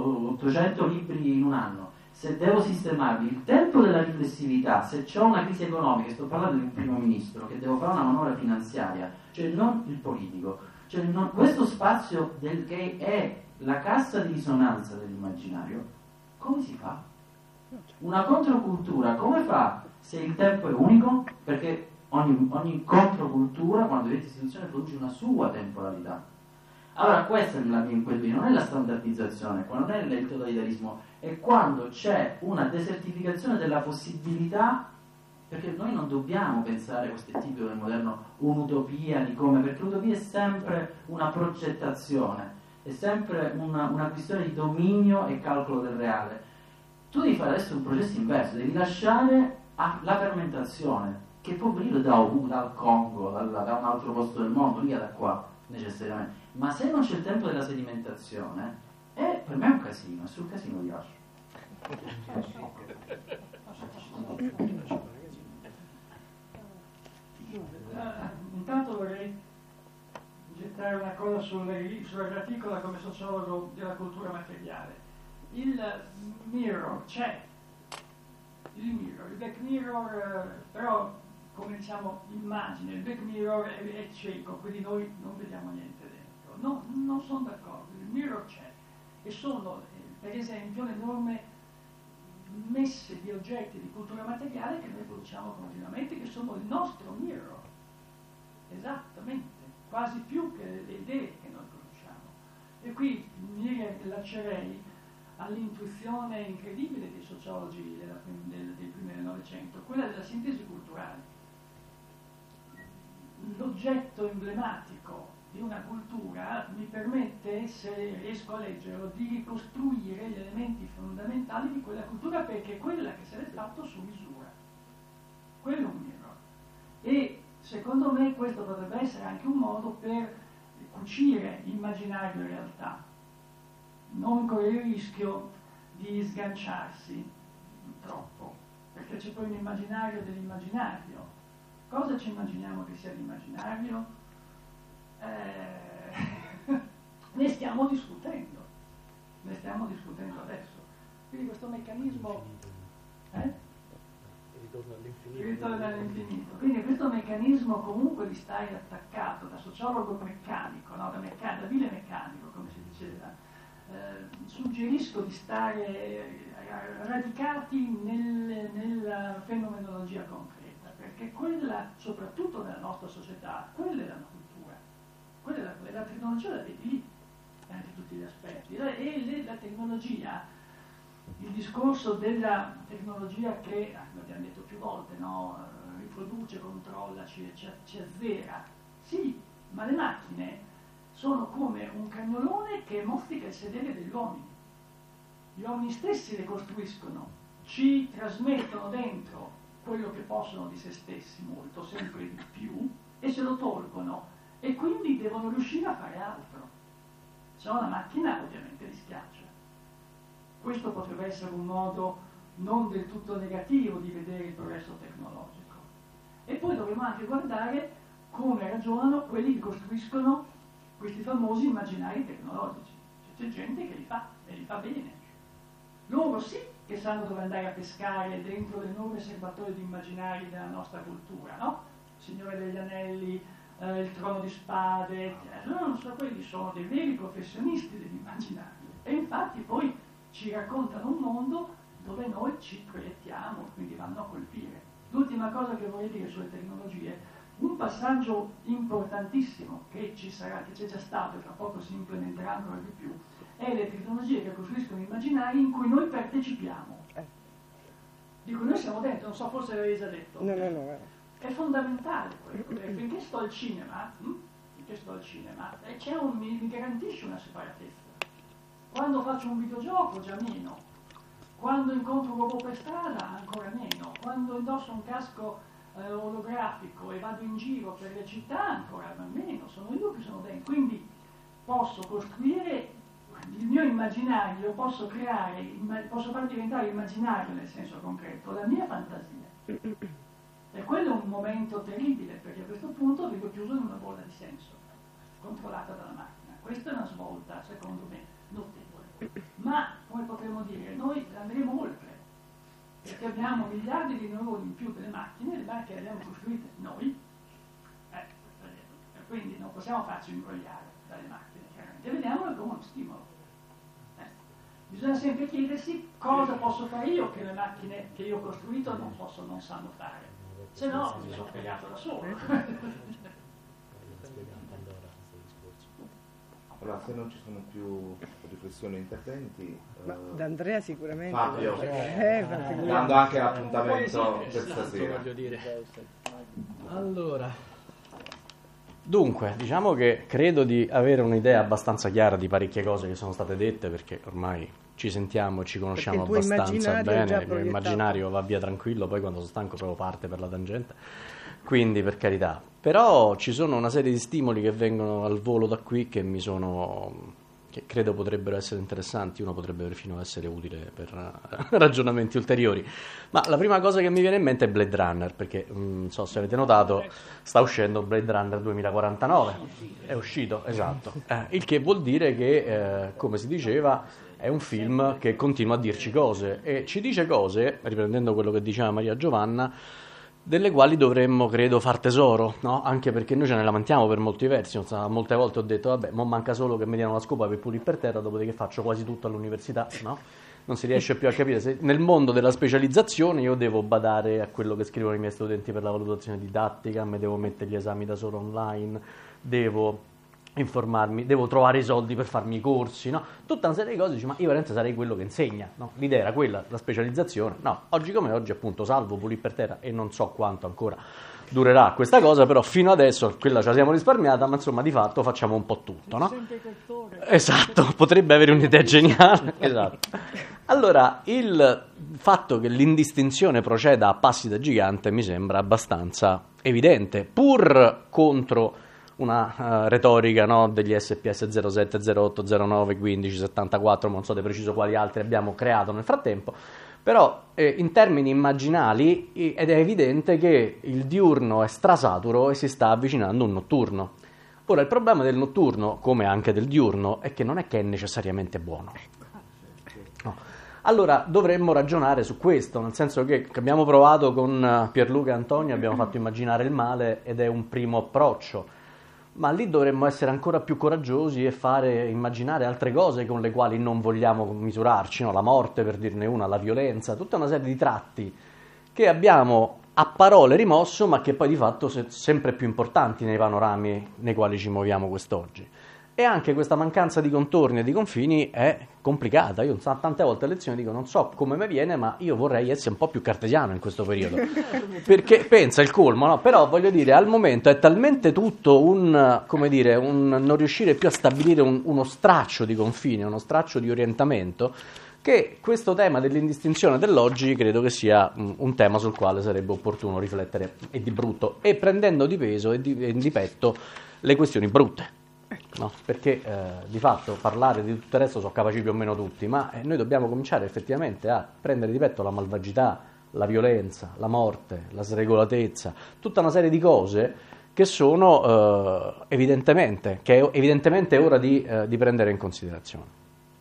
800 libri in un anno, se devo sistemarmi, il tempo della riflessività, se c'ho una crisi economica, sto parlando di un primo ministro che devo fare una manovra finanziaria, cioè non il politico, cioè questo spazio che è la cassa di risonanza dell'immaginario, come si fa? Una controcultura come fa se il tempo è unico? Perché ogni controcultura, quando diventa istituzione, produce una sua temporalità. Allora questa è la mia inquietudine, non è la standardizzazione, non è il totalitarismo, è quando c'è una desertificazione della possibilità, perché noi non dobbiamo pensare, questo è tipico del moderno, un'utopia di come, perché l'utopia è sempre una progettazione, è sempre una questione di dominio e calcolo del reale. Tu devi fare adesso un processo inverso, devi lasciare la fermentazione, che può venire dal Congo, da un altro posto del mondo, mica da qua necessariamente. Ma se non c'è il tempo della sedimentazione, per me è un casino, e sul casino vi lascio. Intanto vorrei gettare una cosa sull'articolo come sociologo della cultura materiale. Il mirror c'è, il back mirror però come diciamo immagine, il back mirror è cieco, quindi noi non vediamo niente dentro. No, non sono d'accordo, il mirror c'è e sono per esempio le enorme messe di oggetti di cultura materiale che noi produciamo continuamente, che sono il nostro mirror, esattamente, quasi più che le idee che noi produciamo. E qui mi rilaccerei all'intuizione incredibile dei sociologi dei primi del Novecento, quella della sintesi culturale. L'oggetto emblematico di una cultura mi permette, se riesco a leggerlo, di ricostruire gli elementi fondamentali di quella cultura, perché è quella che se l'è fatto su misura. Quello è un mirror. E secondo me questo potrebbe essere anche un modo per cucire immaginario e realtà, non correre il rischio di sganciarsi troppo, perché c'è poi un immaginario dell'immaginario. Cosa ci immaginiamo che sia l'immaginario? Ne stiamo discutendo adesso. Quindi questo meccanismo ritorna all'infinito. Quindi questo meccanismo comunque di stare attaccato da sociologo meccanico, no? Da vile meccanico, come si diceva, suggerisco di stare radicati nella fenomenologia concreta, perché quella, soprattutto nella nostra società, quella è la cultura, quella è la tecnologia la vedi lì, anche tutti gli aspetti, e la tecnologia, il discorso della tecnologia che, abbiamo detto più volte, no? Riproduce, controlla, ci azzera, sì, ma le macchine sono come un cagnolone che mostica il sedere degli uomini. Gli uomini stessi le costruiscono, ci trasmettono dentro quello che possono di se stessi, molto, sempre di più, e se lo tolgono, e quindi devono riuscire a fare altro. Se no la macchina ovviamente li schiaccia. Questo potrebbe essere un modo non del tutto negativo di vedere il progresso tecnologico. E poi dovremo anche guardare come ragionano quelli che costruiscono questi famosi immaginari tecnologici. C'è gente che li fa, e li fa bene. Loro sì che sanno dove andare a pescare dentro l'enorme serbatoio di immaginari della nostra cultura, no? Signore degli Anelli, il Trono di Spade, non so, quelli sono dei veri professionisti dell'immaginario. E infatti poi ci raccontano un mondo dove noi ci proiettiamo, quindi vanno a colpire. L'ultima cosa che vorrei dire sulle tecnologie, un passaggio importantissimo che ci sarà, che c'è già stato e tra poco si implementerà ancora di più, è le tecnologie che costruiscono immaginari in cui noi partecipiamo. Dico, noi siamo dentro, non so, forse l'avevi già detto. No. È fondamentale quello, perché finché sto al cinema, mi garantisce una separatezza. Quando faccio un videogioco già meno, quando incontro un robot per strada ancora meno, quando indosso un casco olografico e vado in giro per le città ancora meno, sono io che sono dentro, quindi posso costruire il mio immaginario, posso far diventare immaginario nel senso concreto la mia fantasia. E quello è un momento terribile, perché a questo punto vengo chiuso in una bolla di senso, controllata dalla macchina. Questa è una svolta, secondo me, notevole. Ma, come potremmo dire, noi andremo oltre, perché abbiamo miliardi di neuroni in più delle macchine, le macchine le abbiamo costruite noi, e quindi non possiamo farci imbrogliare dalle macchine, chiaramente. Vediamolo come uno stimolo. Bisogna sempre chiedersi cosa posso fare io che le macchine che io ho costruito non sanno fare. Se no, mi sono fregato da solo. Allora, se non ci sono più riflessioni e interventi, ma da Andrea sicuramente. Fabio, dando anche l'appuntamento per stasera. Allora, dunque, diciamo che credo di avere un'idea abbastanza chiara di parecchie cose che sono state dette, perché ormai ci sentiamo e ci conosciamo abbastanza bene. Il mio immaginario va via tranquillo, poi quando sono stanco proprio parte per la tangente, quindi per carità. Però ci sono una serie di stimoli che vengono al volo da qui che che credo potrebbero essere interessanti. Uno potrebbe perfino essere utile per ragionamenti ulteriori. Ma la prima cosa che mi viene in mente è Blade Runner, perché non so se avete notato, sta uscendo Blade Runner 2049, è uscito, esatto, il che vuol dire che, come si diceva, è un film che continua a dirci cose, e ci dice cose, riprendendo quello che diceva Maria Giovanna, delle quali dovremmo, credo, far tesoro, no? Anche perché noi ce ne lamentiamo per molti versi. Molte volte ho detto, vabbè, mo manca solo che mi diano la scopa per pulire per terra, dopodiché faccio quasi tutto all'università, no? Non si riesce più a capire se nel mondo della specializzazione io devo badare a quello che scrivono i miei studenti per la valutazione didattica, mi devo mettere gli esami da solo online, devo informarmi, devo trovare i soldi per farmi i corsi, no? Tutta una serie di cose, dici, ma io veramente sarei quello che insegna, no? L'idea era quella, la specializzazione. No, oggi come oggi, appunto, salvo pulire per terra, e non so quanto ancora durerà questa cosa, però fino adesso quella ce la siamo risparmiata, ma insomma di fatto facciamo un po' tutto, no? Esatto, potrebbe avere un'idea geniale. Esatto. Allora, il fatto che l'indistinzione proceda a passi da gigante mi sembra abbastanza evidente, pur contro una retorica, no, degli SPS 07, 08, 09, 15, 74, non so di preciso quali altri abbiamo creato nel frattempo, però in termini immaginali ed è evidente che il diurno è strasaturo e si sta avvicinando un notturno. Ora, il problema del notturno, come anche del diurno, è che non è necessariamente buono. No. Allora dovremmo ragionare su questo, nel senso che abbiamo provato con Pierluca e Antonio, abbiamo fatto immaginare il male ed è un primo approccio, ma lì dovremmo essere ancora più coraggiosi e immaginare altre cose con le quali non vogliamo misurarci, no? La morte, per dirne una, la violenza, tutta una serie di tratti che abbiamo a parole rimosso, ma che poi di fatto sono sempre più importanti nei panorami nei quali ci muoviamo quest'oggi. E anche questa mancanza di contorni e di confini è complicata. Io tante volte a lezione dico non so come mi viene, ma io vorrei essere un po' più cartesiano in questo periodo, perché pensa il colmo, no? Però voglio dire, al momento è talmente tutto un non riuscire più a stabilire uno straccio di confine, uno straccio di orientamento, che questo tema dell'indistinzione dell'oggi credo che sia un tema sul quale sarebbe opportuno riflettere, e di brutto, e prendendo di peso e di petto le questioni brutte. No, perché di fatto parlare di tutto il resto sono capaci più o meno tutti, ma noi dobbiamo cominciare effettivamente a prendere di petto la malvagità, la violenza, la morte, la sregolatezza, tutta una serie di cose che sono evidentemente è ora di prendere in considerazione.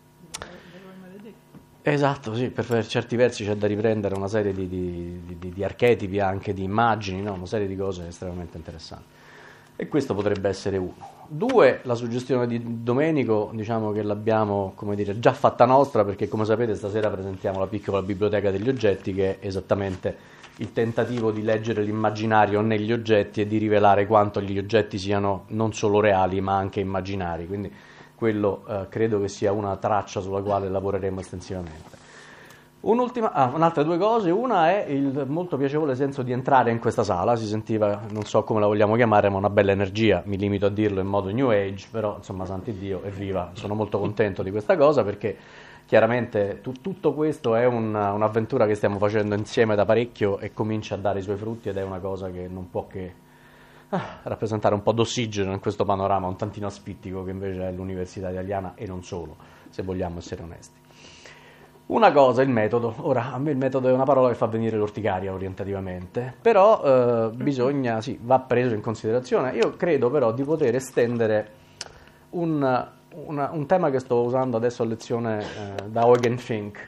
Esatto, sì, per certi versi c'è da riprendere una serie di archetipi, anche di immagini, no? Una serie di cose estremamente interessanti. E questo potrebbe essere uno. 2, la suggestione di Domenico, diciamo che l'abbiamo, già fatta nostra, perché come sapete stasera presentiamo la piccola biblioteca degli oggetti, che è esattamente il tentativo di leggere l'immaginario negli oggetti e di rivelare quanto gli oggetti siano non solo reali ma anche immaginari, quindi quello credo che sia una traccia sulla quale lavoreremo estensivamente. Un'altra 2 cose, una è il molto piacevole senso di entrare in questa sala, si sentiva, non so come la vogliamo chiamare, ma una bella energia, mi limito a dirlo in modo New Age, però insomma santi Dio, evviva, sono molto contento di questa cosa, perché chiaramente tutto questo è un'avventura che stiamo facendo insieme da parecchio e comincia a dare i suoi frutti, ed è una cosa che non può che rappresentare un po' d'ossigeno in questo panorama un tantino asfittico che invece è l'università italiana, e non solo, se vogliamo essere onesti. Una cosa, il metodo. Ora, a me il metodo è una parola che fa venire l'orticaria orientativamente, però va preso in considerazione. Io credo però di poter estendere un tema che sto usando adesso a lezione da Eugen Fink,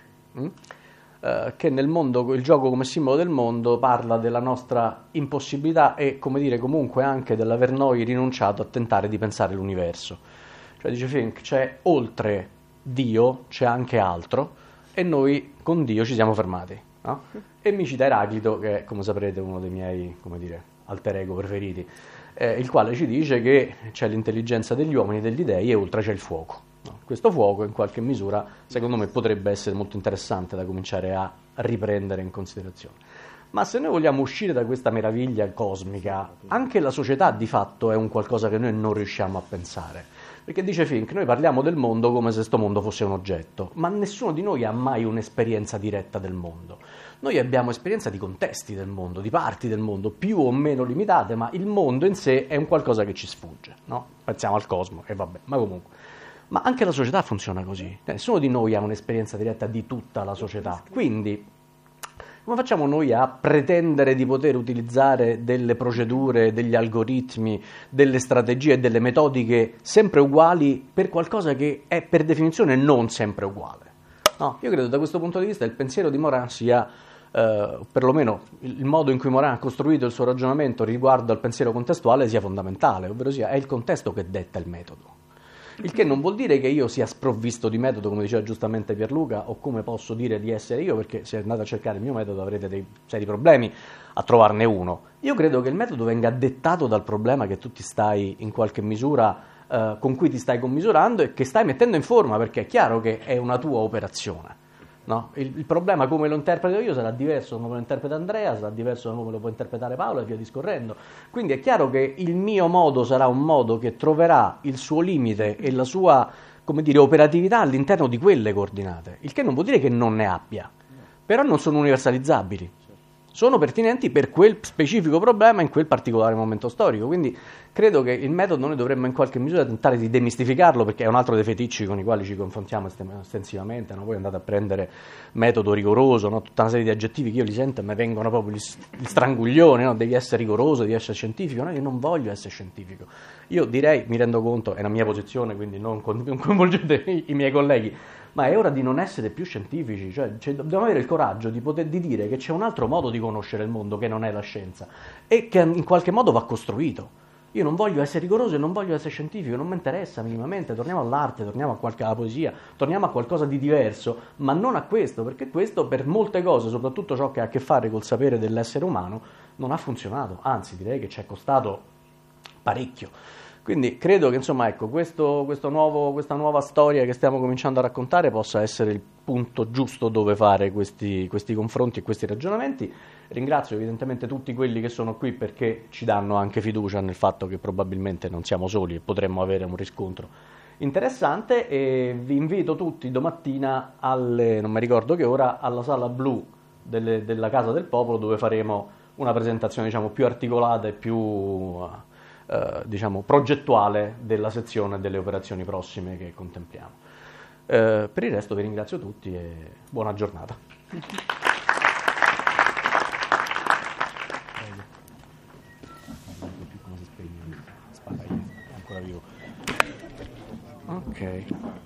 che nel mondo, il gioco come simbolo del mondo, parla della nostra impossibilità e, comunque anche dell'aver noi rinunciato a tentare di pensare l'universo. Cioè, dice Fink, c'è oltre Dio, c'è anche altro, e noi con Dio ci siamo fermati, no? E mi cita Eraclito, che è, come saprete, uno dei miei, alter ego preferiti, il quale ci dice che c'è l'intelligenza degli uomini e degli dei e oltre c'è il fuoco, no? Questo fuoco in qualche misura, secondo me, potrebbe essere molto interessante da cominciare a riprendere in considerazione. Ma se noi vogliamo uscire da questa meraviglia cosmica, anche la società di fatto è un qualcosa che noi non riusciamo a pensare. Perché dice Fink, noi parliamo del mondo come se sto mondo fosse un oggetto, ma nessuno di noi ha mai un'esperienza diretta del mondo. Noi abbiamo esperienza di contesti del mondo, di parti del mondo, più o meno limitate, ma il mondo in sé è un qualcosa che ci sfugge, no? Pensiamo al cosmo, e vabbè, ma comunque. Ma anche la società funziona così. Nessuno di noi ha un'esperienza diretta di tutta la società. Quindi, come facciamo noi a pretendere di poter utilizzare delle procedure, degli algoritmi, delle strategie e delle metodiche sempre uguali per qualcosa che è per definizione non sempre uguale? No, io credo da questo punto di vista il pensiero di Morin sia, perlomeno il modo in cui Morin ha costruito il suo ragionamento riguardo al pensiero contestuale, sia fondamentale, ovvero sia è il contesto che detta il metodo. Il che non vuol dire che io sia sprovvisto di metodo, come diceva giustamente Pierluca, o come posso dire di essere io, perché se andate a cercare il mio metodo avrete dei seri problemi a trovarne uno. Io credo che il metodo venga dettato dal problema che tu ti stai in qualche misura con cui ti stai commisurando e che stai mettendo in forma, perché è chiaro che è una tua operazione. No? Il problema, come lo interpreto io, sarà diverso da come lo interpreta Andrea, sarà diverso da come lo può interpretare Paolo e via discorrendo. Quindi è chiaro che il mio modo sarà un modo che troverà il suo limite e la sua, operatività all'interno di quelle coordinate. Il che non vuol dire che non ne abbia, però non sono universalizzabili. Sono pertinenti per quel specifico problema in quel particolare momento storico. Quindi credo che il metodo noi dovremmo in qualche misura tentare di demistificarlo, perché è un altro dei feticci con i quali ci confrontiamo estensivamente, no? Voi andate a prendere metodo rigoroso, no? Tutta una serie di aggettivi che io li sento e mi vengono proprio gli stranguglioni, no? Devi essere rigoroso, devi essere scientifico. No, io non voglio essere scientifico. Io direi, mi rendo conto, è la mia posizione, quindi non coinvolgete i miei colleghi, ma è ora di non essere più scientifici, cioè dobbiamo avere il coraggio di dire che c'è un altro modo di conoscere il mondo che non è la scienza e che in qualche modo va costruito. Io non voglio essere rigoroso e non voglio essere scientifico, non mi interessa minimamente, torniamo all'arte, torniamo alla poesia, torniamo a qualcosa di diverso, ma non a questo, perché questo per molte cose, soprattutto ciò che ha a che fare col sapere dell'essere umano, non ha funzionato, anzi direi che ci è costato parecchio. Quindi credo che insomma ecco, questa nuova storia che stiamo cominciando a raccontare possa essere il punto giusto dove fare questi confronti e questi ragionamenti. Ringrazio evidentemente tutti quelli che sono qui perché ci danno anche fiducia nel fatto che probabilmente non siamo soli e potremmo avere un riscontro interessante, e vi invito tutti domattina alle, non mi ricordo che ora, alla sala blu della Casa del Popolo, dove faremo una presentazione diciamo più articolata e più diciamo progettuale della sezione delle operazioni prossime che contempliamo. Per il resto vi ringrazio tutti e buona giornata. Ok.